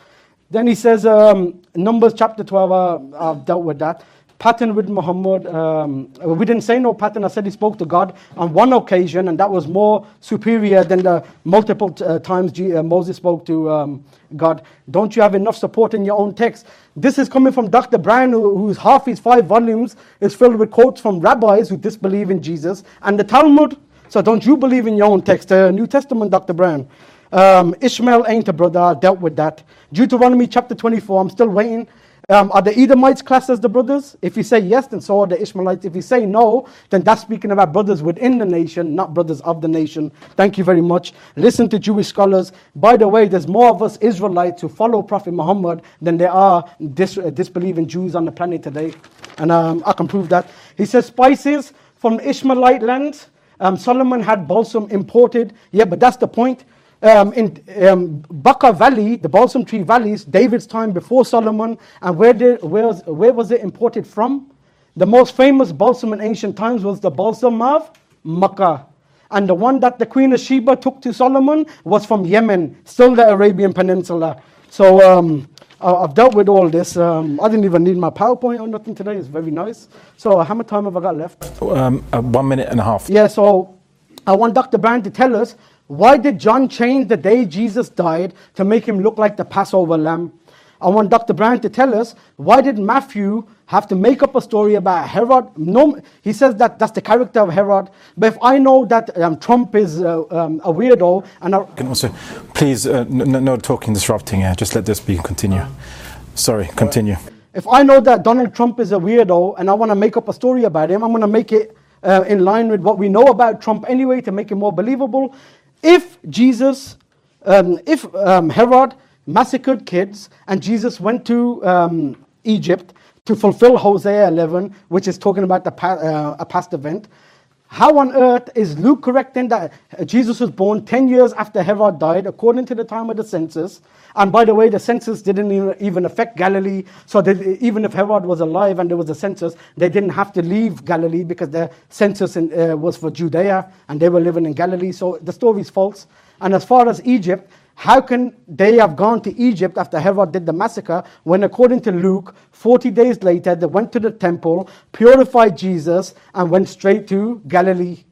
Then he says, um, Numbers chapter twelve, uh, I've dealt with that. Pattern with Muhammad. Um, we didn't say no pattern. I said he spoke to God on one occasion, and that was more superior than the multiple t- uh, times G- uh, Moses spoke to um, God. Don't you have enough support in your own text? This is coming from Doctor Brown, who, whose half his five volumes is filled with quotes from rabbis who disbelieve in Jesus and the Talmud. So don't you believe in your own text? Uh, New Testament, Doctor Brown. Um, Ishmael ain't a brother. I dealt with that. Deuteronomy chapter twenty-four. I'm still waiting. Um, are the Edomites classed as the brothers? If you say yes, then so are the Ishmaelites. If you say no, then that's speaking about brothers within the nation, not brothers of the nation. Thank you very much. Listen to Jewish scholars. By the way, there's more of us Israelites who follow Prophet Muhammad than there are dis- uh, disbelieving Jews on the planet today. And um, I can prove that. He says spices from Ishmaelite lands. Um, Solomon had balsam imported. Yeah, but that's the point. Um, in um, Baca Valley, the Balsam Tree Valleys, David's time before Solomon, and where did where was, where was it imported from? The most famous balsam in ancient times was the balsam of Makkah, and the one that the Queen of Sheba took to Solomon was from Yemen, still the Arabian Peninsula. So um, I've dealt with all this. Um, I didn't even need my PowerPoint or nothing today. It's very nice. So how much time have I got left? Um, uh, one minute and a half. Yeah. So I want Doctor Brand to tell us, why did John change the day Jesus died to make him look like the Passover lamb? I want Doctor Brand to tell us, why did Matthew have to make up a story about Herod? No, he says that that's the character of Herod. But if I know that um, Trump is uh, um, a weirdo, and I Can also, please, uh, no, no talking, disrupting. Yeah, just let this be continue. Sorry, continue. if I know that Donald Trump is a weirdo, and I want to make up a story about him, I'm going to make it uh, in line with what we know about Trump anyway to make it more believable. If Jesus, um, if um, Herod massacred kids and Jesus went to um, Egypt to fulfill Hosea eleven, which is talking about the pa- uh, a past event, how on earth is Luke correct in that Jesus was born ten years after Herod died, according to the time of the census? And by the way, the census didn't even affect Galilee. So that even if Herod was alive and there was a census, they didn't have to leave Galilee because the census in, uh, was for Judea and they were living in Galilee. So the story is false. And as far as Egypt, how can they have gone to Egypt after Herod did the massacre when, according to Luke, forty days later, they went to the temple, purified Jesus, and went straight to Galilee?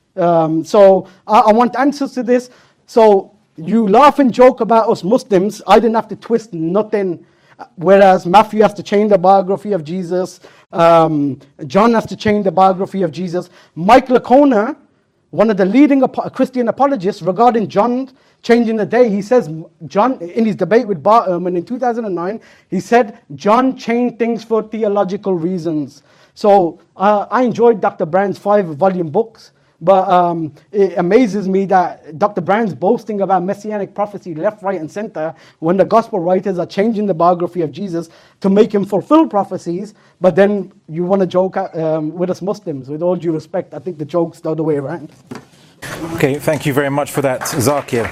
Um, so I, I want answers to this. So you laugh and joke about us Muslims. I didn't have to twist nothing. Whereas Matthew has to change the biography of Jesus. Um, John has to change the biography of Jesus. Mike Licona, one of the leading Christian apologists regarding John changing the day, he says, John, in his debate with Bar Ehrman in two thousand nine, he said, John changed things for theological reasons. So uh, I enjoyed Doctor Brand's five-volume books, but um, it amazes me that Doctor Brand's boasting about messianic prophecy left, right, and center when the gospel writers are changing the biography of Jesus to make him fulfill prophecies, but then you want to joke at, um, with us Muslims. With all due respect, I think the joke's the other way around. Okay, thank you very much for that, Zakir.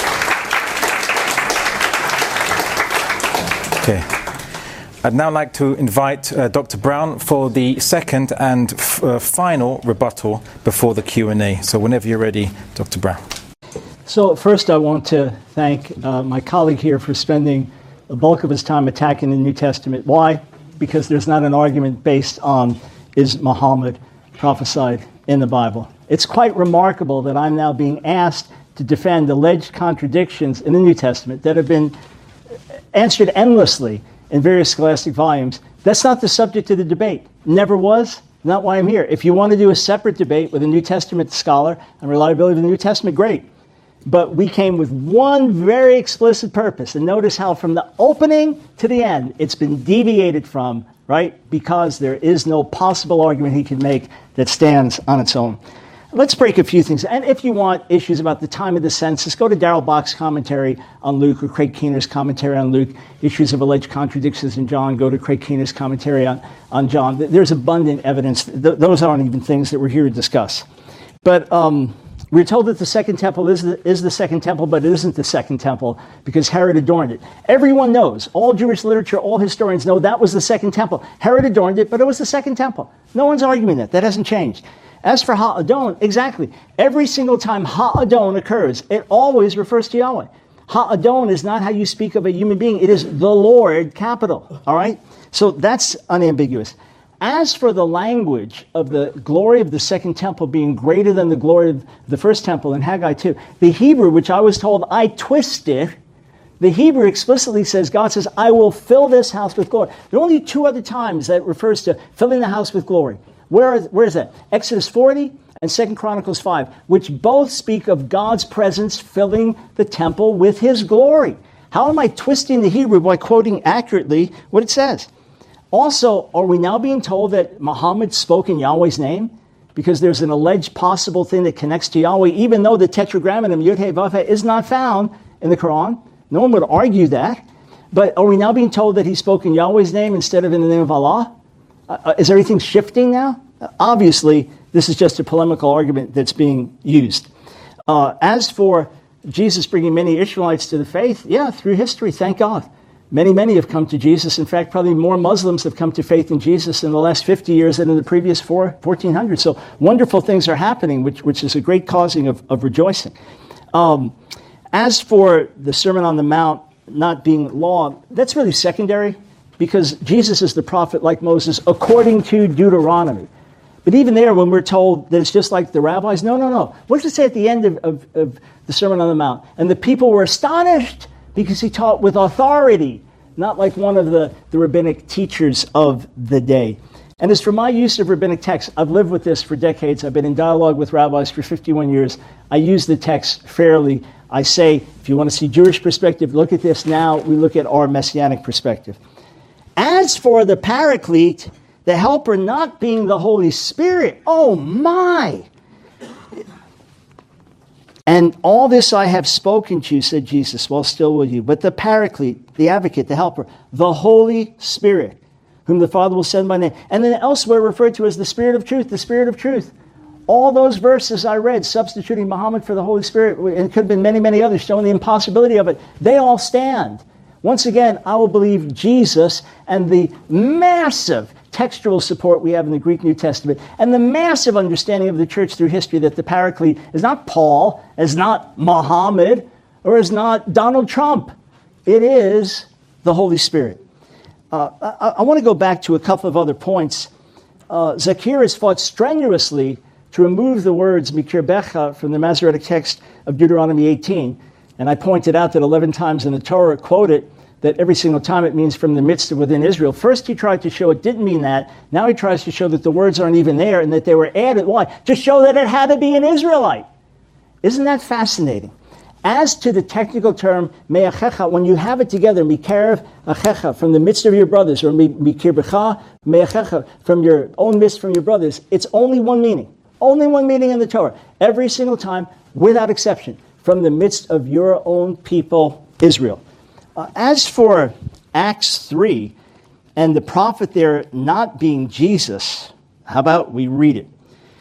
Okay. I'd now like to invite uh, Doctor Brown for the second and f- uh, final rebuttal before the Q and A. So whenever you're ready, Doctor Brown. So first I want to thank uh, my colleague here for spending the bulk of his time attacking the New Testament. Why? Because there's not an argument based on is Muhammad prophesied in the Bible. It's quite remarkable that I'm now being asked to defend alleged contradictions in the New Testament that have been answered endlessly in various scholastic volumes. That's not the subject of the debate. Never was, not why I'm here. If you want to do a separate debate with a New Testament scholar on reliability of the New Testament, great. But we came with one very explicit purpose. And notice how from the opening to the end, it's been deviated from, right? Because there is no possible argument he can make that stands on its own. Let's break a few things. And if you want issues about the time of the census, go to Darrell Bock's commentary on Luke or Craig Keener's commentary on Luke. Issues of alleged contradictions in John, go to Craig Keener's commentary on, on John. There's abundant evidence. Th- those aren't even things that we're here to discuss. But um, we're told that the Second Temple is the, is the Second Temple, but it isn't the Second Temple because Herod adorned it. Everyone knows, all Jewish literature, all historians know that was the Second Temple. Herod adorned it, but it was the Second Temple. No one's arguing that. That hasn't changed. As for Ha'adon, exactly. Every single time Ha'adon occurs, it always refers to Yahweh. Ha-adon is not how you speak of a human being. It is the Lord, capital. All right? So that's unambiguous. As for the language of the glory of the second temple being greater than the glory of the first temple in Haggai two, the Hebrew, which I was told I twisted, the Hebrew explicitly says, God says, I will fill this house with glory. There are only two other times that it refers to filling the house with glory. Where is, where is that? Exodus forty and Second Chronicles five, which both speak of God's presence filling the temple with his glory. How am I twisting the Hebrew by quoting accurately what it says? Also, are we now being told that Muhammad spoke in Yahweh's name? Because there's an alleged possible thing that connects to Yahweh, even though the tetragrammaton Yud-Heh Vav-Heh is not found in the Quran. No one would argue that. But are we now being told that he spoke in Yahweh's name instead of in the name of Allah? Uh, is everything shifting now? Uh, obviously, this is just a polemical argument that's being used. Uh, as for Jesus bringing many Israelites to the faith, yeah, through history, thank God. Many, many have come to Jesus. In fact, probably more Muslims have come to faith in Jesus in the last fifty years than in the previous four, fourteen hundred. So wonderful things are happening, which, which is a great causing of, of rejoicing. Um, as for the Sermon on the Mount not being law, that's really secondary because Jesus is the prophet like Moses according to Deuteronomy. But even there, when we're told that it's just like the rabbis, no, no, no. What does it say at the end of, of, of the Sermon on the Mount? And the people were astonished because he taught with authority, not like one of the, the rabbinic teachers of the day. And as for my use of rabbinic texts, I've lived with this for decades. I've been in dialogue with rabbis for fifty-one years. I use the text fairly. I say, if you want to see Jewish perspective, look at this now. We look at our messianic perspective. As for the Paraclete, the helper not being the Holy Spirit, oh my! And all this I have spoken to you, said Jesus, while still with you. But the Paraclete, the advocate, the helper, the Holy Spirit, whom the Father will send by name. And then elsewhere referred to as the Spirit of truth, the Spirit of truth. All those verses I read, substituting Muhammad for the Holy Spirit, and it could have been many, many others, showing the impossibility of it, they all stand. Once again, I will believe Jesus and the massive textual support we have in the Greek New Testament and the massive understanding of the church through history that the Paraclete is not Paul, is not Muhammad, or is not Donald Trump. It is the Holy Spirit. Uh, I, I want to go back to a couple of other points. Uh, Zacchaeus fought strenuously to remove the words Mikir Becha from the Masoretic text of Deuteronomy eighteen. And I pointed out that eleven times in the Torah quoted that every single time it means from the midst of within Israel. First he tried to show it didn't mean that. Now he tries to show that the words aren't even there and that they were added. Why? To show that it had to be an Israelite. Isn't that fascinating? As to the technical term, me'achecha, when you have it together, mikarev achecha, from the midst of your brothers, or mikir becha, me'achecha, from your own midst, from your brothers, it's only one meaning. Only one meaning in the Torah. Every single time, without exception, from the midst of your own people, Israel. Uh, as for Acts three, and the prophet there not being Jesus, how about we read it?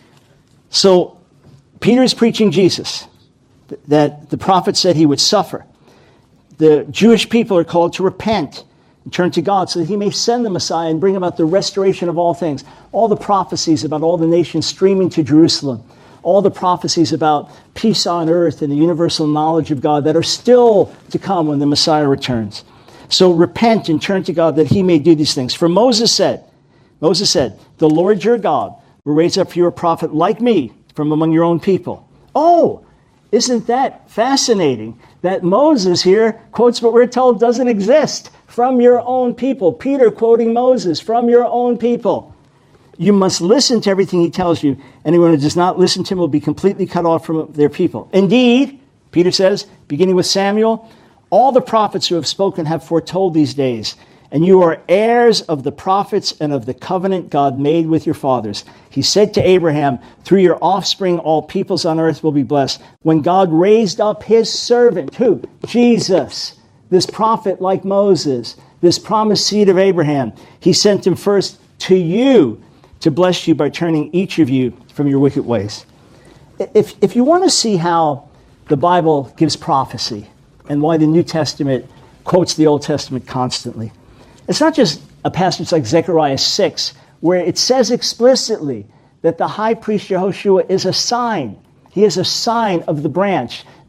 So, Peter's preaching Jesus, th- that the prophet said he would suffer. The Jewish people are called to repent and turn to God so that he may send the Messiah and bring about the restoration of all things. All the prophecies about all the nations streaming to Jerusalem. All the prophecies about peace on earth and the universal knowledge of God that are still to come when the Messiah returns. So repent and turn to God that he may do these things. For Moses said, Moses said, the Lord your God will raise up for you a prophet like me from among your own people. Oh, isn't that fascinating that Moses here quotes what we're told doesn't exist. From your own people. Peter quoting Moses, from your own people. You must listen to everything he tells you. Anyone who does not listen to him will be completely cut off from their people. Indeed, Peter says, beginning with Samuel, all the prophets who have spoken have foretold these days. And you are heirs of the prophets and of the covenant God made with your fathers. He said to Abraham, through your offspring all peoples on earth will be blessed. When God raised up his servant, who? Jesus, this prophet like Moses, this promised seed of Abraham, he sent him first to you to bless you by turning each of you from your wicked ways. If, if you want to see how the Bible gives prophecy and why the New Testament quotes the Old Testament constantly, it's not just a passage like Zechariah six, where it says explicitly that the high priest Yehoshua is a sign. He is a sign of the branch. The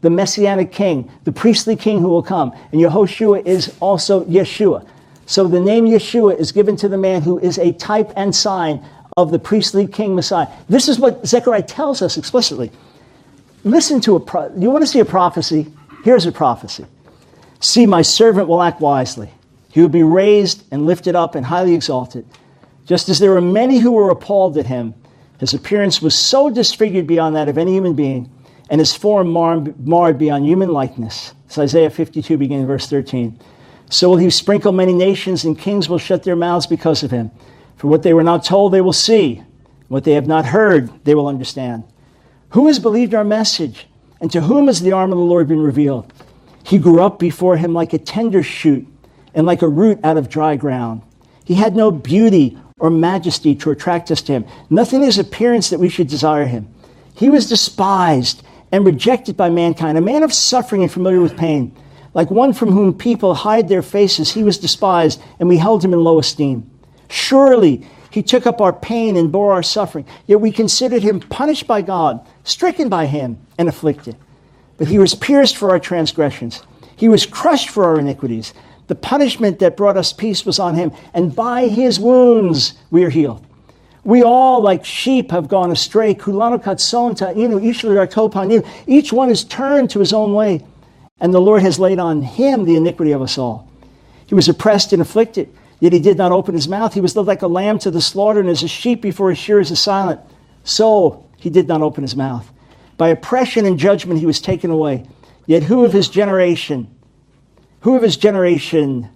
the Messianic king, the priestly king who will come. And Yehoshua is also Yeshua. So the name Yeshua is given to the man who is a type and sign of the priestly king Messiah. This is what Zechariah tells us explicitly. Listen to a, pro- you want to see a prophecy? Here's a prophecy. See, my servant will act wisely. He will be raised and lifted up and highly exalted. Just as there were many who were appalled at him, his appearance was so disfigured beyond that of any human being, and his form marred, marred beyond human likeness. It's Isaiah fifty-two, beginning in verse thirteen. So will he sprinkle many nations, and kings will shut their mouths because of him. For what they were not told, they will see. What they have not heard, they will understand. Who has believed our message? And to whom has the arm of the Lord been revealed? He grew up before him like a tender shoot, and like a root out of dry ground. He had no beauty or majesty to attract us to him. Nothing in his appearance that we should desire him. He was despised and rejected by mankind, a man of suffering and familiar with pain. Like one from whom people hide their faces, he was despised, and we held him in low esteem. Surely he took up our pain and bore our suffering, yet we considered him punished by God, stricken by him, and afflicted. But he was pierced for our transgressions. He was crushed for our iniquities. The punishment that brought us peace was on him, and by his wounds we are healed. We all, like sheep, have gone astray. Kulanu katson ta'inu, ishlir topanu. Each one is turned to his own way, and the Lord has laid on him the iniquity of us all. He was oppressed and afflicted, yet he did not open his mouth. He was led like a lamb to the slaughter, and as a sheep before his shearers is silent, so he did not open his mouth. By oppression and judgment he was taken away. Yet who of his generation, who of his generation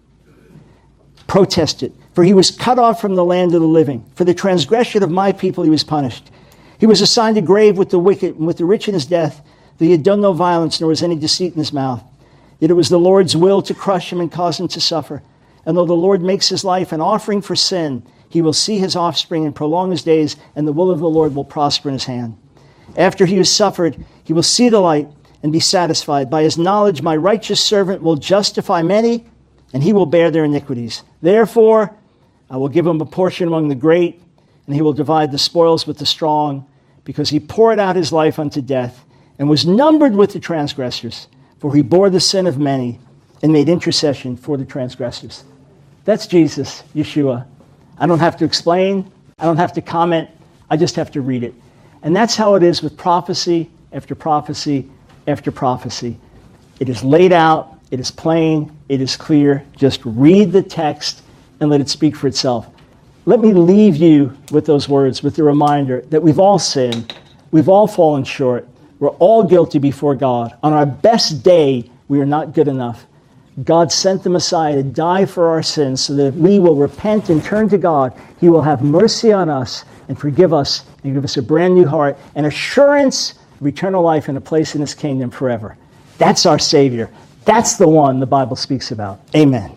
protested? For he was cut off from the land of the living. For the transgression of my people he was punished. He was assigned a grave with the wicked, and with the rich in his death. That he had done no violence, nor was any deceit in his mouth. Yet it was the Lord's will to crush him and cause him to suffer. And though the Lord makes his life an offering for sin, he will see his offspring and prolong his days, and the will of the Lord will prosper in his hand. After he has suffered, he will see the light and be satisfied. By his knowledge, my righteous servant will justify many, and he will bear their iniquities. Therefore, I will give him a portion among the great, and he will divide the spoils with the strong, because he poured out his life unto death, and was numbered with the transgressors. For he bore the sin of many, and made intercession for the transgressors. That's Jesus, Yeshua. I don't have to explain. I don't have to comment. I just have to read it. And that's how it is with prophecy after prophecy after prophecy. It is laid out. It is plain. It is clear. Just read the text and let it speak for itself. Let me leave you with those words, with the reminder that we've all sinned. We've all fallen short. We're all guilty before God. On our best day, we are not good enough. God sent the Messiah to die for our sins so that if we will repent and turn to God, he will have mercy on us and forgive us and give us a brand new heart and assurance of eternal life and a place in his kingdom forever. That's our Savior. That's the one the Bible speaks about. Amen.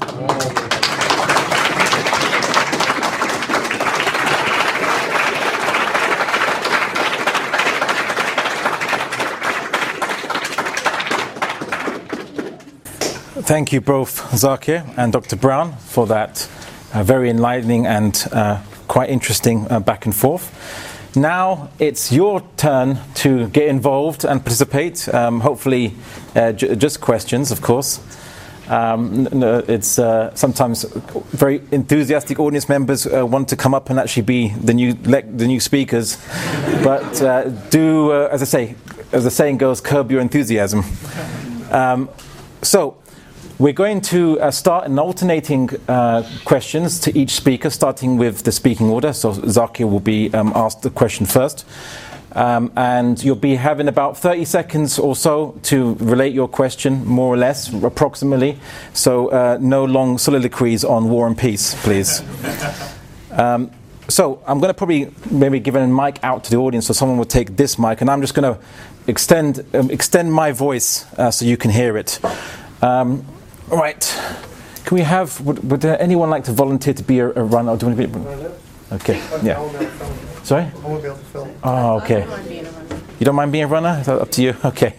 Thank you both, Zakir and Doctor Brown, for that uh, very enlightening and uh, quite interesting uh, back and forth. Now it's your turn to get involved and participate. Um, hopefully, uh, j- just questions, of course. Um, n- it's uh, sometimes very enthusiastic audience members uh, want to come up and actually be the new le- the new speakers, but uh, do, uh, as I say, as the saying goes, curb your enthusiasm. Um, so. We're going to uh, start in alternating uh, questions to each speaker, starting with the speaking order. So Zakir will be um, asked the question first. Um, and you'll be having about thirty seconds or so to relate your question, more or less, approximately. So uh, no long soliloquies on war and peace, please. Um, so I'm going to probably maybe give a mic out to the audience, so someone will take this mic, and I'm just going to extend um, extend my voice uh, so you can hear it. Um, All right. Can we have? Would, would uh, anyone like to volunteer to be a, a runner? Or do you want to be? Okay. Yeah. Sorry. I won't be able to film. Oh, okay. You don't mind being a runner? Is that up to you? Okay.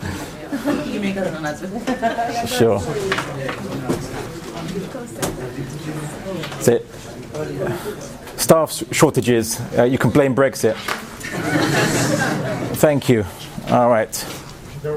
Sure. That's it. Staff shortages. Uh, you can blame Brexit. Thank you. All right. There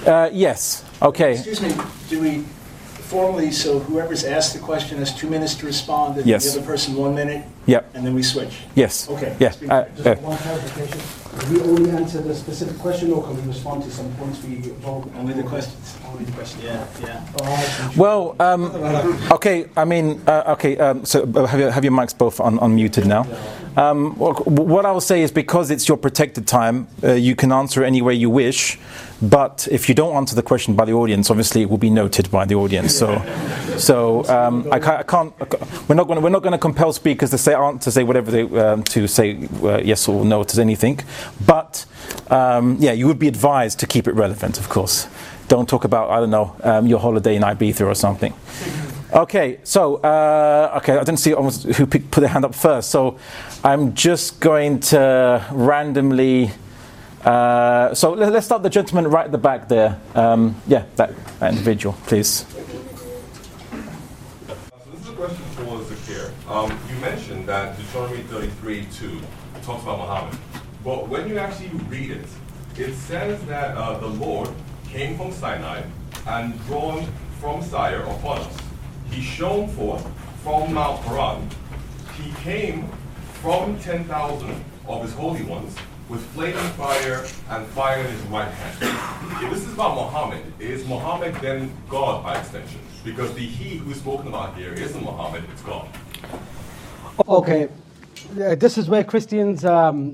Uh, yes. Okay. Excuse me, do we formally, so whoever's asked the question has two minutes to respond, and Yes. the other person one minute, Yep. and then we switch? Yes. Okay. Yeah. Uh, uh, Just one clarification. Do we only answer the specific question, or can we respond to some points we vote? Only the questions. Only the questions. Yeah, yeah. Oh, well, um, okay. I mean, uh, okay. Um, so uh, have, your, have your mics both un- unmuted now. Um, wh- what I will say is, because it's your protected time, uh, you can answer any way you wish. But if you don't answer the question by the audience, obviously it will be noted by the audience. So, so um, I, can't, I can't. We're not going. We're not going to compel speakers to say to say whatever they um, to say uh, yes or no to anything. But um, yeah, you would be advised to keep it relevant, of course. Don't talk about, I don't know, um, your holiday in Ibiza or something. Okay, so uh, okay, I didn't see almost who picked, put their hand up first. So I'm just going to randomly. Uh, so let, let's start the gentleman right at the back there. Um, yeah, that, that individual, please. So this is a question for Zakir. Um, you mentioned that Deuteronomy thirty-three two talks about Muhammad, but when you actually read it, it says that uh, the Lord came from Sinai and drawn from Sire upon us. He shone forth from Mount Paran. He came from ten thousand of his holy ones with flaming fire and fire in his right hand. If this is about Muhammad, is Muhammad then God by extension? Because the he who's spoken about here isn't Muhammad, it's God. Okay, Uh, this is where Christians um,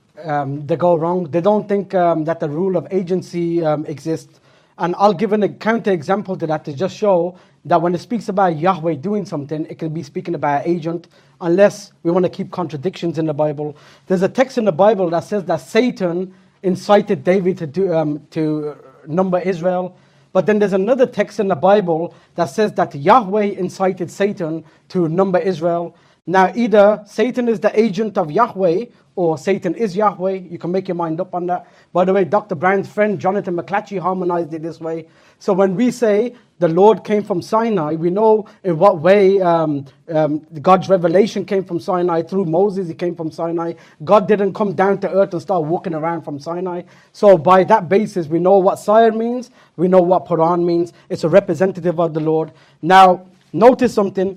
um, they go wrong. They don't think um, that the rule of agency um, exists. And I'll give an, a counter example to that to just show that when it speaks about Yahweh doing something, it can be speaking about agent, unless we want to keep contradictions in the Bible. There's a text in the Bible that says that Satan incited David to do, um, to number Israel. But then there's another text in the Bible that says that Yahweh incited Satan to number Israel. Now, either Satan is the agent of Yahweh, or Satan is Yahweh. You can make your mind up on that. By the way, Doctor Brown's friend Jonathan McClatchy harmonized it this way. So when we say the Lord came from Sinai, we know in what way um, um, God's revelation came from Sinai. Through Moses, he came from Sinai. God didn't come down to earth and start walking around from Sinai. So by that basis, we know what Sire means. We know what Paran means. It's a representative of the Lord. Now, notice something.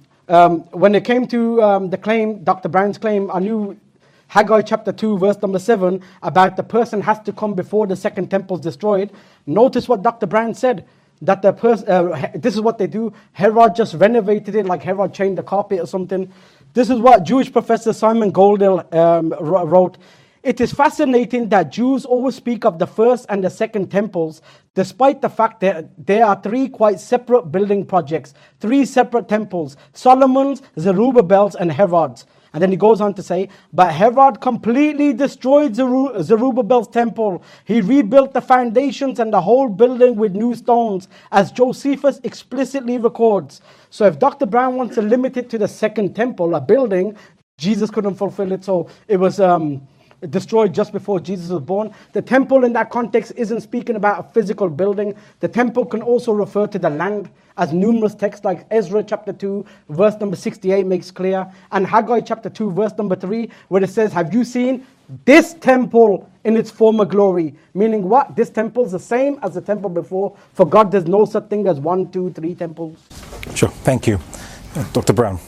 Um, when it came to um, the claim, Doctor Brown's claim, I knew Haggai chapter two, verse number seven, about the person has to come before the second temple is destroyed. Notice what Doctor Brown said, that the person, uh, this is what they do. Herod just renovated it, like Herod changed the carpet or something. This is what Jewish professor Simon Goldell um, wrote. It is fascinating that Jews always speak of the first and the second temples, despite the fact that there are three quite separate building projects, three separate temples, Solomon's, Zerubbabel's, and Herod's. And then he goes on to say, but Herod completely destroyed Zeru- Zerubbabel's temple. He rebuilt the foundations and the whole building with new stones, as Josephus explicitly records. So if Doctor Brown wants to limit it to the second temple, a building, Jesus couldn't fulfill it. So it was um, destroyed just before Jesus was born. The temple in that context isn't speaking about a physical building. The temple can also refer to the land, as numerous texts like Ezra chapter two, verse number sixty-eight makes clear, and Haggai chapter two, verse number three, where it says, have you seen this temple in its former glory? Meaning what? This temple is the same as the temple before. For God, there's no such thing as one, two, three temples. Sure, thank you. Uh, Doctor Brown.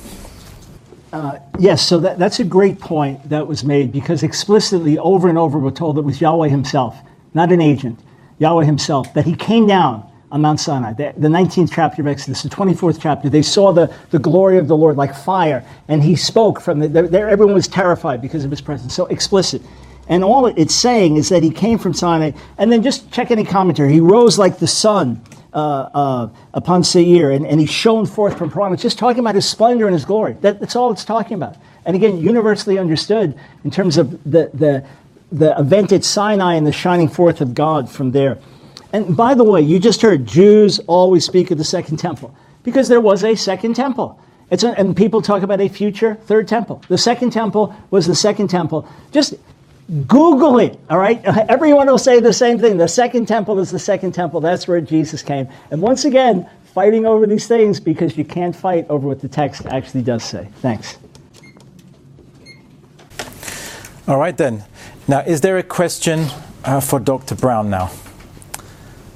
Uh, yes, so that, that's a great point that was made, because explicitly over and over we're told it was Yahweh himself, not an agent, Yahweh himself, that he came down on Mount Sinai. The, the nineteenth chapter of Exodus, the twenty-fourth chapter, they saw the, the glory of the Lord like fire, and he spoke from the, there, everyone was terrified because of his presence, so explicit. And all it's saying is that he came from Sinai, and then just check any commentary. He rose like the sun uh, uh, upon Seir, and, and he shone forth from Paran. It's just talking about his splendor and his glory. That, that's all it's talking about. And again, universally understood in terms of the, the, the event at Sinai and the shining forth of God from there. And by the way, you just heard Jews always speak of the second temple, because there was a second temple. It's a, and people talk about a future third temple. The second temple was the second temple. Just Google it, all right? Everyone will say the same thing. The second temple is the second temple. That's where Jesus came. And once again, fighting over these things because you can't fight over what the text actually does say. Thanks. All right then. Now, is there a question uh, for Doctor Brown now?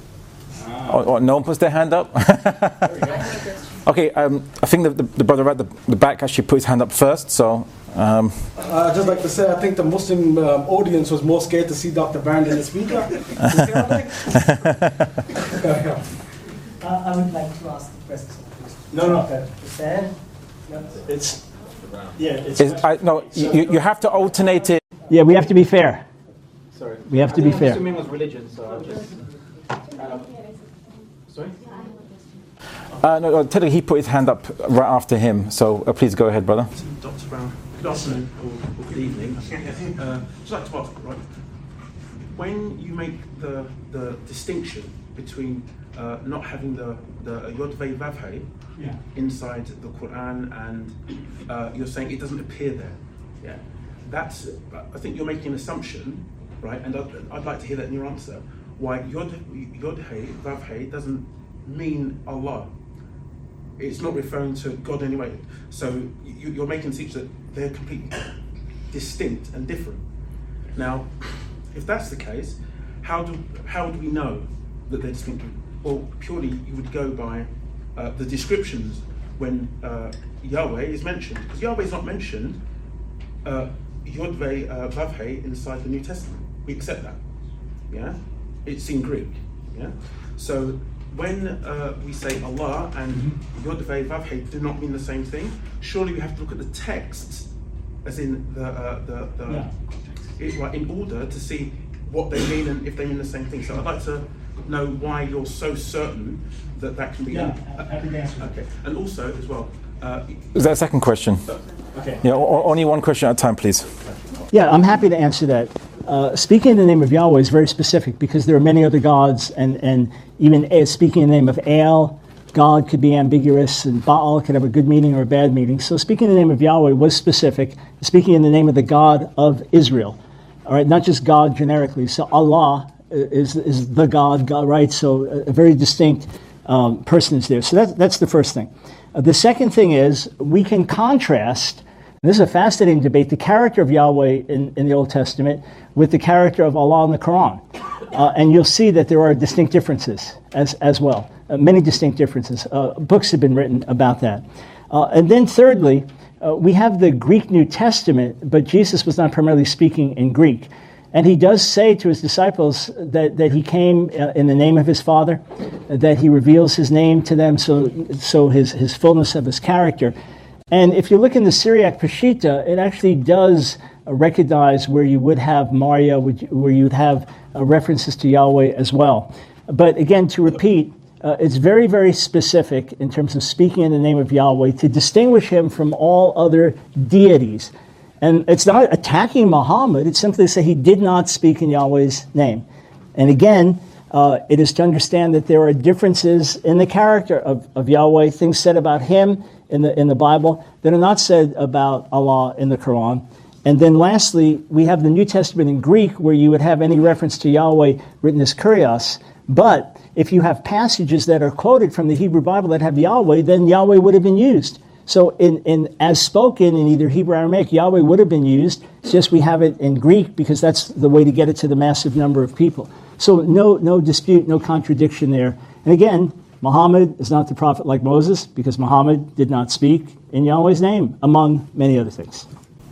Or, or no one puts their hand up? Okay, um, I think the, the, the brother at the, the back actually put his hand up first, so... Um, uh, I'd just like to say, I think the Muslim um, audience was more scared to see Doctor Brand than the speaker. uh, I would like to ask the question. No, no. Is there? No. It's... Yeah, it's... is, I, no, you, you have to alternate it. Yeah, we have to be fair. Sorry. We have to be fair. Assuming was religion, so I'll just... Um, sorry? Uh, no, no, technically he put his hand up right after him, so uh, please go ahead, brother. Doctor Brown, good afternoon or, or good evening. Uh, just like to ask, right, when you make the, the distinction between uh, not having the, the Yod Vei Vav Hei yeah. inside the Quran and uh, you're saying it doesn't appear there, yeah, that's, I think you're making an assumption, right, and I'd, I'd like to hear that in your answer, why Yod, Yod Hei Vav Hei doesn't mean Allah. It's not referring to God anyway. So you, you're making it seem that they're completely distinct and different. Now, if that's the case, how do how do we know that they're distinct? Well, purely you would go by uh, the descriptions when uh, Yahweh is mentioned, because Yahweh is not mentioned uh, Yod Vei uh, Vav Hei inside the New Testament. We accept that. Yeah, it's in Greek. Yeah, so. When uh, we say Allah and Yod Vei Vav Hei do not mean the same thing, surely we have to look at the texts, as in the uh, the, the yeah. it, right, in order to see what they mean and if they mean the same thing. So I'd like to know why you're so certain that that can be. Yeah, happy to answer. Okay, and also as well. Uh, Is that a second question? Okay. Yeah, o- only one question at a time, please. Yeah, I'm happy to answer that. Uh, speaking in the name of Yahweh is very specific because there are many other gods, and, and even uh, speaking in the name of El, God could be ambiguous, and Baal could have a good meaning or a bad meaning. So speaking in the name of Yahweh was specific, speaking in the name of the God of Israel, all right, not just God generically. So Allah is is the God, God, right? So a, a very distinct um, person is there. So that, that's the first thing. Uh, the second thing is we can contrast. This is a fascinating debate, the character of Yahweh in, in the Old Testament with the character of Allah in the Quran. Uh, and you'll see that there are distinct differences as, as well, uh, many distinct differences. Uh, books have been written about that. Uh, and then thirdly, uh, we have the Greek New Testament, but Jesus was not primarily speaking in Greek. And he does say to his disciples that, that he came uh, in the name of his Father, that he reveals his name to them, so, so his, his fullness of his character. And if you look in the Syriac Peshitta, it actually does uh, recognize where you would have Maria, where you would have uh, references to Yahweh as well. But again, to repeat, uh, it's very, very specific in terms of speaking in the name of Yahweh to distinguish him from all other deities. And it's not attacking Muhammad, it's simply to say he did not speak in Yahweh's name. And again, uh, it is to understand that there are differences in the character of, of Yahweh, things said about him in the in the Bible that are not said about Allah in the Quran. And then lastly, we have the New Testament in Greek where you would have any reference to Yahweh written as Kyrios. But if you have passages that are quoted from the Hebrew Bible that have Yahweh, then Yahweh would have been used. So in, in as spoken in either Hebrew or Aramaic, Yahweh would have been used. It's just we have it in Greek because that's the way to get it to the massive number of people. So no no dispute, no contradiction there. And again, Muhammad is not the prophet like Moses because Muhammad did not speak in Yahweh's name, among many other things.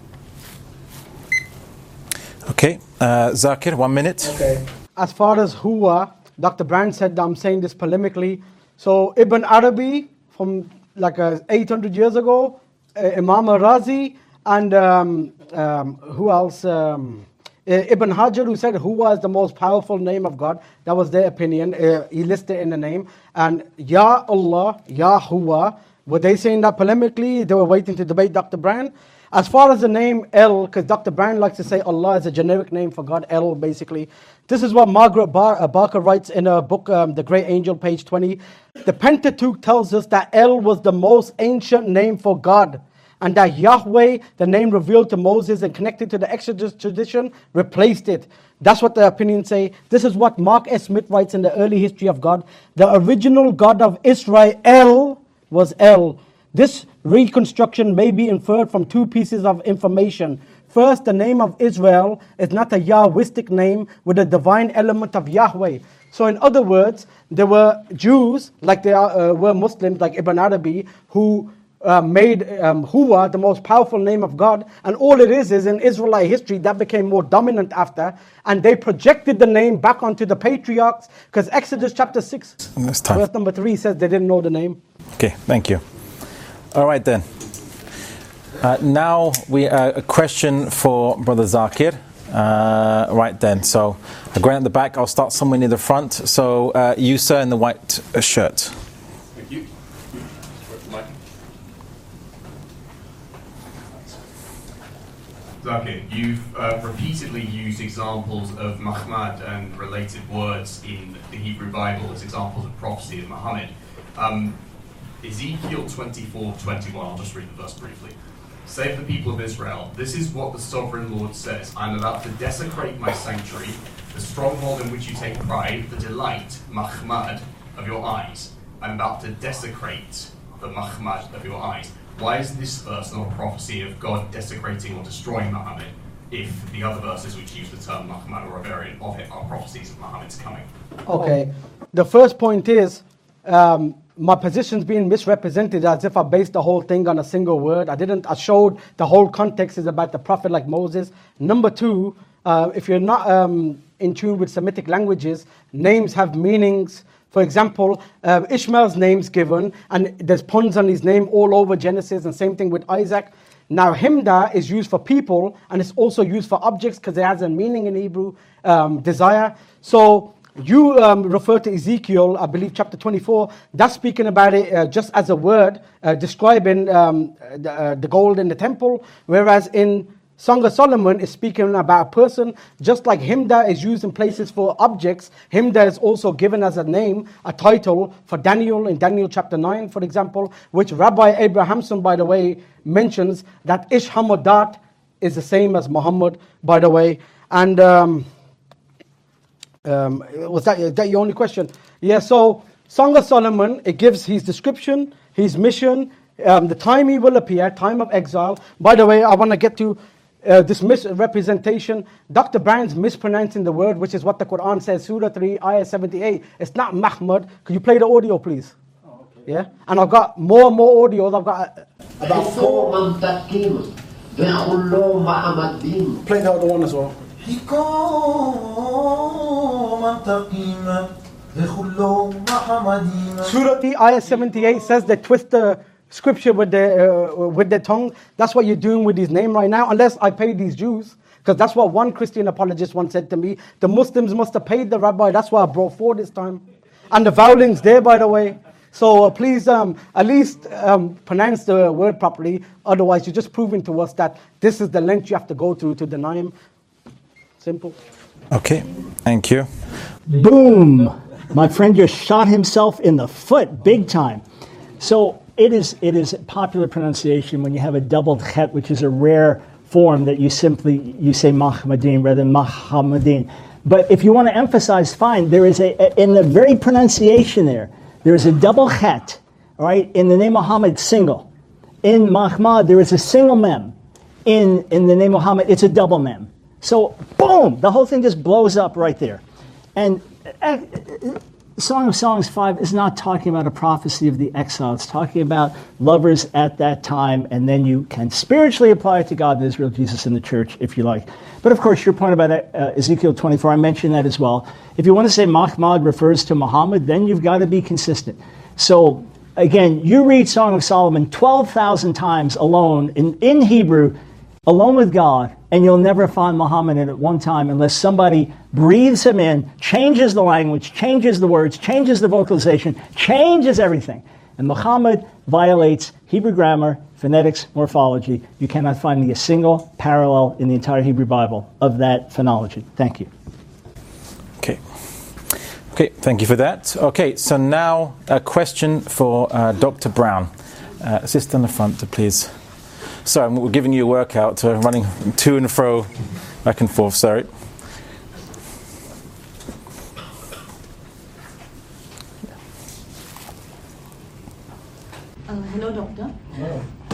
Okay, uh, Zakir, one minute. Okay. As far as Huwa, Doctor Brand said, I'm saying this polemically. So Ibn Arabi, from like uh, eight hundred years ago, uh, Imam al-Razi, and um, um, who else? Um, uh, Ibn Hajar, who said Huwa is the most powerful name of God. That was their opinion. Uh, he listed in the name. And Ya Allah, Ya Huwa, were they saying that polemically? They were waiting to debate Doctor Brand. As far as the name El, because Doctor Brand likes to say Allah is a generic name for God, El basically. This is what Margaret Bar- uh, Barker writes in her book, um, The Great Angel, page twenty. The Pentateuch tells us that El was the most ancient name for God, and that Yahweh, the name revealed to Moses and connected to the Exodus tradition, replaced it. That's what the opinions say. This is what Mark S. Smith writes in the Early History of God. The original God of Israel was El. This reconstruction may be inferred from two pieces of information. First, the name of Israel is not a Yahwistic name with a divine element of Yahweh. So in other words, there were Jews, like there are, uh, were Muslims, like Ibn Arabi, who uh, made um, Huwa the most powerful name of God. And all it is, is in Israelite history, that became more dominant after. And they projected the name back onto the patriarchs, because Exodus chapter six, verse number three says they didn't know the name. Okay, thank you. All right then. Uh, now we uh, a question for Brother Zakir. Uh, right then, so I'm going at the back. I'll start somewhere near the front. So uh, you, sir, in the white uh, shirt. Thank you. Zakir, you've uh, repeatedly used examples of Muhammad and related words in the Hebrew Bible as examples of prophecy of Muhammad. Um, Ezekiel twenty-four twenty-one, I'll just read the verse briefly. Say for the people of Israel, this is what the sovereign Lord says. I am about to desecrate my sanctuary, the stronghold in which you take pride, the delight, Mahmad, of your eyes. I am about to desecrate the Mahmad of your eyes. Why is this verse not a prophecy of God desecrating or destroying Muhammad, if the other verses which use the term Mahmad or a variant of it are prophecies of Muhammad's coming? Okay. The first point is, um, my position's being misrepresented as if I based the whole thing on a single word. I didn't. I showed the whole context is about the prophet like Moses. Number two, uh, if you're not um, in tune with Semitic languages, names have meanings. For example, uh, Ishmael's name's given, and there's puns on his name all over Genesis, and same thing with Isaac. Now, Himda is used for people, and it's also used for objects because it has a meaning in Hebrew, um, desire. So, you um, refer to Ezekiel, I believe chapter twenty-four, that's speaking about it uh, just as a word, uh, describing um, the, uh, the gold in the temple, whereas in Song of Solomon is speaking about a person, just like Himda is used in places for objects. Himda is also given as a name, a title for Daniel in Daniel chapter nine, for example, which Rabbi Abrahamson, by the way, mentions that Ishhamodat is the same as Muhammad, by the way. And um, Um, was that, that your only question? Yeah, so Song of Solomon, it gives his description, his mission, um, the time he will appear, time of exile. By the way, I want to get to uh, this misrepresentation. Doctor Brown's mispronouncing the word, which is what the Quran says, Surah three, Ayah seventy-eight. It's not Mahmud. Could you play the audio, please? Oh, okay. Yeah, and I've got more and more audios. I've got uh, about four. Play the other one as well. Surah Ayah seventy-eight says they twist the scripture with their, uh, with their tongue. That's what you're doing with his name right now, unless I pay these Jews. Because that's what one Christian apologist once said to me. The Muslims must have paid the rabbi. That's why I brought forward this time. And the voweling's there, by the way. So uh, please um, at least um, pronounce the word properly. Otherwise, you're just proving to us that this is the length you have to go through to deny him. Simple. Okay, thank you. Boom! My friend just shot himself in the foot, big time. So it is it is popular pronunciation when you have a doubled chet, which is a rare form that you simply, you say Mahmadin rather than Mahamadin. But if you want to emphasize, fine, there is a, a in the very pronunciation there, there is a double chet, all right? In the name Muhammad, single. In Mahmad, there is a single mem. In, in the name Muhammad, it's a double mem. So, boom, the whole thing just blows up right there. And uh, Song of Songs five is not talking about a prophecy of the exile. It's talking about lovers at that time, and then you can spiritually apply it to God and Israel, Jesus, and the church, if you like. But of course, your point about uh, Ezekiel twenty-four, I mentioned that as well. If you want to say Mahmad refers to Muhammad, then you've got to be consistent. So, again, you read Song of Solomon twelve thousand times alone in, in Hebrew, alone with God, and you'll never find Muhammad in it at one time unless somebody breathes him in, changes the language, changes the words, changes the vocalization, changes everything. And Muhammad violates Hebrew grammar, phonetics, morphology. You cannot find me a single parallel in the entire Hebrew Bible of that phonology. Thank you. Okay. Okay, thank you for that. Okay, so now a question for uh, Doctor Brown. Uh, assist on the front, please. Sorry, we're giving you a workout, uh, running to and fro, back and forth, sorry. Uh, hello, doctor. Hello. Uh,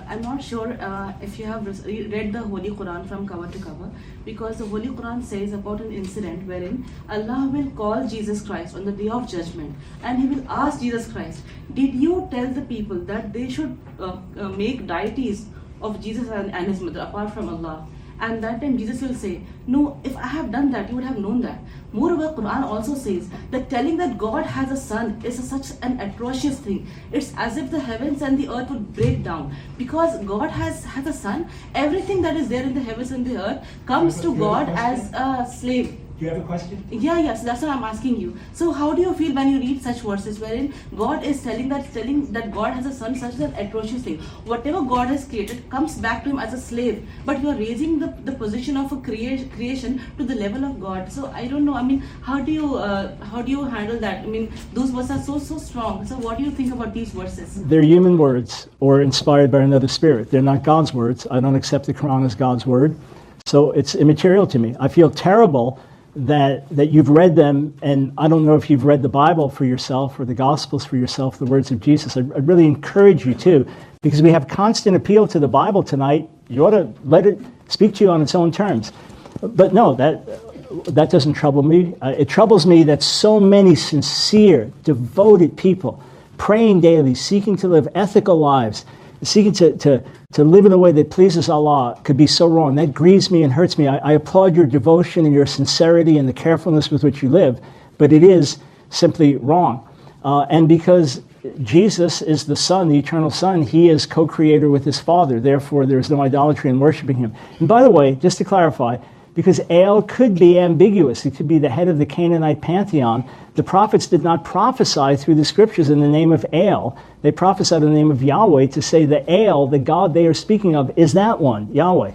I'm not sure uh, if you have re- read the Holy Quran from cover to cover, because the Holy Quran says about an incident wherein Allah will call Jesus Christ on the day of judgment, and He will ask Jesus Christ, did you tell the people that they should uh, uh, make deities of Jesus and, and His mother apart from Allah? And that time Jesus will say, no, if I have done that, you would have known that. Moreover, Quran also says that telling that God has a son is a, such an atrocious thing. It's as if the heavens and the earth would break down. Because God has, has a son, everything that is there in the heavens and the earth comes to God as a slave. Do you have a question? Yeah, yes, that's what I'm asking you. So how do you feel when you read such verses wherein God is telling that telling that God has a son, such an atrocious thing? Whatever God has created comes back to Him as a slave, but you are raising the, the position of a crea- creation to the level of God. So I don't know, I mean, how do you uh, how do you handle that? I mean, those verses are so, so strong. So what do you think about these verses? They're human words or inspired by another spirit. They're not God's words. I don't accept the Quran as God's word. So it's immaterial to me. I feel terrible that that you've read them, and I don't know if you've read the Bible for yourself or the Gospels for yourself, the words of Jesus. I, I really encourage you to, because we have constant appeal to the Bible tonight. You ought to let it speak to you on its own terms. But no, that that doesn't trouble me. Uh, it troubles me that so many sincere, devoted people, praying daily, seeking to live ethical lives, seeking to, to, to live in a way that pleases Allah, could be so wrong. That grieves me and hurts me. I, I applaud your devotion and your sincerity and the carefulness with which you live, but it is simply wrong. Uh, and because Jesus is the Son, the eternal Son, He is co-creator with His Father. Therefore, there is no idolatry in worshiping Him. And by the way, just to clarify, because El could be ambiguous, it could be the head of the Canaanite pantheon. The prophets did not prophesy through the scriptures in the name of El. They prophesied in the name of Yahweh to say the El, the God they are speaking of, is that one, Yahweh.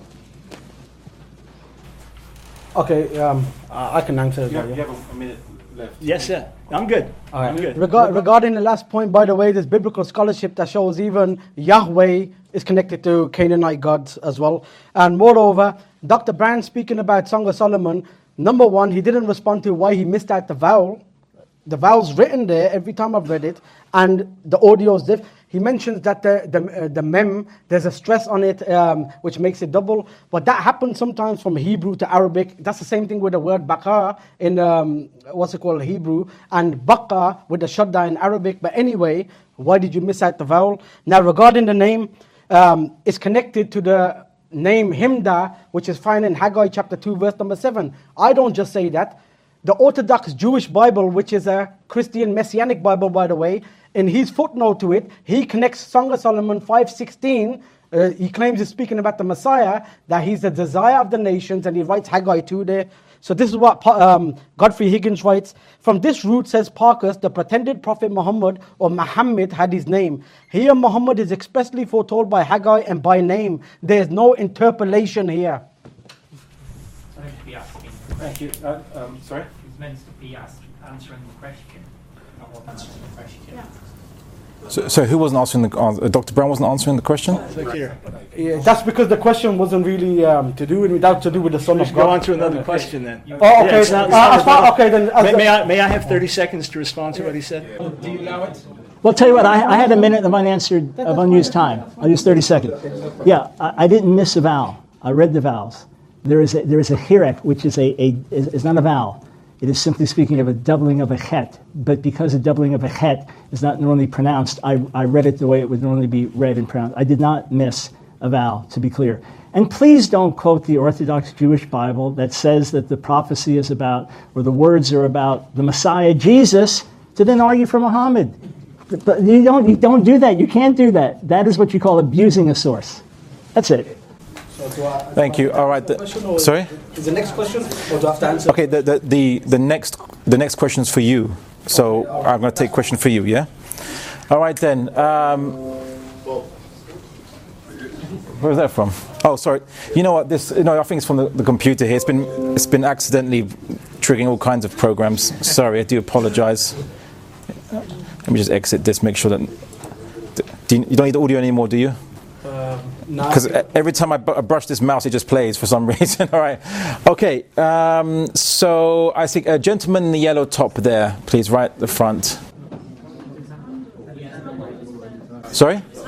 Okay, um, I can answer You have, that. you Yeah. have a minute left. Yes, sir. I'm good. All right. I'm good. Regar- regarding the last point, by the way, there's biblical scholarship that shows even Yahweh is connected to Canaanite gods as well. And moreover, Doctor Brand speaking about Song of Solomon, number one, he didn't respond to why he missed out the vowel. The vowel's written there every time I've read it, and the audio's diff. He mentions that the the, uh, the mem, there's a stress on it, um, which makes it double. But that happens sometimes from Hebrew to Arabic. That's the same thing with the word baqa in, um, what's it called, Hebrew, and baqa with the shadda in Arabic. But anyway, why did you miss out the vowel? Now, regarding the name, um, it's connected to the name Himda, which is found in Haggai chapter two, verse number seven. I don't just say that. The Orthodox Jewish Bible, which is a Christian Messianic Bible, by the way, in his footnote to it, he connects Song of Solomon five sixteen. Uh, he claims he's speaking about the Messiah, that he's the desire of the nations, and he writes Haggai two there. So this is what um, Godfrey Higgins writes. From this root, says Parkhurst, the pretended prophet Muhammad or Muhammad had his name. Here Muhammad is expressly foretold by Haggai and by name. There is no interpolation here. Sorry to be asking. Thank you. Uh, um, sorry? It's meant to be asked, answering the question. I wasn't answering the question. Yeah. So, so who wasn't answering the uh, Doctor Brown wasn't answering the question? Yeah, that's because the question wasn't really um, to do with without to do with the Son of God. Go on to another question then. Oh, okay. Yeah, it's not- it's Uh, not as far- as- okay, then. as May, the- may I, may I have thirty seconds to respond to what he said? Do you allow it? Well, tell you what, I, I had a minute of unanswered, of unused time. I'll use thirty seconds. Yeah, I, I didn't miss a vowel. I read the vowels. There is a, there is a hirek, which is a, a is, is not a vowel. It is simply speaking of a doubling of a chet. But because a doubling of a chet is not normally pronounced, I, I read it the way it would normally be read and pronounced. I did not miss a vowel, to be clear. And please don't quote the Orthodox Jewish Bible that says that the prophecy is about, or the words are about the Messiah, Jesus, to then argue for Muhammad. But you don't, you don't do that. You can't do that. That is what you call abusing a source. That's it. So do I- Thank you. All right. The, Question or- sorry. Is the next question, or do I have to answer? Okay. The, the the the next the next question is for you. So I'm going to take a question for you. Yeah. All right then. Um, where was that from? Oh, sorry. You know what? This. You know, I think it's from the, the computer here. It's been it's been accidentally triggering all kinds of programs. Sorry. I do apologize. Let me just exit this. Make sure that. Do you, you don't need the audio anymore, do you? Because every time I, b- I brush this mouse, it just plays for some reason. All right. Okay. Um, so I think a gentleman in the yellow top there, please, right at the front. Sorry?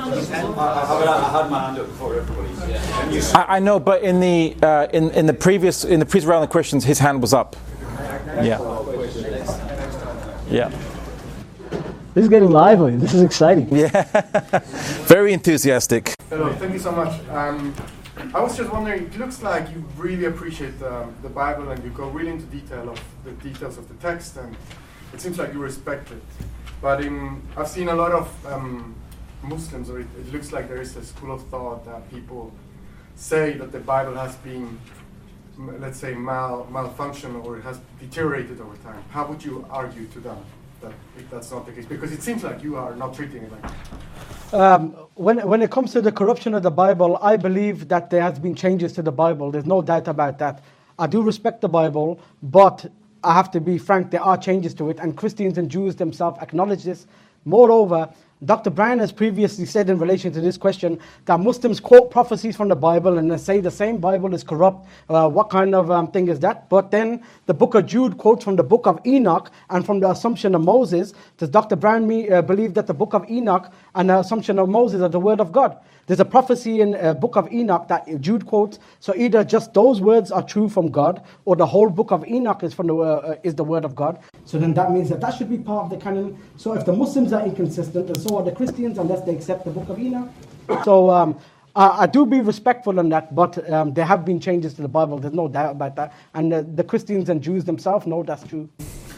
had my hand up before everybody. I, I know, but in the uh, in in the previous in the previous round of questions, his hand was up. Yeah. Yeah. This is getting lively. This is exciting. Yeah. Very enthusiastic. Hello, thank you so much. Um, I was just wondering, it looks like you really appreciate um, the Bible and you go really into detail of the details of the text, and it seems like you respect it. But in, I've seen a lot of um, Muslims, or it, it looks like there is a school of thought that people say that the Bible has been, let's say, mal malfunctioned or it has deteriorated over time. How would you argue to them that if that's not the case? Because it seems like you are not treating it like that. Um, when, when it comes to the corruption of the Bible, I believe that there has been changes to the Bible. There's no doubt about that. I do respect the Bible, but I have to be frank, there are changes to it, and Christians and Jews themselves acknowledge this. Moreover, Doctor Brown has previously said in relation to this question that Muslims quote prophecies from the Bible and they say the same Bible is corrupt. Uh, what kind of um, thing is that? But then the book of Jude quotes from the book of Enoch and from the Assumption of Moses. Does Doctor Brown me, uh, believe that the book of Enoch and the Assumption of Moses are the word of God? There's a prophecy in the uh, book of Enoch that Jude quotes. So either just those words are true from God, or the whole book of Enoch is from the uh, is the word of God. So then that means that that should be part of the canon. So if the Muslims are inconsistent, and so are the Christians, unless they accept the book of Enoch. So um, I, I do be respectful on that, but um, there have been changes to the Bible. There's no doubt about that. And uh, the Christians and Jews themselves know that's true.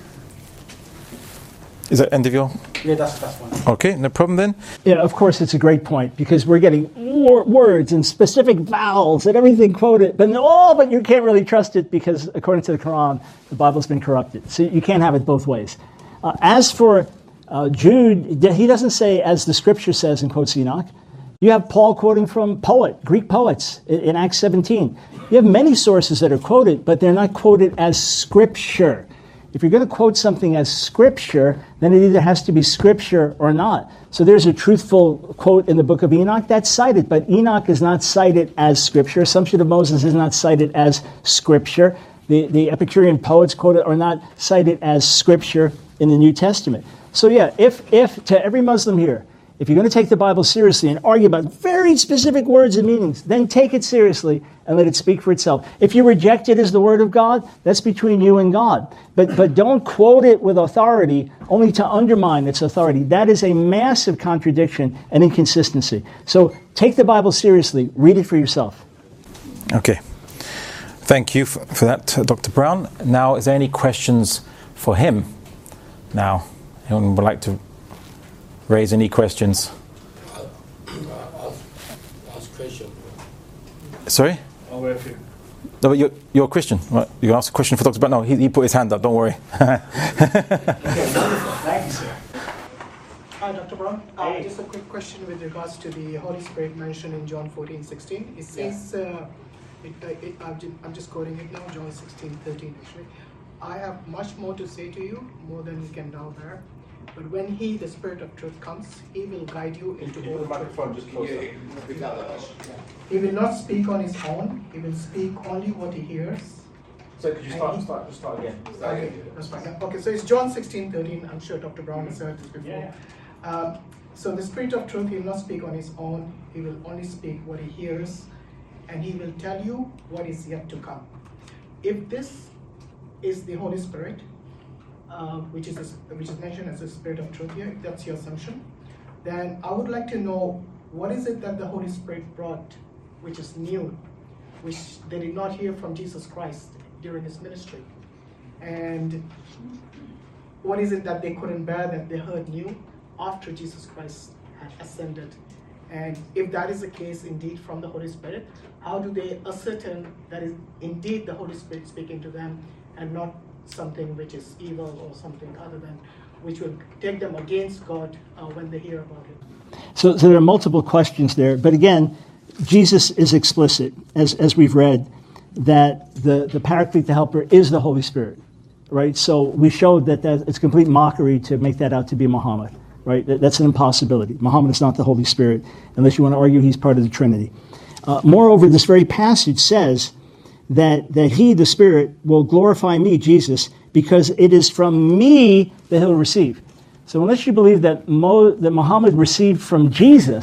Is that end of your? Yeah, that's that's one. Okay, no problem then. Yeah, of course, it's a great point because we're getting more words and specific vowels and everything quoted, but oh, but you can't really trust it because according to the Quran, the Bible's been corrupted. So you can't have it both ways. Uh, as for uh, Jude, he doesn't say as the Scripture says and quotes Enoch. You have Paul quoting from poet, Greek poets in, in Acts seventeen. You have many sources that are quoted, but they're not quoted as Scripture. If you're going to quote something as Scripture, then it either has to be Scripture or not. So there's a truthful quote in the book of Enoch that's cited, but Enoch is not cited as Scripture. Assumption of Moses is not cited as Scripture. The, the Epicurean poets quoted are not cited as Scripture in the New Testament. So yeah, if, if to every Muslim here, if you're going to take the Bible seriously and argue about very specific words and meanings, then take it seriously and let it speak for itself. If you reject it as the Word of God, that's between you and God. But but don't quote it with authority only to undermine its authority. That is a massive contradiction and inconsistency. So take the Bible seriously. Read it for yourself. Okay. Thank you for, for that, uh, Doctor Brown. Now, is there any questions for him? Now, anyone would like to raise any questions? I'll ask question. Sorry? I'll wait for you. No, but you're, you're a Christian. Right? You ask a question for Doctor Brown? No, he, he put his hand up. Don't worry. Okay, wonderful. Thank you, sir. Hi, Doctor Brown. Uh, hey. Just a quick question with regards to the Holy Spirit mentioned in John fourteen sixteen. It says, yeah. uh, it, uh, it, I'm, just, I'm just quoting it now, John sixteen thirteen actually. I have much more to say to you, more than you can now bear. But when He, the Spirit of truth, comes, He will guide you into all truth. Microphone just closer. He will not speak on His own. He will speak only what He hears. So could you start, he, start, just start again? Start okay, again. that's fine. Okay, so it's John sixteen thirteen. I'm sure Doctor Brown has heard this before. Yeah. Um, so the Spirit of truth, He will not speak on His own. He will only speak what He hears. And He will tell you what is yet to come. If this is the Holy Spirit, Uh, which is a, which is mentioned as the Spirit of truth here, if that's your assumption, then I would like to know what is it that the Holy Spirit brought, which is new, which they did not hear from Jesus Christ during His ministry, and what is it that they couldn't bear that they heard new after Jesus Christ had ascended? And if that is the case indeed from the Holy Spirit, how do they ascertain that is indeed the Holy Spirit speaking to them and not something which is evil or something other than, which will take them against God uh, when they hear about it? So, so there are multiple questions there. But again, Jesus is explicit, as, as we've read, that the, the Paraclete, the Helper, is the Holy Spirit, right? So we showed that, that it's complete mockery to make that out to be Muhammad, right? That, that's an impossibility. Muhammad is not the Holy Spirit, unless you want to argue he's part of the Trinity. Uh, moreover, this very passage says that, that He, the Spirit, will glorify me, Jesus, because it is from me that He'll receive. So unless you believe that, Mo, that Muhammad received from Jesus,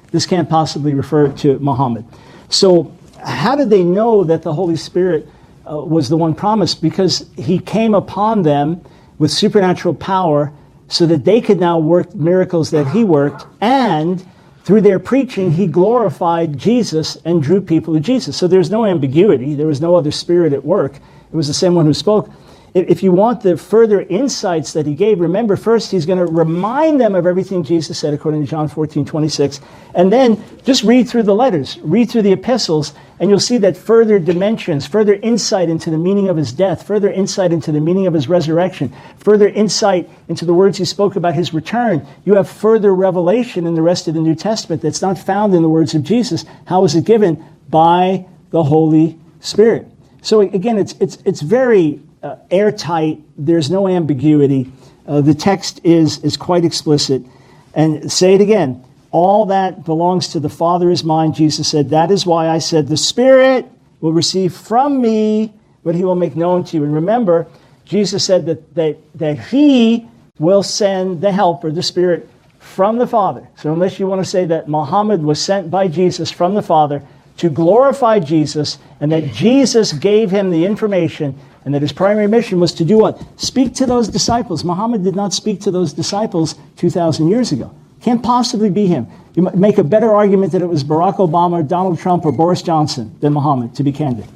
This can't possibly refer to Muhammad. So how did they know that the Holy Spirit uh, was the one promised? Because he came upon them with supernatural power so that they could now work miracles that he worked, and through their preaching, he glorified Jesus and drew people to Jesus. So there's no ambiguity. There was no other spirit at work. It was the same one who spoke. If you want the further insights that he gave, remember, first he's going to remind them of everything Jesus said according to John fourteen twenty-six. And then just read through the letters, read through the epistles, and you'll see that further dimensions, further insight into the meaning of his death, further insight into the meaning of his resurrection, further insight into the words he spoke about his return. You have further revelation in the rest of the New Testament that's not found in the words of Jesus. How was it given? By the Holy Spirit. So again, it's it's it's very Uh, airtight. There's no ambiguity. Uh, the text is is quite explicit. And say it again. All that belongs to the Father is mine, Jesus said. That is why I said the Spirit will receive from me what he will make known to you. And remember, Jesus said that, that, that he will send the Helper, the Spirit, from the Father. So unless you want to say that Muhammad was sent by Jesus from the Father to glorify Jesus, and that Jesus gave him the information, and that his primary mission was to do what? Speak to those disciples. Muhammad did not speak to those disciples two thousand years ago. Can't possibly be him. You might make a better argument that it was Barack Obama, or Donald Trump, or Boris Johnson than Muhammad, to be candid.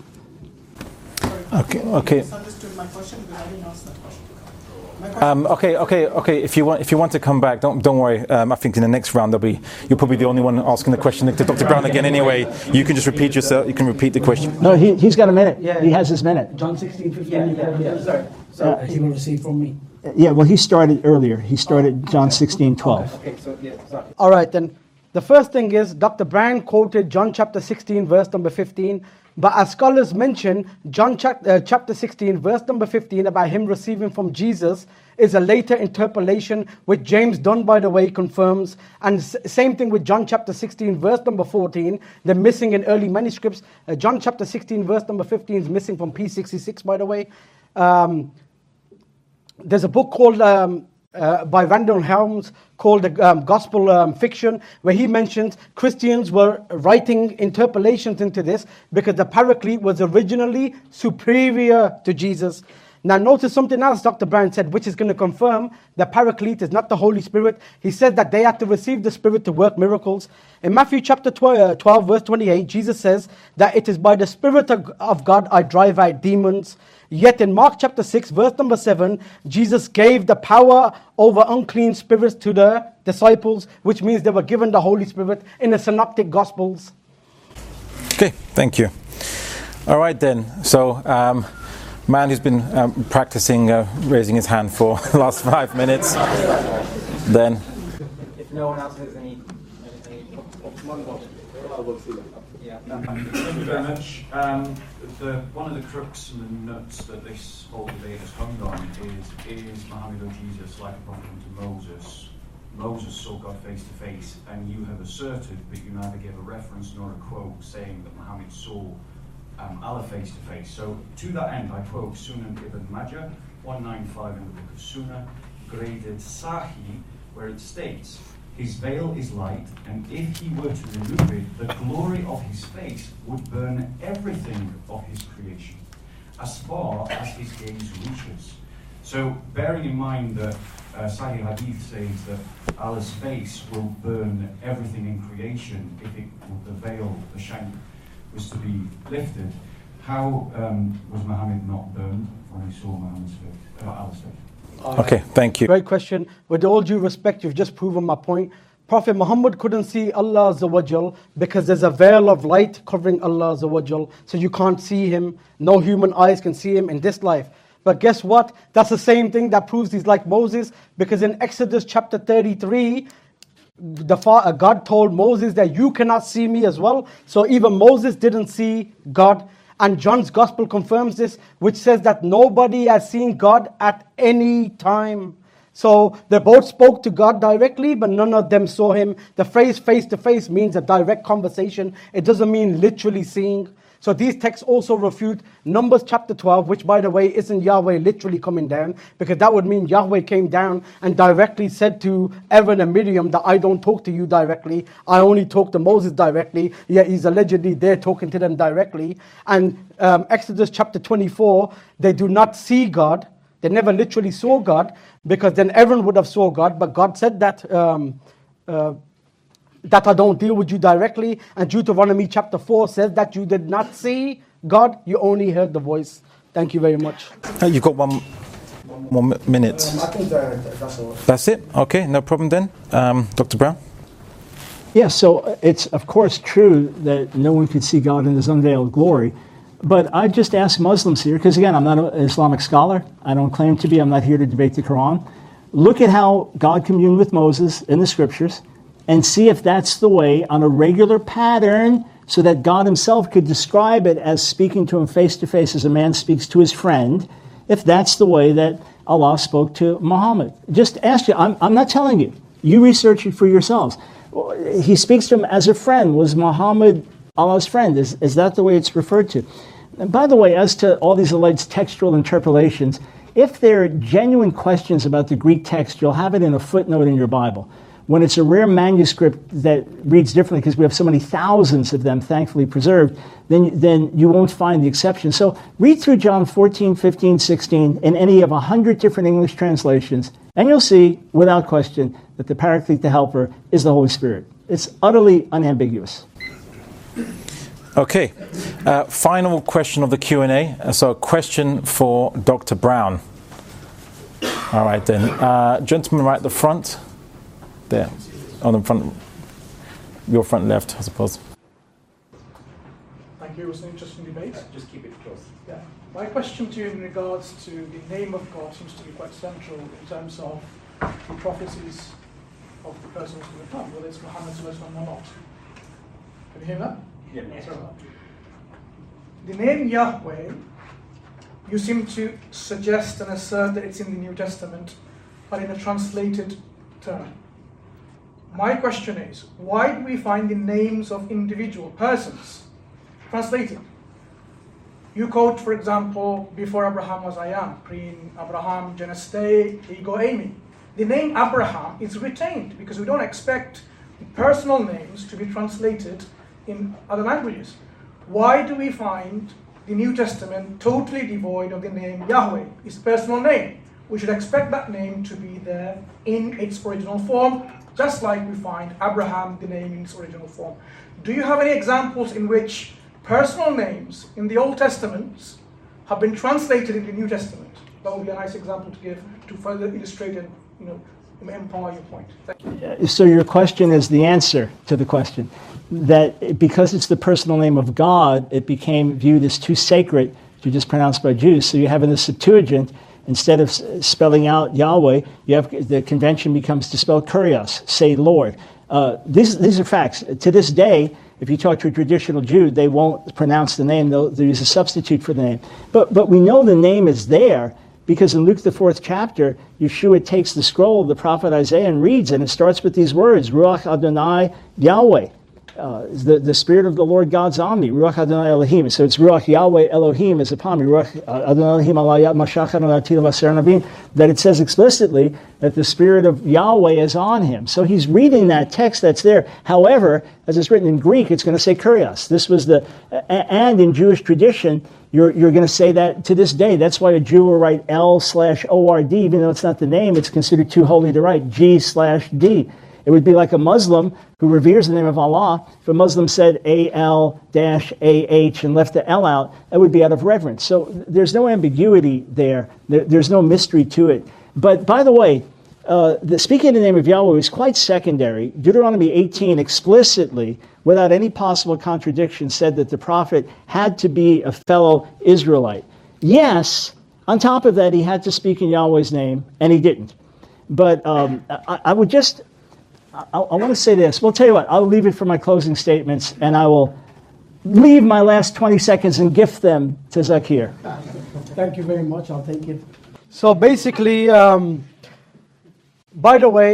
Okay, okay. Misunderstood my question because I didn't ask that question. Um, okay, okay, okay. If you want, if you want to come back, don't don't worry. Um, I think in the next round, there'll be you're probably the only one asking the question to Doctor Brown again. Anyway, you can just repeat yourself. You can repeat the question. No, he he's got a minute. Yeah, he has his minute. John sixteen fifteen. Yeah, yeah, yeah. Sorry, sorry. Uh, he will receive from me. Yeah, well, he started earlier. He started oh, John sixteen twelve. Okay, so yeah, sorry. All right, then. The first thing is Doctor Brand quoted John chapter sixteen, verse number fifteen. But as scholars mention, John uh, chapter sixteen, verse number fifteen, about him receiving from Jesus, is a later interpolation, which James Dunn, by the way, confirms. And s- same thing with John chapter sixteen, verse number fourteen. They're missing in early manuscripts. Uh, John chapter sixteen, verse number fifteen is missing from P sixty-six, by the way. Um, there's a book called... Um, Uh, by Randall Helms called the um, Gospel um, Fiction, where he mentions Christians were writing interpolations into this because the Paraclete was originally superior to Jesus. Now notice something else Doctor Brand said, which is going to confirm the Paraclete is not the Holy Spirit. He said that they had to receive the Spirit to work miracles. In Matthew chapter twelve, verse twenty-eight, Jesus says that it is by the Spirit of, of God I drive out demons. Yet in Mark chapter six, verse number seven, Jesus gave the power over unclean spirits to the disciples, which means they were given the Holy Spirit in the Synoptic Gospels. Okay, thank you. All right then. So, um, man who's been um, practicing uh, raising his hand for the last five minutes. Then. If no one else has any, any one vote. Yeah. Thank you very much. Um, the, one of the crux and the nuts that this whole debate is hung on is, is Muhammad or Jesus like a prophet to Moses? Moses saw God face to face, and you have asserted, but you neither give a reference nor a quote saying that Muhammad saw um, Allah face to face. So to that end, I quote Sunan Ibn Majah, one ninety-five in the book of Sunnah, graded Sahih, where it states, his veil is light, and if he were to remove it, the glory of his face would burn everything of his creation, as far as his gaze reaches. So, bearing in mind that uh, Sahih Hadith says that Allah's face will burn everything in creation if it, the veil, the shank, was to be lifted, how um, was Muhammad not burned when he saw Muhammad's face, uh, Allah's face? Okay, thank you. Great question. With all due respect, you've just proven my point. Prophet Muhammad couldn't see Allah Azza wa Jal because there's a veil of light covering Allah Azza wa Jal, so you can't see him. No human eyes can see him in this life. But guess what? That's the same thing that proves he's like Moses, because in Exodus chapter thirty-three, the fa- God told Moses that you cannot see me as well. So even Moses didn't see God. And John's Gospel confirms this, which says that nobody has seen God at any time. So they both spoke to God directly, but none of them saw him. The phrase face to face means a direct conversation. It doesn't mean literally seeing. So these texts also refute Numbers chapter twelve, which, by the way, isn't Yahweh literally coming down, because that would mean Yahweh came down and directly said to Aaron and Miriam that I don't talk to you directly, I only talk to Moses directly, yet he's allegedly there talking to them directly. And um, Exodus chapter twenty-four, they do not see God. They never literally saw God, because then Aaron would have saw God, but God said that um, uh, that I don't deal with you directly. And Deuteronomy chapter four says that you did not see God, you only heard the voice. Thank you very much. Oh, you've got one more mi- minute. Um, I think that, that's all. That's it? Okay, no problem then. Um, Doctor Brown? Yeah, so it's of course true that no one could see God in his unveiled glory. But I just ask Muslims here, because again, I'm not an Islamic scholar. I don't claim to be. I'm not here to debate the Quran. Look at how God communed with Moses in the scriptures and see if that's the way on a regular pattern, so that God himself could describe it as speaking to him face to face as a man speaks to his friend, if that's the way that Allah spoke to Muhammad. Just ask you, I'm, I'm not telling you. You research it for yourselves. He speaks to him as a friend. Was Muhammad Allah's friend? Is, is that the way it's referred to? And by the way, as to all these alleged textual interpolations, if there are genuine questions about the Greek text, you'll have it in a footnote in your Bible. When it's a rare manuscript that reads differently, because we have so many thousands of them thankfully preserved, then, then you won't find the exception. So read through John fourteen, fifteen, sixteen in any of a hundred different English translations, and you'll see, without question, that the Paraclete, the Helper, is the Holy Spirit. It's utterly unambiguous. Okay, uh, final question of the Q and A. So a question for Doctor Brown. All right then. Uh, gentleman right at the front. There, on the front, your front left, I suppose. Thank you. It was an interesting debate. Just keep it close. Yeah. My question to you in regards to the name of God seems to be quite central in terms of the prophecies of the person who's going to come, whether it's Muhammad's Islam or not. Can you hear that? Yeah. Yes. The name Yahweh, you seem to suggest and assert that it's in the New Testament, but in a translated term. My question is, why do we find the names of individual persons translated? You quote, for example, before Abraham was I am, Prin Abraham Geneste Ego Amy. The name Abraham is retained because we don't expect personal names to be translated in other languages. Why do we find the New Testament totally devoid of the name Yahweh, his personal name? We should expect that name to be there in its original form, just like we find Abraham, the name in its original form. Do you have any examples in which personal names in the Old Testament have been translated in the New Testament? That would be a nice example to give to further illustrate and, you know, empower your point. Thank you. So your question is the answer to the question, that because it's the personal name of God, it became viewed as too sacred to just pronounce by Jews. So you have in the Septuagint, instead of spelling out Yahweh, you have the convention becomes to spell Kurios, say Lord. Uh, these, these are facts. To this day, if you talk to a traditional Jew, they won't pronounce the name. They'll, they'll use a substitute for the name. But, but we know the name is there because in Luke, the fourth chapter, Yeshua takes the scroll of the prophet Isaiah and reads, and it starts with these words, Ruach Adonai Yahweh. Uh, the, the Spirit of the Lord God's on me, Ruach Adonai Elohim. So it's Ruach Yahweh Elohim is upon me, Ruach Adonai Elohim alayat mashachar natilah vaser nabim, that it says explicitly that the Spirit of Yahweh is on him. So he's reading that text that's there. However, as it's written in Greek, it's going to say Kurios. This was the, and in Jewish tradition, you're, you're going to say that to this day. That's why a Jew will write L slash O R D, even though it's not the name, it's considered too holy to write, G slash D. It would be like a Muslim who reveres the name of Allah. If a Muslim said A L A H and left the L out, that would be out of reverence. So there's no ambiguity there. there there's no mystery to it. But by the way, uh, the, speaking in the name of Yahweh is quite secondary. Deuteronomy eighteen explicitly, without any possible contradiction, said that the prophet had to be a fellow Israelite. Yes, on top of that, he had to speak in Yahweh's name, and he didn't. But um, I, I would just... I, I want to say this. Well, tell you what, I'll leave it for my closing statements, and I will leave my last twenty seconds and gift them to Zakir. Thank you very much. I'll take it. So basically, um, by the way,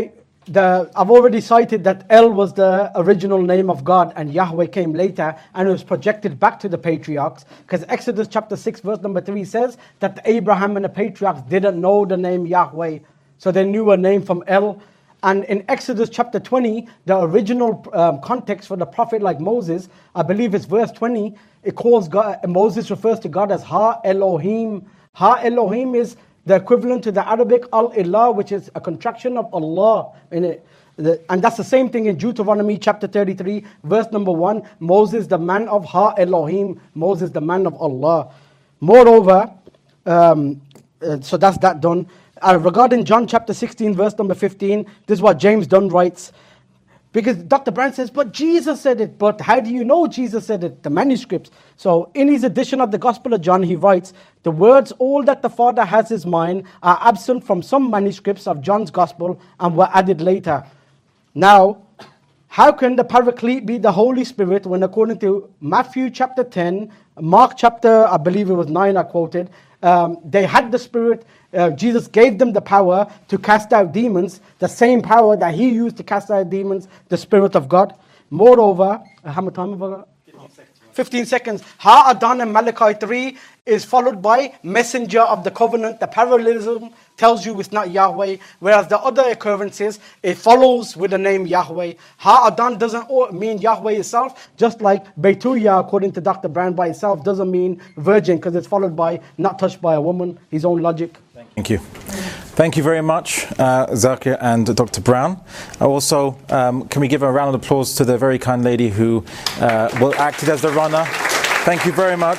the, I've already cited that El was the original name of God and Yahweh came later and it was projected back to the patriarchs, because Exodus chapter six verse number three says that Abraham and the patriarchs didn't know the name Yahweh, so they knew a name from El. And in Exodus chapter twenty, the original um, context for the prophet like Moses, I believe it's verse twenty, it calls God, Moses refers to God as Ha Elohim. Ha Elohim is the equivalent to the Arabic Al-Ilah, which is a contraction of Allah. In it. The, and that's the same thing in Deuteronomy chapter thirty-three, verse number one. Moses, the man of Ha Elohim. Moses, the man of Allah. Moreover, um, uh, so that's that done. Uh, regarding John chapter sixteen, verse number fifteen, this is what James Dunn writes. Because Doctor Brand says, but Jesus said it. But how do you know Jesus said it? The manuscripts. So in his edition of the Gospel of John, he writes, the words, all that the Father has is mine, are absent from some manuscripts of John's Gospel and were added later. Now, how can the Paraclete be the Holy Spirit when according to Matthew chapter ten, Mark chapter, I believe it was nine I quoted, um, they had the Spirit, uh, Jesus gave them the power to cast out demons, the same power that he used to cast out demons, the Spirit of God. Moreover, how much time have I got? fifteen seconds. Ha-Adan and Malachi three is followed by messenger of the covenant. The parallelism tells you it's not Yahweh, whereas the other occurrences, it follows with the name Yahweh. Ha-Adan doesn't mean Yahweh itself, just like Beituya, according to Doctor Brand, by itself doesn't mean virgin, because it's followed by not touched by a woman, his own logic. Thank you. Thank you very much, uh, Zakir and Doctor Brown. Also, um, can we give a round of applause to the very kind lady who uh, will acted as the runner? Thank you very much.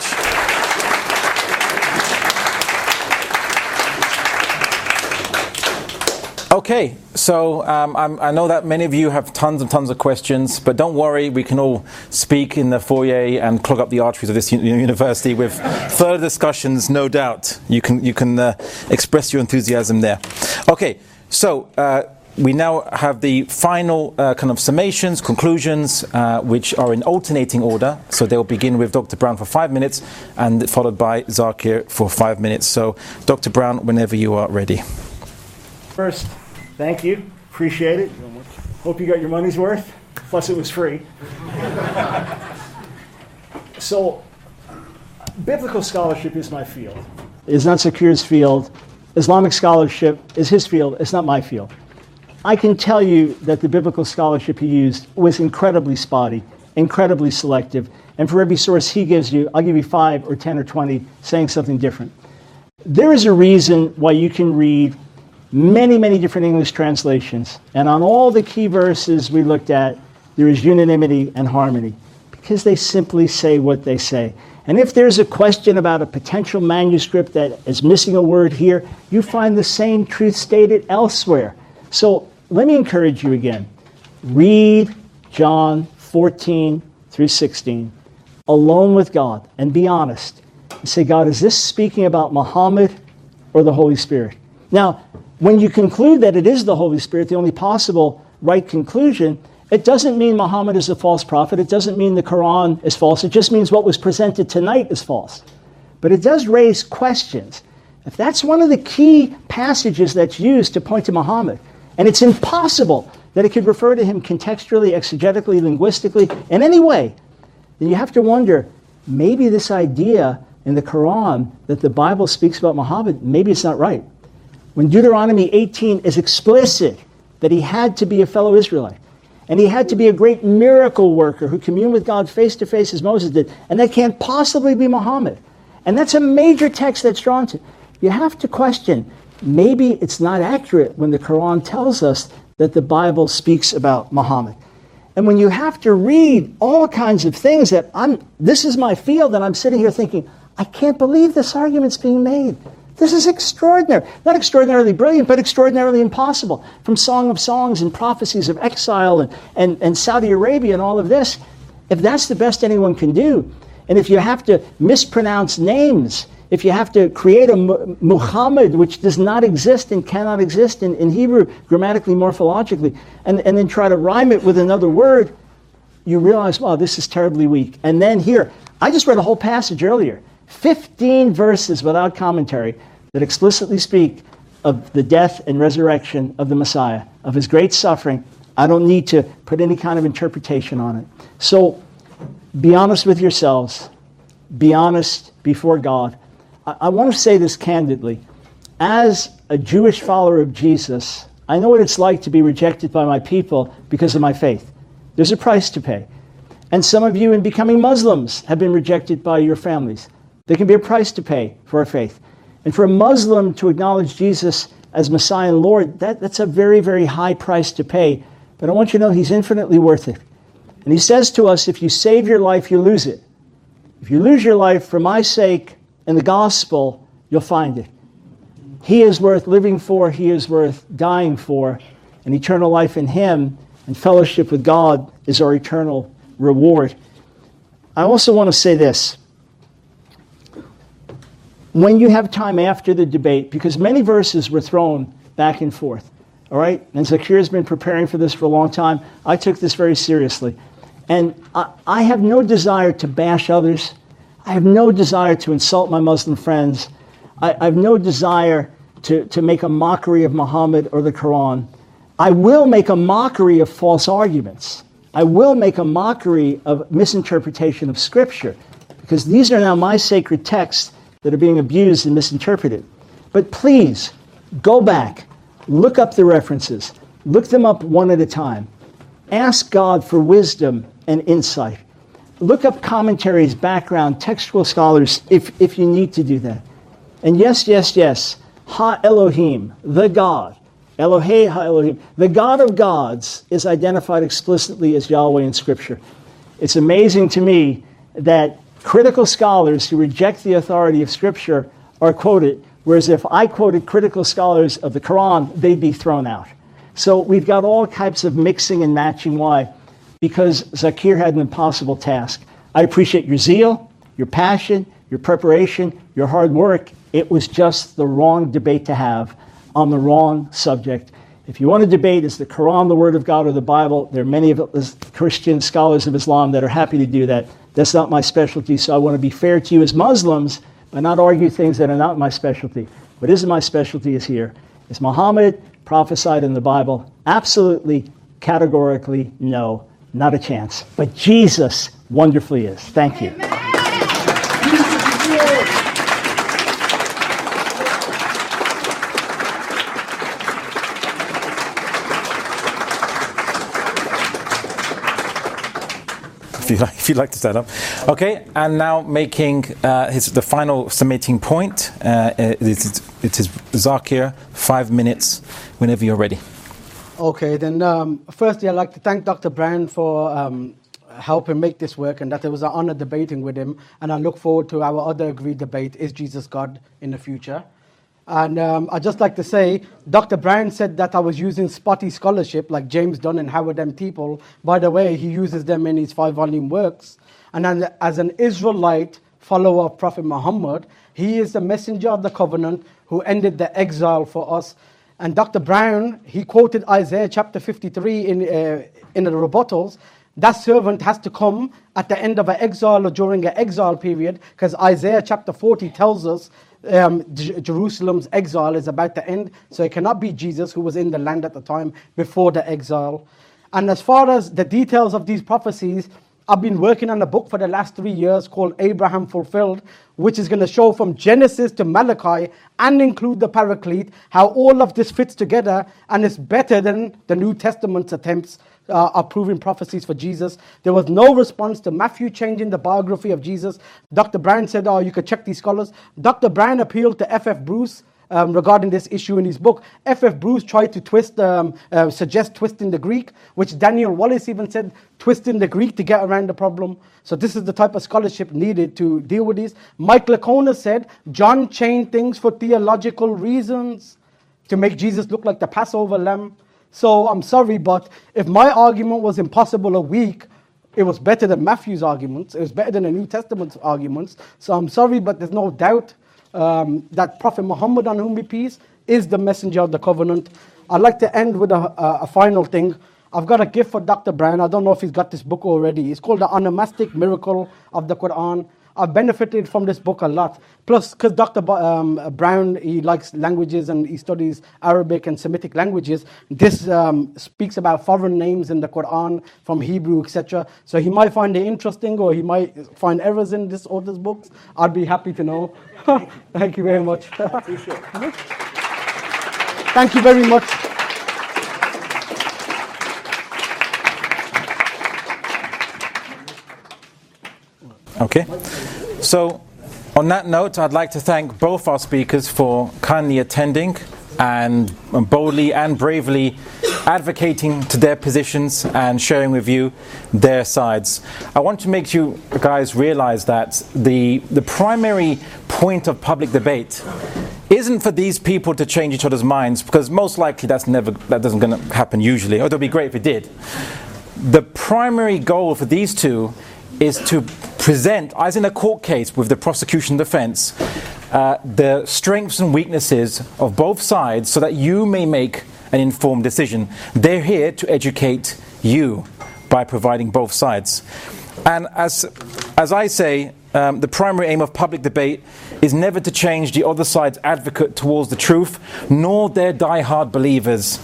Okay, so um, I'm, I know that many of you have tons and tons of questions, but don't worry, we can all speak in the foyer and clog up the arteries of this u- university with further discussions, no doubt. You can you can uh, express your enthusiasm there. Okay, so uh, we now have the final uh, kind of summations, conclusions, uh, which are in alternating order. So they'll begin with Doctor Brown for five minutes and followed by Zakir for five minutes. So Doctor Brown, whenever you are ready. First, thank you. Appreciate it. Hope you got your money's worth. Plus, it was free. So, biblical scholarship is my field. It's not Zakir's field. Islamic scholarship is his field. It's not my field. I can tell you that the biblical scholarship he used was incredibly spotty, incredibly selective. And for every source he gives you, I'll give you five or ten or twenty saying something different. There is a reason why you can read many, many different English translations. And on all the key verses we looked at, there is unanimity and harmony, because they simply say what they say. And if there's a question about a potential manuscript that is missing a word here, you find the same truth stated elsewhere. So let me encourage you again. Read John fourteen through sixteen, alone with God, and be honest. And say, God, is this speaking about Muhammad or the Holy Spirit? Now, when you conclude that it is the Holy Spirit, the only possible right conclusion, it doesn't mean Muhammad is a false prophet. It doesn't mean the Quran is false. It just means what was presented tonight is false. But it does raise questions. If that's one of the key passages that's used to point to Muhammad, and it's impossible that it could refer to him contextually, exegetically, linguistically, in any way, then you have to wonder, maybe this idea in the Quran that the Bible speaks about Muhammad, maybe it's not right. When Deuteronomy eighteen is explicit that he had to be a fellow Israelite, and he had to be a great miracle worker who communed with God face to face as Moses did, and that can't possibly be Muhammad. And that's a major text that's drawn to. You have to question, maybe it's not accurate when the Quran tells us that the Bible speaks about Muhammad. And when you have to read all kinds of things that I'm, this is my field, and I'm sitting here thinking, I can't believe this argument's being made. This is extraordinary. Not extraordinarily brilliant, but extraordinarily impossible. From Song of Songs and prophecies of exile and, and, and Saudi Arabia and all of this, if that's the best anyone can do, and if you have to mispronounce names, if you have to create a Muhammad which does not exist and cannot exist in, in Hebrew, grammatically, morphologically, and, and then try to rhyme it with another word, you realize, wow, this is terribly weak. And then here, I just read a whole passage earlier, fifteen verses without commentary that explicitly speak of the death and resurrection of the Messiah, of his great suffering. I don't need to put any kind of interpretation on it. So be honest with yourselves. Be honest before God. I, I want to say this candidly. As a Jewish follower of Jesus, I know what it's like to be rejected by my people because of my faith. There's a price to pay. And some of you in becoming Muslims have been rejected by your families. There can be a price to pay for our faith. And for a Muslim to acknowledge Jesus as Messiah and Lord, that, that's a very, very high price to pay. But I want you to know he's infinitely worth it. And he says to us, if you save your life, you lose it. If you lose your life for my sake and the gospel, you'll find it. He is worth living for, he is worth dying for, and eternal life in him and fellowship with God is our eternal reward. I also want to say this. When you have time after the debate, because many verses were thrown back and forth, all right? And Zakir has been preparing for this for a long time. I took this very seriously. And I, I have no desire to bash others. I have no desire to insult my Muslim friends. I, I have no desire to, to make a mockery of Muhammad or the Quran. I will make a mockery of false arguments. I will make a mockery of misinterpretation of Scripture, because these are now my sacred texts that are being abused and misinterpreted. But please, go back, look up the references, look them up one at a time. Ask God for wisdom and insight. Look up commentaries, background, textual scholars, if, if you need to do that. And yes, yes, yes, Ha Elohim, the God, Elohei Ha Elohim, the God of gods is identified explicitly as Yahweh in Scripture. It's amazing to me that critical scholars who reject the authority of Scripture are quoted, whereas if I quoted critical scholars of the Quran, they'd be thrown out. So we've got all types of mixing and matching. Why? Because Zakir had an impossible task. I appreciate your zeal, your passion, your preparation, your hard work. It was just the wrong debate to have on the wrong subject. If you want to debate, is the Quran the Word of God or the Bible? There are many of the Christian scholars of Islam that are happy to do that. That's not my specialty, so I want to be fair to you as Muslims, but not argue things that are not my specialty. What is my specialty is here. Is Muhammad prophesied in the Bible? Absolutely, categorically, no, not a chance. But Jesus wonderfully is. Thank you. Amen. If you'd, like, if you'd like to stand up. Okay, and now making uh, his the final submitting point. Uh, it, is, it is Zakir, five minutes, whenever you're ready. Okay, then um, firstly I'd like to thank Doctor Brown for um, helping make this work, and that it was an honor debating with him, and I look forward to our other agreed debate, Is Jesus God, in the future. And um, I'd just like to say, Doctor Brown said that I was using spotty scholarship like James Dunn and Howard M. People. By the way, he uses them in his five-volume works. And then, as an Israelite follower of Prophet Muhammad, he is the messenger of the covenant who ended the exile for us. And Doctor Brown, he quoted Isaiah chapter fifty-three in, uh, in the rebuttals. That servant has to come at the end of an exile or during an exile period, because Isaiah chapter forty tells us Um, J- Jerusalem's exile is about to end, so it cannot be Jesus, who was in the land at the time before the exile. And as far as the details of these prophecies, I've been working on a book for the last three years called Abraham Fulfilled, which is going to show from Genesis to Malachi and include the Paraclete how all of this fits together, and it's better than the New Testament's attempts uh, of proving prophecies for Jesus. There was no response to Matthew changing the biography of Jesus. Doctor Brown said, oh, you could check these scholars. Doctor Brown appealed to F F Bruce Um, regarding this issue in his book. F F Bruce tried to twist, um, uh, suggest twisting the Greek, which Daniel Wallace even said, twisting the Greek to get around the problem. So this is the type of scholarship needed to deal with these. Mike Licona said, John changed things for theological reasons to make Jesus look like the Passover lamb. So I'm sorry, but if my argument was impossible or weak, it was better than Matthew's arguments. It was better than the New Testament's arguments. So I'm sorry, but there's no doubt Um, that Prophet Muhammad, on whom be peace, is the messenger of the covenant. I'd like to end with a, a, a final thing. I've got a gift for Doctor Brown. I don't know if he's got this book already. It's called The Onomastic Miracle of the Quran. I've benefited from this book a lot. Plus, because Doctor Bo- um, Brown, he likes languages and he studies Arabic and Semitic languages. This um, speaks about foreign names in the Quran from Hebrew, et cetera. So he might find it interesting, or he might find errors in this author's books. I'd be happy to know. Thank you very much. Thank you very much. Okay. So, on that note, I'd like to thank both our speakers for kindly attending and boldly and bravely advocating to their positions and sharing with you their sides. I want to make you guys realize that the the primary point of public debate isn't for these people to change each other's minds, because most likely that's never that doesn't going to happen usually, although it'd be great if it did. The primary goal for these two is to present, as in a court case with the prosecution and defense, uh, the strengths and weaknesses of both sides so that you may make an informed decision. They're here to educate you by providing both sides. And as as I say, um, the primary aim of public debate is never to change the other side's advocate towards the truth, nor their die-hard believers,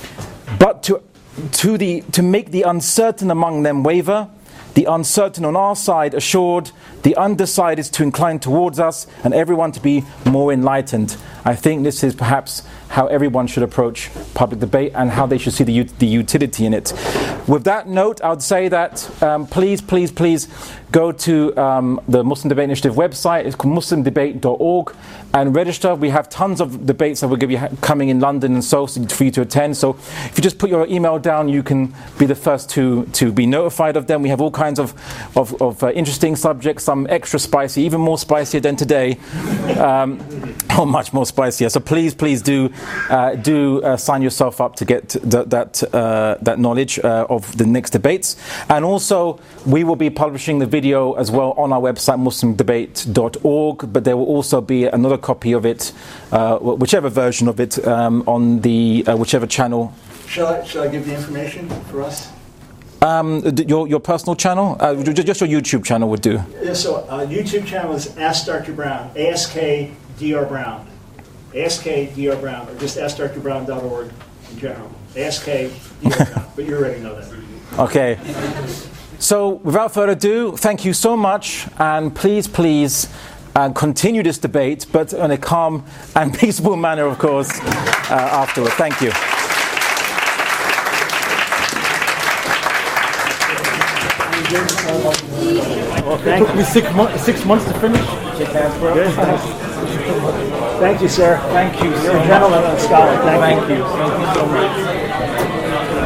but to to the to make the uncertain among them waver, the uncertain on our side assured, the undecided to incline towards us, and everyone to be more enlightened. I think this is perhaps how everyone should approach public debate and how they should see the, ut- the utility in it. With that note, I would say that um, please, please, please go to um, the Muslim Debate Initiative website. It's called muslim debate dot org, and register. We have tons of debates that we're going to be ha- coming in London and so for you to attend. So if you just put your email down, you can be the first to, to be notified of them. We have all kinds of, of, of uh, interesting subjects, some extra spicy, even more spicier than today, um, or much more spicier. So please, please do uh, do uh, sign yourself up to get th- that uh, that knowledge uh, of the next debates. And also, we will be publishing the video as well on our website, muslim debate dot org, but there will also be another copy of it, uh, whichever version of it, um, on the uh, whichever channel. Shall I, shall I give the information for us? Um, your your personal channel, uh, just your YouTube channel would do. Yeah, so uh, YouTube channel is Ask Doctor Brown, A S K D R Brown, A S K D R Brown, or just ask dr brown dot org in general. A S K D R Brown, but you already know that. Okay. So, without further ado, thank you so much, and please, please uh, continue this debate, but in a calm and peaceful manner, of course, uh, afterwards. Thank you. Well, thank it took me six, mo- six months to finish. Good, thanks. Thank you, sir. Thank you. You're a gentleman and a scholar. Thank, Thank you. you. Thank you so much.